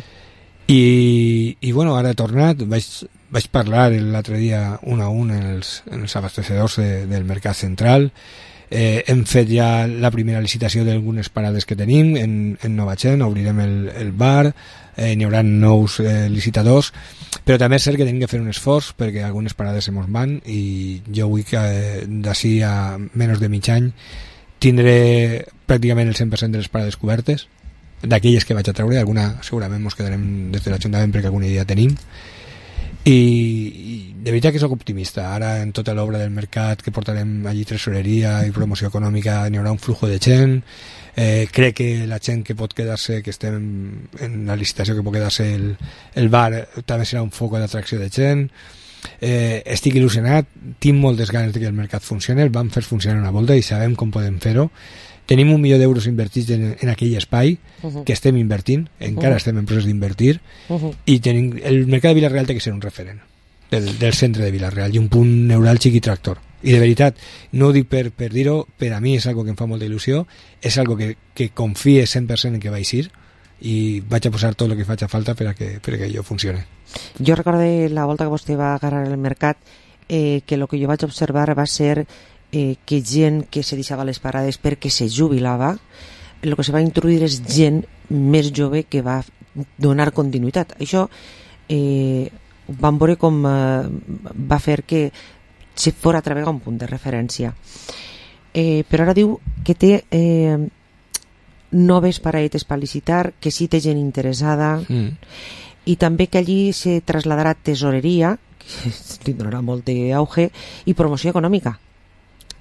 I, i bueno, ara he tornat, vaig, vaig parlar l'altre dia un a un en els, en els abastecedors de, del mercat central. Eh, hem fet ja la primera licitació d'algunes parades que tenim en, en Nova Gent, obrirem el, el bar, eh, n'hi haurà nous eh, licitadors, però també és cert que tenim que fer un esforç perquè algunes parades se mos van i jo vull que eh, d'ací a menys de mig any tindré pràcticament el cent per cent de les parades cobertes, d'aquelles que vaig a treure, alguna segurament ens quedarem des de l'Ajuntament perquè alguna idea tenim. I, i de veritat que sóc optimista. Ara en tota l'obra del mercat que portarem allí tresoreria i promoció econòmica n'hi haurà un flujo de gent. Eh, crec que la gent que pot quedar-se, que estem en la licitació, que pot quedar-se el, el bar, també serà un foc d'atracció de gent. Eh, estic il·lusionat, tinc moltes ganes de que el mercat funcioni, el vam fer funcionar una volta i sabem com podem fer-ho. Tenim un milió d'euros invertits en, en aquell espai uh-huh. que estem invertint, encara uh-huh. estem en procés d'invertir, uh-huh. i tenim, el mercat de Vila-real té que ser un referent del, del centre de Vila-real i un punt neuràlgic i tractor. I de veritat, no ho dic per, per dir-ho, per a mi és algo que em fa molta il·lusió, és algo que, que confie cent per cent en que vaig ir i vaig a posar tot el que faig a falta per a que, per a que allò funcioni. Jo recordo la volta que vostè va agarrar el mercat eh, que el que jo vaig observar va ser eh, que gent que se deixava les parades perquè se jubilava, el que se va introduir és gent més jove que va donar continuïtat. Això eh, vam veure com eh, va fer que se fora a través un punt de referència. Eh, però ara diu que té eh, noves paradetes per licitar, que sí té gent interessada, mm. i també que allí se trasladarà tesoreria, que li donarà molt d'auge, i promoció econòmica.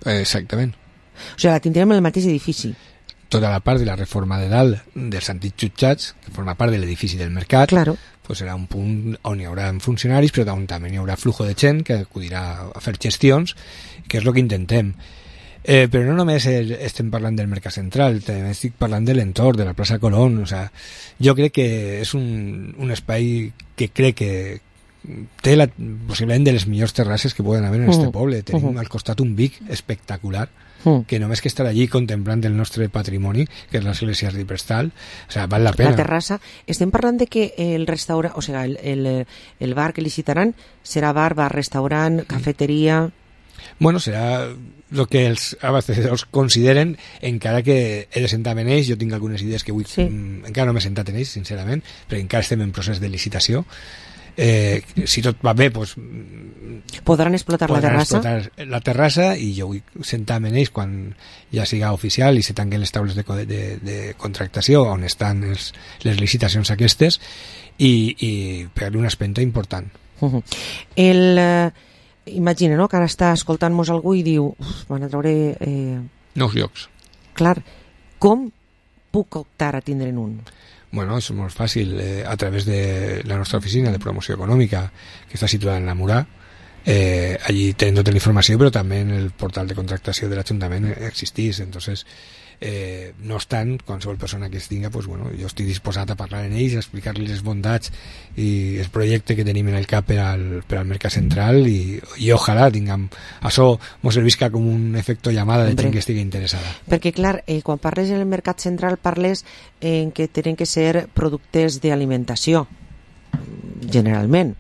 Exactament. O sigui, la tindrem en el mateix edifici. Tota la part de la reforma de dalt dels antics jutjats, que forma part de l'edifici del mercat, claro. pues serà un punt on hi haurà funcionaris, però on també hi haurà flujo de gent que acudirà a fer gestions, que és el que intentem. Eh, però no només el, estem parlant del mercat central, també estic parlant de l'entorn, de la plaça Colón. O sea, jo crec que és un, un espai que crec que té la, possiblement de les millors terrasses que poden haver en este Mm. poble. Tenim Mhm. al costat un Vic espectacular, Mm. que només que estar allí contemplant el nostre patrimoni, que és l'església de Prestal, o sea, val la pena. La terrassa. Estem parlant de que el restaurant, o sigui, el, el, el bar que licitaran serà bar, bar, restaurant, cafeteria... Bueno, serà el que els abastecedors consideren, encara que he de sentar en ells. Jo tinc algunes idees que vull... Sí. Mm, encara no m'he sentat en ells, sincerament, perquè encara estem en procés de licitació. Eh, si tot va bé, pues, podran explotar podran la terrassa explotar la terrassa, i jo vull sentar-me en ells quan ja siga oficial i se tanquen les taules de, co- de, de contractació on estan els, les licitacions aquestes, i, i pegar-li una espenta important. Uh-huh. El, eh, imagina, no?, que ara està escoltant-nos algú i diu, uf, van a treure eh... Nous llocs. Clar, com puc optar a tindre'n un? Bueno, és molt fàcil, eh, a través de la nostra oficina de promoció econòmica, que està situada en la Murà. Eh, allí tenen tota la informació, però també en el portal de contractació de l'Ajuntament existís. Entonces, eh, no obstant, qualsevol persona que es tinga, pues, bueno, jo estic disposat a parlar amb ells, a explicar-li les bondats i el projecte que tenim en el cap per al, per al mercat central, i, i ojalà tinguem això mos servisca com un efecte llamada de Hombre. gent que estigui interessada. Perquè, clar, eh, quan parles en el mercat central parles en que tenen que ser productes d'alimentació, generalment.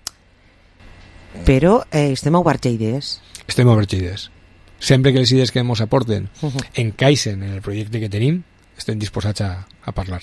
Però eh, estem oberts a idees. Estem oberts a idees. Sempre que les idees que ens aporten Uh-huh. encaixen en el projecte que tenim, estem disposats a, a parlar.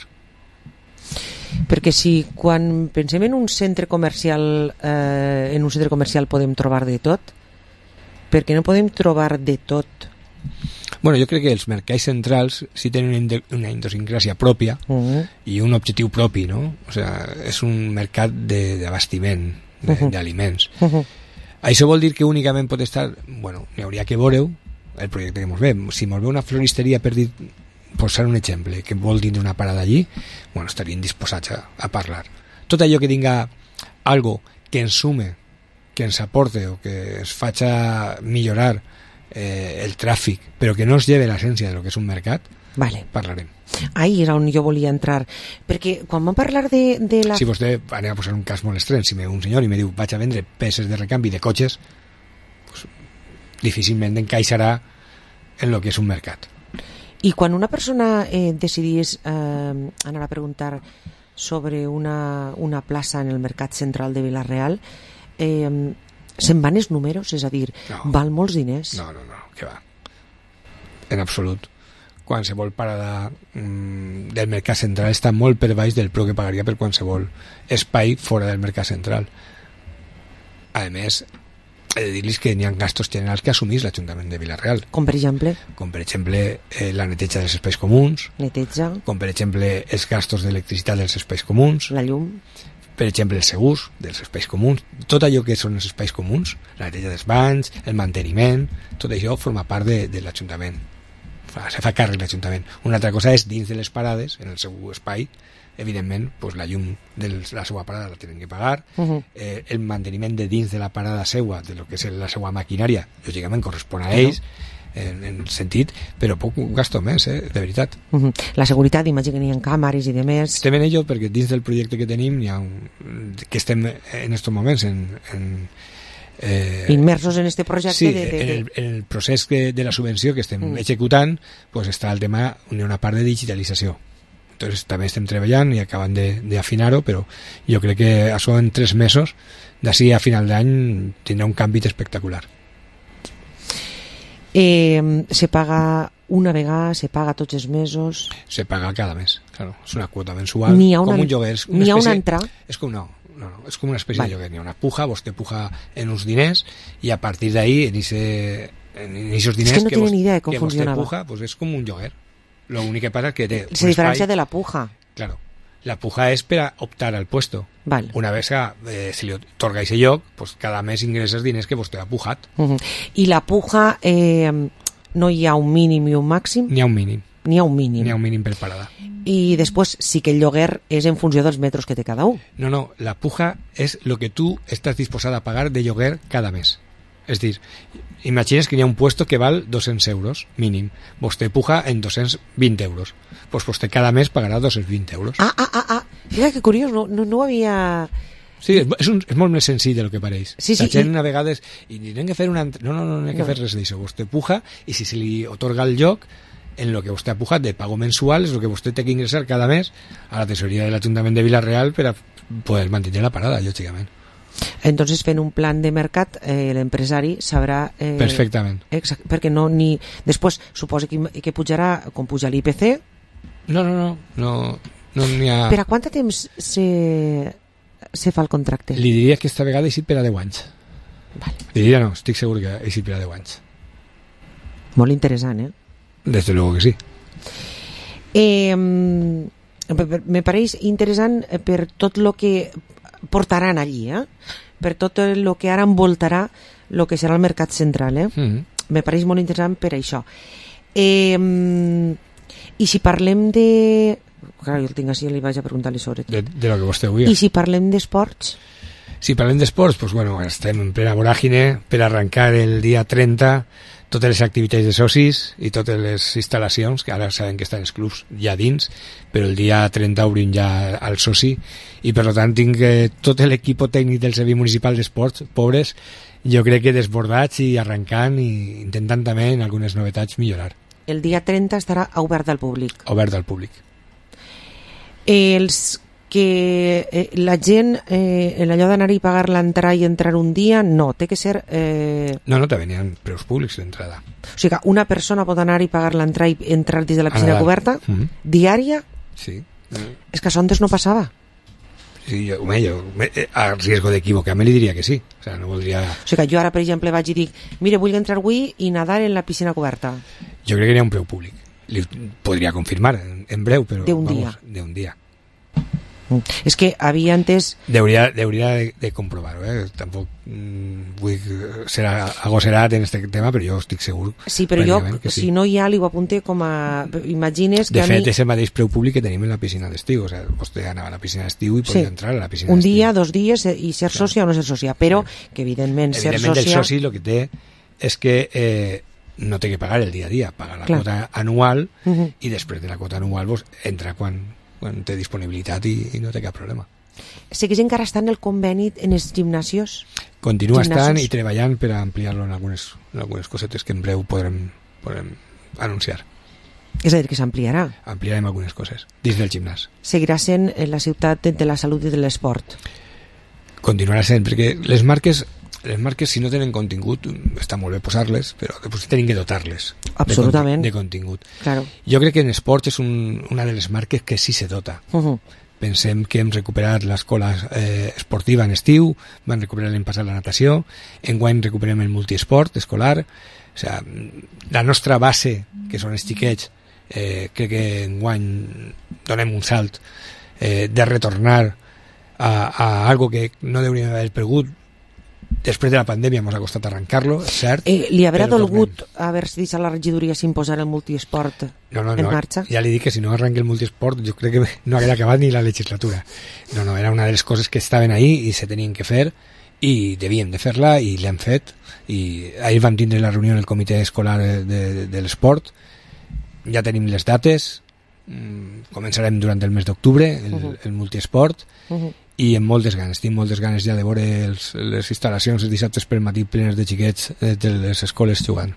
Perquè si quan pensem en un centre comercial, eh, en un centre comercial podem trobar de tot, perquè no podem trobar de tot. Bueno, jo crec que els mercats centrals sí tenen una, inde- una idiosincràsia pròpia Uh-huh. i un objectiu propi, no? O sea, és un mercat de- d'abastiment, de, Uh-huh. d'aliments. Uh-huh. Això vol dir que únicament pot estar... Bueno, n'hi hauria que veure el projecte que ens ve. Si ens ve una floristeria, per dir, posar un exemple, que vol tindre una parada allí, bueno, estaríem disposats a, a parlar. Tot allò que tinga algo que ens sume, que ens aporte o que ens faci millorar eh, el tràfic, però que no es lleve l'essència de lo que és un mercat, vale. parlarem. Ahí era on jo volia entrar, perquè quan vam parlar de, de la... Si vostè, anem a posar un cas molt estrany, si me ve un senyor i me diu vaig a vendre peces de recanvi de cotxes, pues, difícilment encaixarà en lo que és un mercat. I quan una persona eh, decidís eh, anar a preguntar sobre una, una plaça en el mercat central de Vila-real, eh, se'n van els números? És a dir, no. val molts diners? No, no, no, què va. En absolut. Qualsevol parada mm, del mercat central està molt per baix del preu que pagaria per qualsevol espai fora del mercat central. A més, he de dir-los que n'hi ha gastos generals que assumís l'Ajuntament de Vila-real. Com per exemple? Com per exemple eh, la neteja dels espais comuns, Neteja, com per exemple els gastos d'electricitat dels espais comuns, la llum, per exemple els segurs dels espais comuns, tot allò que són els espais comuns, la neteja dels banys, el manteniment, tot això forma part de, de l'Ajuntament. Fa, se fa càrrec l'Ajuntament. Una altra cosa és dins de les parades, en el seu espai, evidentment, pues, la llum de la seva parada la tenen que pagar, uh-huh. eh, el manteniment de dins de la parada seua, de lo que és la seva maquinària, lògicament correspon a Uh-huh. ells, en, en sentit, però poc gasto més, eh, de veritat. uh-huh. La seguretat, imagina que n'hi ha càmeres i de més. Estem en ello perquè dins del projecte que tenim n'hi ha un, que estem en estos moments en, en eh, immersos en este projecte sí, de, de, de... en, el, en el procés que, de la subvenció que estem Mm. executant, pues està el tema, hi ha una part de digitalització. Entonces també estem treballant i acabant d'afinar-ho, però jo crec que això en tres mesos d'ací a final d'any tindrà un canvi espectacular. Eh, se paga una vegada, se paga tots els mesos... Se paga cada mes, claro. És una quota mensual, N'hi ha una, com un lloguer. És una n'hi ha espècie, una entrada? És com, no, no, no, és com una espècie Vale. de lloguer. N'hi ha una puja, vostè puja en uns diners i a partir d'ahí, en ese, en esos diners és que no que, tenen vos, idea de com que vostè funcionava. puja, pues és com un lloguer. Lo únic que passa és que té Se un diferencia espai, de la puja. claro, La puja és per a optar al puesto. Val. Una vez que eh, se li otorga ese lloc, pues cada mes ingresses diners que vostè ha pujat. Uh -huh. I la puja, eh, no hi ha un mínim i un màxim? N'hi ha un mínim. N'hi ha un mínim. N'hi ha un mínim per parada. I després sí que el lloguer és en funció dels metres que té cada un. No, no, la puja és el que tu estàs disposada a pagar de lloguer cada mes. És dir, imagines que hi ha un puesto que val dos-cents euros, mínim. Vostè puja en dos-cents vint euros. Pues vostè cada mes pagarà dos-cents vint euros. Ah, ah, ah, ah. Mira que curiós, no, no, no ho havia... Sí, és, és, un, és molt més senzill del que pareix. Sí, sí, la gent i... a vegades... I ni hem que fer una... No, no, no, no hem que No. fer res d'això. Vostè puja i si se li otorga el lloc en lo que vostè ha pujat de pago mensual és el que vostè té que ingressar cada mes a la tesoreria de l'Ajuntament de Vila-real per a poder mantenir la parada, lògicament. Entonces, fent un plan de mercat, eh, l'empresari sabrà... Eh, Perfectament. Exacte, perquè no ni... Després, suposa que, que pujarà, com puja l'I P C... No, no, no, no, no n'hi ha... Per a quant temps se, se fa el contracte? Li diria que esta vegada eixit per a deu anys. Vale. Li diria no, estic segur que eixit per a deu anys. Molt interessant, eh? Desde luego que sí. Eh, me pareix interessant per tot el que portaran allí, eh? Per tot el que ara envoltarà el que serà el mercat central, eh? Mm-hmm. Me pareix molt interessant per això. Eh, I si parlem de... Clar, jo el tinc així, li vaig a preguntar-li sobre tot. De, de lo que vostè vull. I si parlem d'esports? Si parlem d'esports, pues bueno, estem en plena voràgine per arrencar el dia trenta totes les activitats de socis i totes les instal·lacions, que ara saben que estan els clubs ja dins, però el dia trenta obrim ja al soci i per tant tinc eh, tot l'equip tècnic del Servei Municipal d'Esports, pobres, jo crec que desbordats i arrencant i intentant també en algunes novetats millorar. El dia trenta estarà obert al públic. Obert al públic. Els que eh, la gent, eh, en allò d'anar i pagar l'entrada i entrar un dia, no, té que ser... Eh... No, no, també n'hi ha preus públics d'entrada. O sigui que una persona pot anar i pagar l'entrada i entrar dins de la piscina Ara, coberta, mm-hmm. diària? Sí. És que això antes no passava. Sí, jo, home, jo, eh, a riesgo d'equivocar-me li diria que sí. O sea, no voldria... O sigui que jo ara, per exemple, vaig i dic, mire, vull entrar avui i nadar en la piscina coberta. Jo crec que n'hi ha un preu públic. Li podria confirmar en, en breu, però... D'un vamos, dia. D'un dia. Mm. És que havia antes... Deuria, deuria de, de comprovar-ho, eh? Tampoc mm, vull ser agoserat en este tema, però jo estic segur... Sí, però jo, sí. si no hi ha, li ho apunte com a... Imagines que de a fet, mi... és el mateix preu públic que tenim en la piscina d'estiu. O sigui, vostè anava a la piscina d'estiu i Sí. podia entrar a la piscina Un d'estiu. dia, dos dies, i ser sòcia o no ser sòcia, però que evidentment, ser Evidentment, sòcia... el soci el que té és que eh, no té que pagar el dia a dia, paga la Clar. quota anual Mhm. i després de la quota anual pues, entra quan, quan té disponibilitat i, i no té cap problema. Segueix encara estant el conveni en els gimnasios? Continua Gimnasos. estant i treballant per a ampliar-lo en algunes, en algunes cosetes que en breu podrem, podrem anunciar. És a dir, que s'ampliarà. Ampliarem algunes coses dins del gimnàs. Seguirà sent en la ciutat de la salut i de l'esport. Continuarà sent, perquè les marques les marques si no tenen contingut està molt bé posar-les, però després tenen que dotar-les Absolutament. de, conti de contingut. Claro. Jo crec que en esports és un, una de les marques que sí se dota. Uh -huh. Pensem que hem recuperat l'escola eh, esportiva en estiu, van recuperar l'any passat la natació, enguany recuperem el multiesport escolar, o sigui, la nostra base, que són els xiquets, eh, crec que enguany donem un salt eh, de retornar a, a algo que no hauríem haver perdut. Després de la pandèmia ens ha costat arrencar-lo, és cert. Eh, li haurà però dolgut haver-se dit a la regidoria s'imposar el multiesport no, no, en no, marxa? Ja li dic que si no arrenca el multiesport jo crec que no haguera acabat ni la legislatura. No, no, era una de les coses que estaven ahí i se tenien que fer i devien de fer-la i l'hem fet i ahir vam tindre la reunió en el comitè escolar de, de, de l'esport, ja tenim les dates, mm, començarem durant el mes d'octubre el, Uh -huh. el multiesport Uh -huh. i amb moltes ganes, tinc moltes ganes ja de veure els, les instal·lacions els dissabtes per matí plenes de xiquets eh, de les escoles jugant.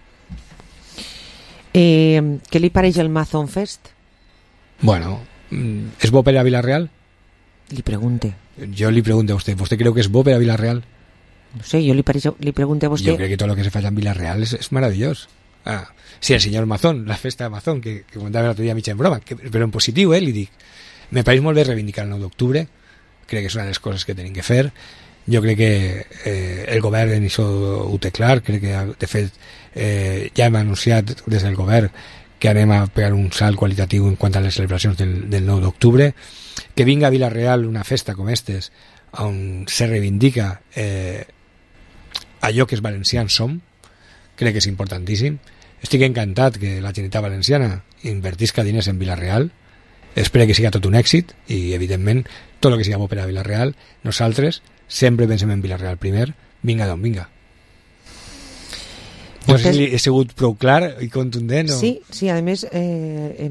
Eh, què li pareix el Mazón Fest? Bueno, mm, és bo per a Vila-real? Li pregunte. Jo li pregunto a vostè, ¿vostè creu que és bo per a Vila-real? No sé, jo li, pareix, li pregunto a vostè... Jo crec que tot el que se fa en Vila-real és, és meravellós. Ah, sí, el senyor Mazón, la festa de Mazón, que, que comentava l'altre dia mig en broma, que, però en positiu, eh, li dic. Me pareix molt bé reivindicar el nou d'octubre, crec que és una de les coses que tenim que fer. Jo crec que eh, el govern en això ho té clar, crec que de fet eh, ja hem anunciat des del govern que anem a pegar un salt qualitatiu en quant a les celebracions del, del nou d'octubre, que vinga a Vila-real una festa com estes on se reivindica eh, allò que els valencians som, crec que és importantíssim. Estic encantat que la Generalitat Valenciana invertisca diners en Vila-real, espero que siga tot un èxit i evidentment tot el que siga bo per a Vila-real, nosaltres sempre pensem en Vila-real primer, vinga d'on vinga. No sé si he sigut prou clar i contundent o... Sí, sí, a més eh,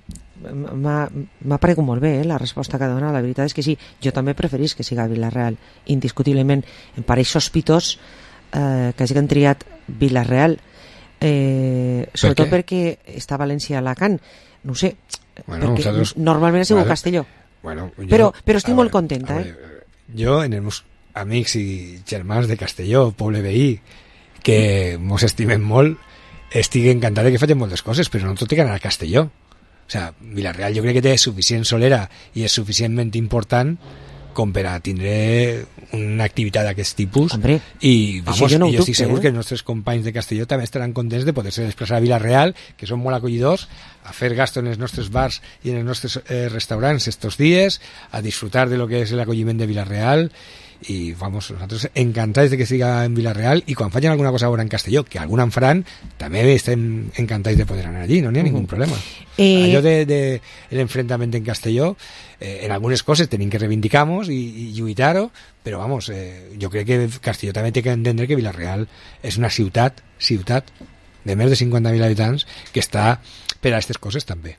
m'ha paregut molt bé eh, la resposta que dona. La veritat és que sí, jo també preferís que siga Vila-real, indiscutiblement. Em pareix sospitós eh, que hagin triat Vila-real, eh, sobretot per perquè està València a Alacant, no ho sé, bueno, perquè nosaltres... normalment ha sigut vale. Castelló, bueno, jo... però, però estic veure, molt contenta eh? Jo, en els meus amics i germans de Castelló, poble veí, que mos estimem molt, estic encantat de que facin moltes coses, però no tot té que anar a Castelló. O sea, Vila-real jo crec que té suficient solera i és suficientment important com per a tindre una activitat d'aquest tipus. Hombre, i vamos, jo, no jo estic dubte, segur eh? que els nostres companys de Castelló també estaran contents de poder-se desplaçar a Vila-real, que són molt acollidors, a fer gasto en els nostres bars i en els nostres eh, restaurants estos dies, a disfrutar de lo que és l'acolliment de Vila-real, i vamos, nosaltres encantats de que siga en Vila-real, i quan facin alguna cosa ara en Castelló, que alguna en faran, també estem encantats de poder anar allí, no n'hi ha uh -huh. ningú problema. Eh... Allò de, de l'enfrontament en Castelló, eh, en algunes coses tenim que reivindicar-nos i, i lluitar-ho, però vamos, eh, jo crec que Castelló també té que entendre que Vila-real és una ciutat, ciutat de més de cinquanta mil habitants que està per a aquestes coses també.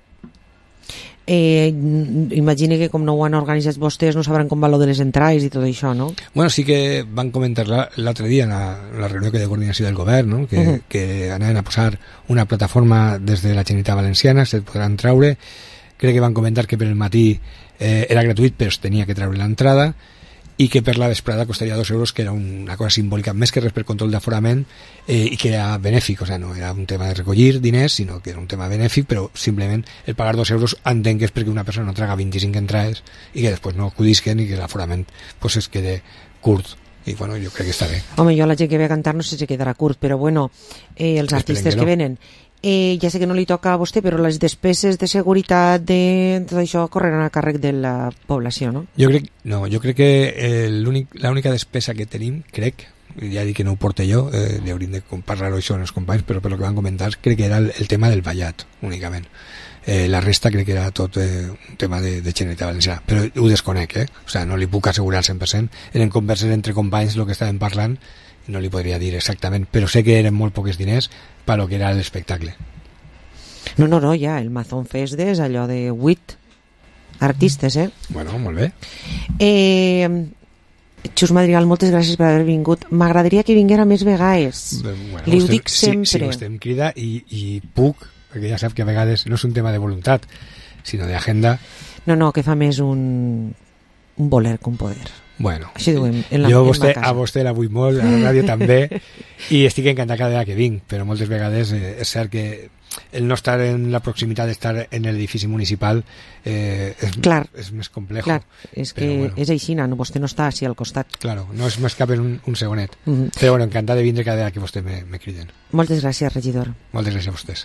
Eh, imagine que com no ho han organitzat vostès no sabran com va lo de les entrades i tot això, no? Bueno, sí que van comentar l'altre dia en la, la reunió que de coordinació del govern, no? que, uh -huh. que anaven a posar una plataforma des de la Generalitat Valenciana, se podran traure, crec que van comentar que per el matí eh, era gratuït però es tenia que treure l'entrada, i que per la vesprada costaria dos euros, que era una cosa simbòlica, més que res per control d'aforament, eh, i que era benèfic, o sea, no era un tema de recollir diners, sinó que era un tema benèfic, però simplement el pagar dos euros entenc que és perquè una persona no traga vint-i-cinc entrades i que després no acudisquen i que l'aforament pues, es quede curt. I bueno, jo crec que està bé. Home, jo la gent que ve a cantar no sé si quedarà curt, però bueno, eh, els artistes que, que venen, eh, ja sé que no li toca a vostè, però les despeses de seguretat de tot això correran a càrrec de la població, no? Jo crec, no, jo crec que eh, l'única despesa que tenim, crec, ja dic que no ho porto jo, eh, hauríem de parlar-ho això amb els companys, però per lo que van comentar crec que era el, el tema del ballat, únicament. Eh, la resta crec que era tot eh, un tema de, de Generalitat Valenciana, però ho desconec, eh? O sea, no li puc assegurar al cent per cent. Eren converses entre companys el que estaven parlant, no li podria dir exactament, però sé que eren molt pocs diners per lo que era l'espectacle. No, no, no, ja, el Mazón Fest és allò de vuit artistes, eh? Bueno, molt bé. Eh, Xus Madrigal, moltes gràcies per haver vingut. M'agradaria que vinguera més vegades. Bueno, li ho vostè, dic sempre. Si, si vostè em crida i, i puc, perquè ja sap que a vegades no és un tema de voluntat, sinó d'agenda. No, no, que fa més un, un voler que un poder. Bueno, així diuen, en la, jo en vostè, la a vostè la vull molt, a la ràdio també, i estic encantat cada vegada que vinc, però moltes vegades eh, és cert que el no estar en la proximitat d'estar en l'edifici municipal eh, és, clar, és més complejo. Clar, és que bueno, és així, no, vostè no està així al costat. Claro, no és més cap en un, un segonet. Uh -huh. Però bueno, encantat de vindre cada vegada que vostè me, me criden. Moltes gràcies, regidor. Moltes gràcies a vostès.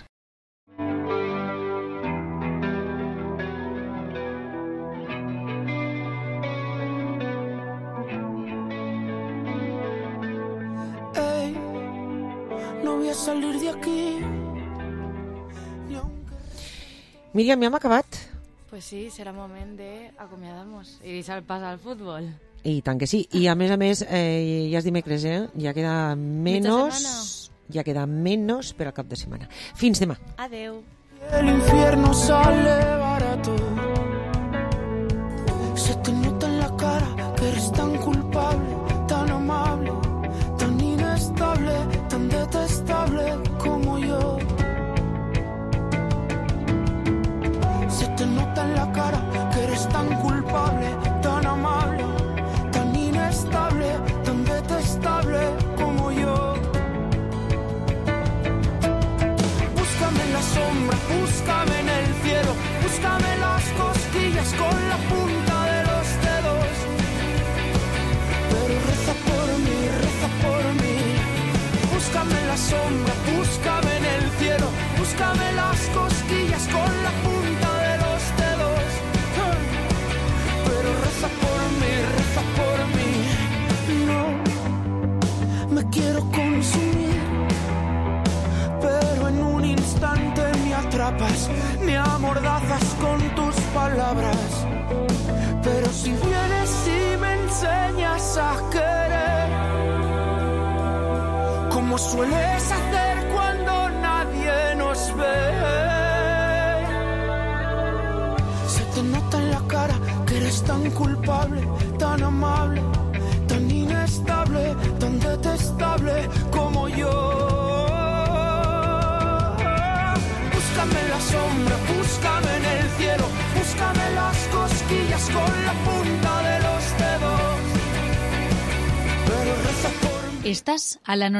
Salir de aquí. Míriam, ja hem acabat? Pues sí, serà moment de acomiadar-nos i deixar el pas al futbol. I tant que sí. I a més a més, eh, ja és dimecres, eh? Ja queda menos... Ja queda menos per al cap de setmana. Fins demà. Adeu. El infierno sale barato. Se te nota en la cara que eres tan culpable, tan amable, tan inestable, tan detestable como yo. Se te nota en la cara que eres tan culpable, tan amable, tan inestable, tan detestable como yo. Búscame en la sombra, búscame en el cielo, búscame en las más. Pero si vienes y me enseñas a querer, como sueles hacer cuando nadie nos ve, se te nota en la cara que eres tan culpable, tan amable, tan inestable, tan detestable como yo. Búscame en la sombra, búscame en el cielo, búscame las cosquillas con la punta de los dedos. Pero reza por mí. Estás a la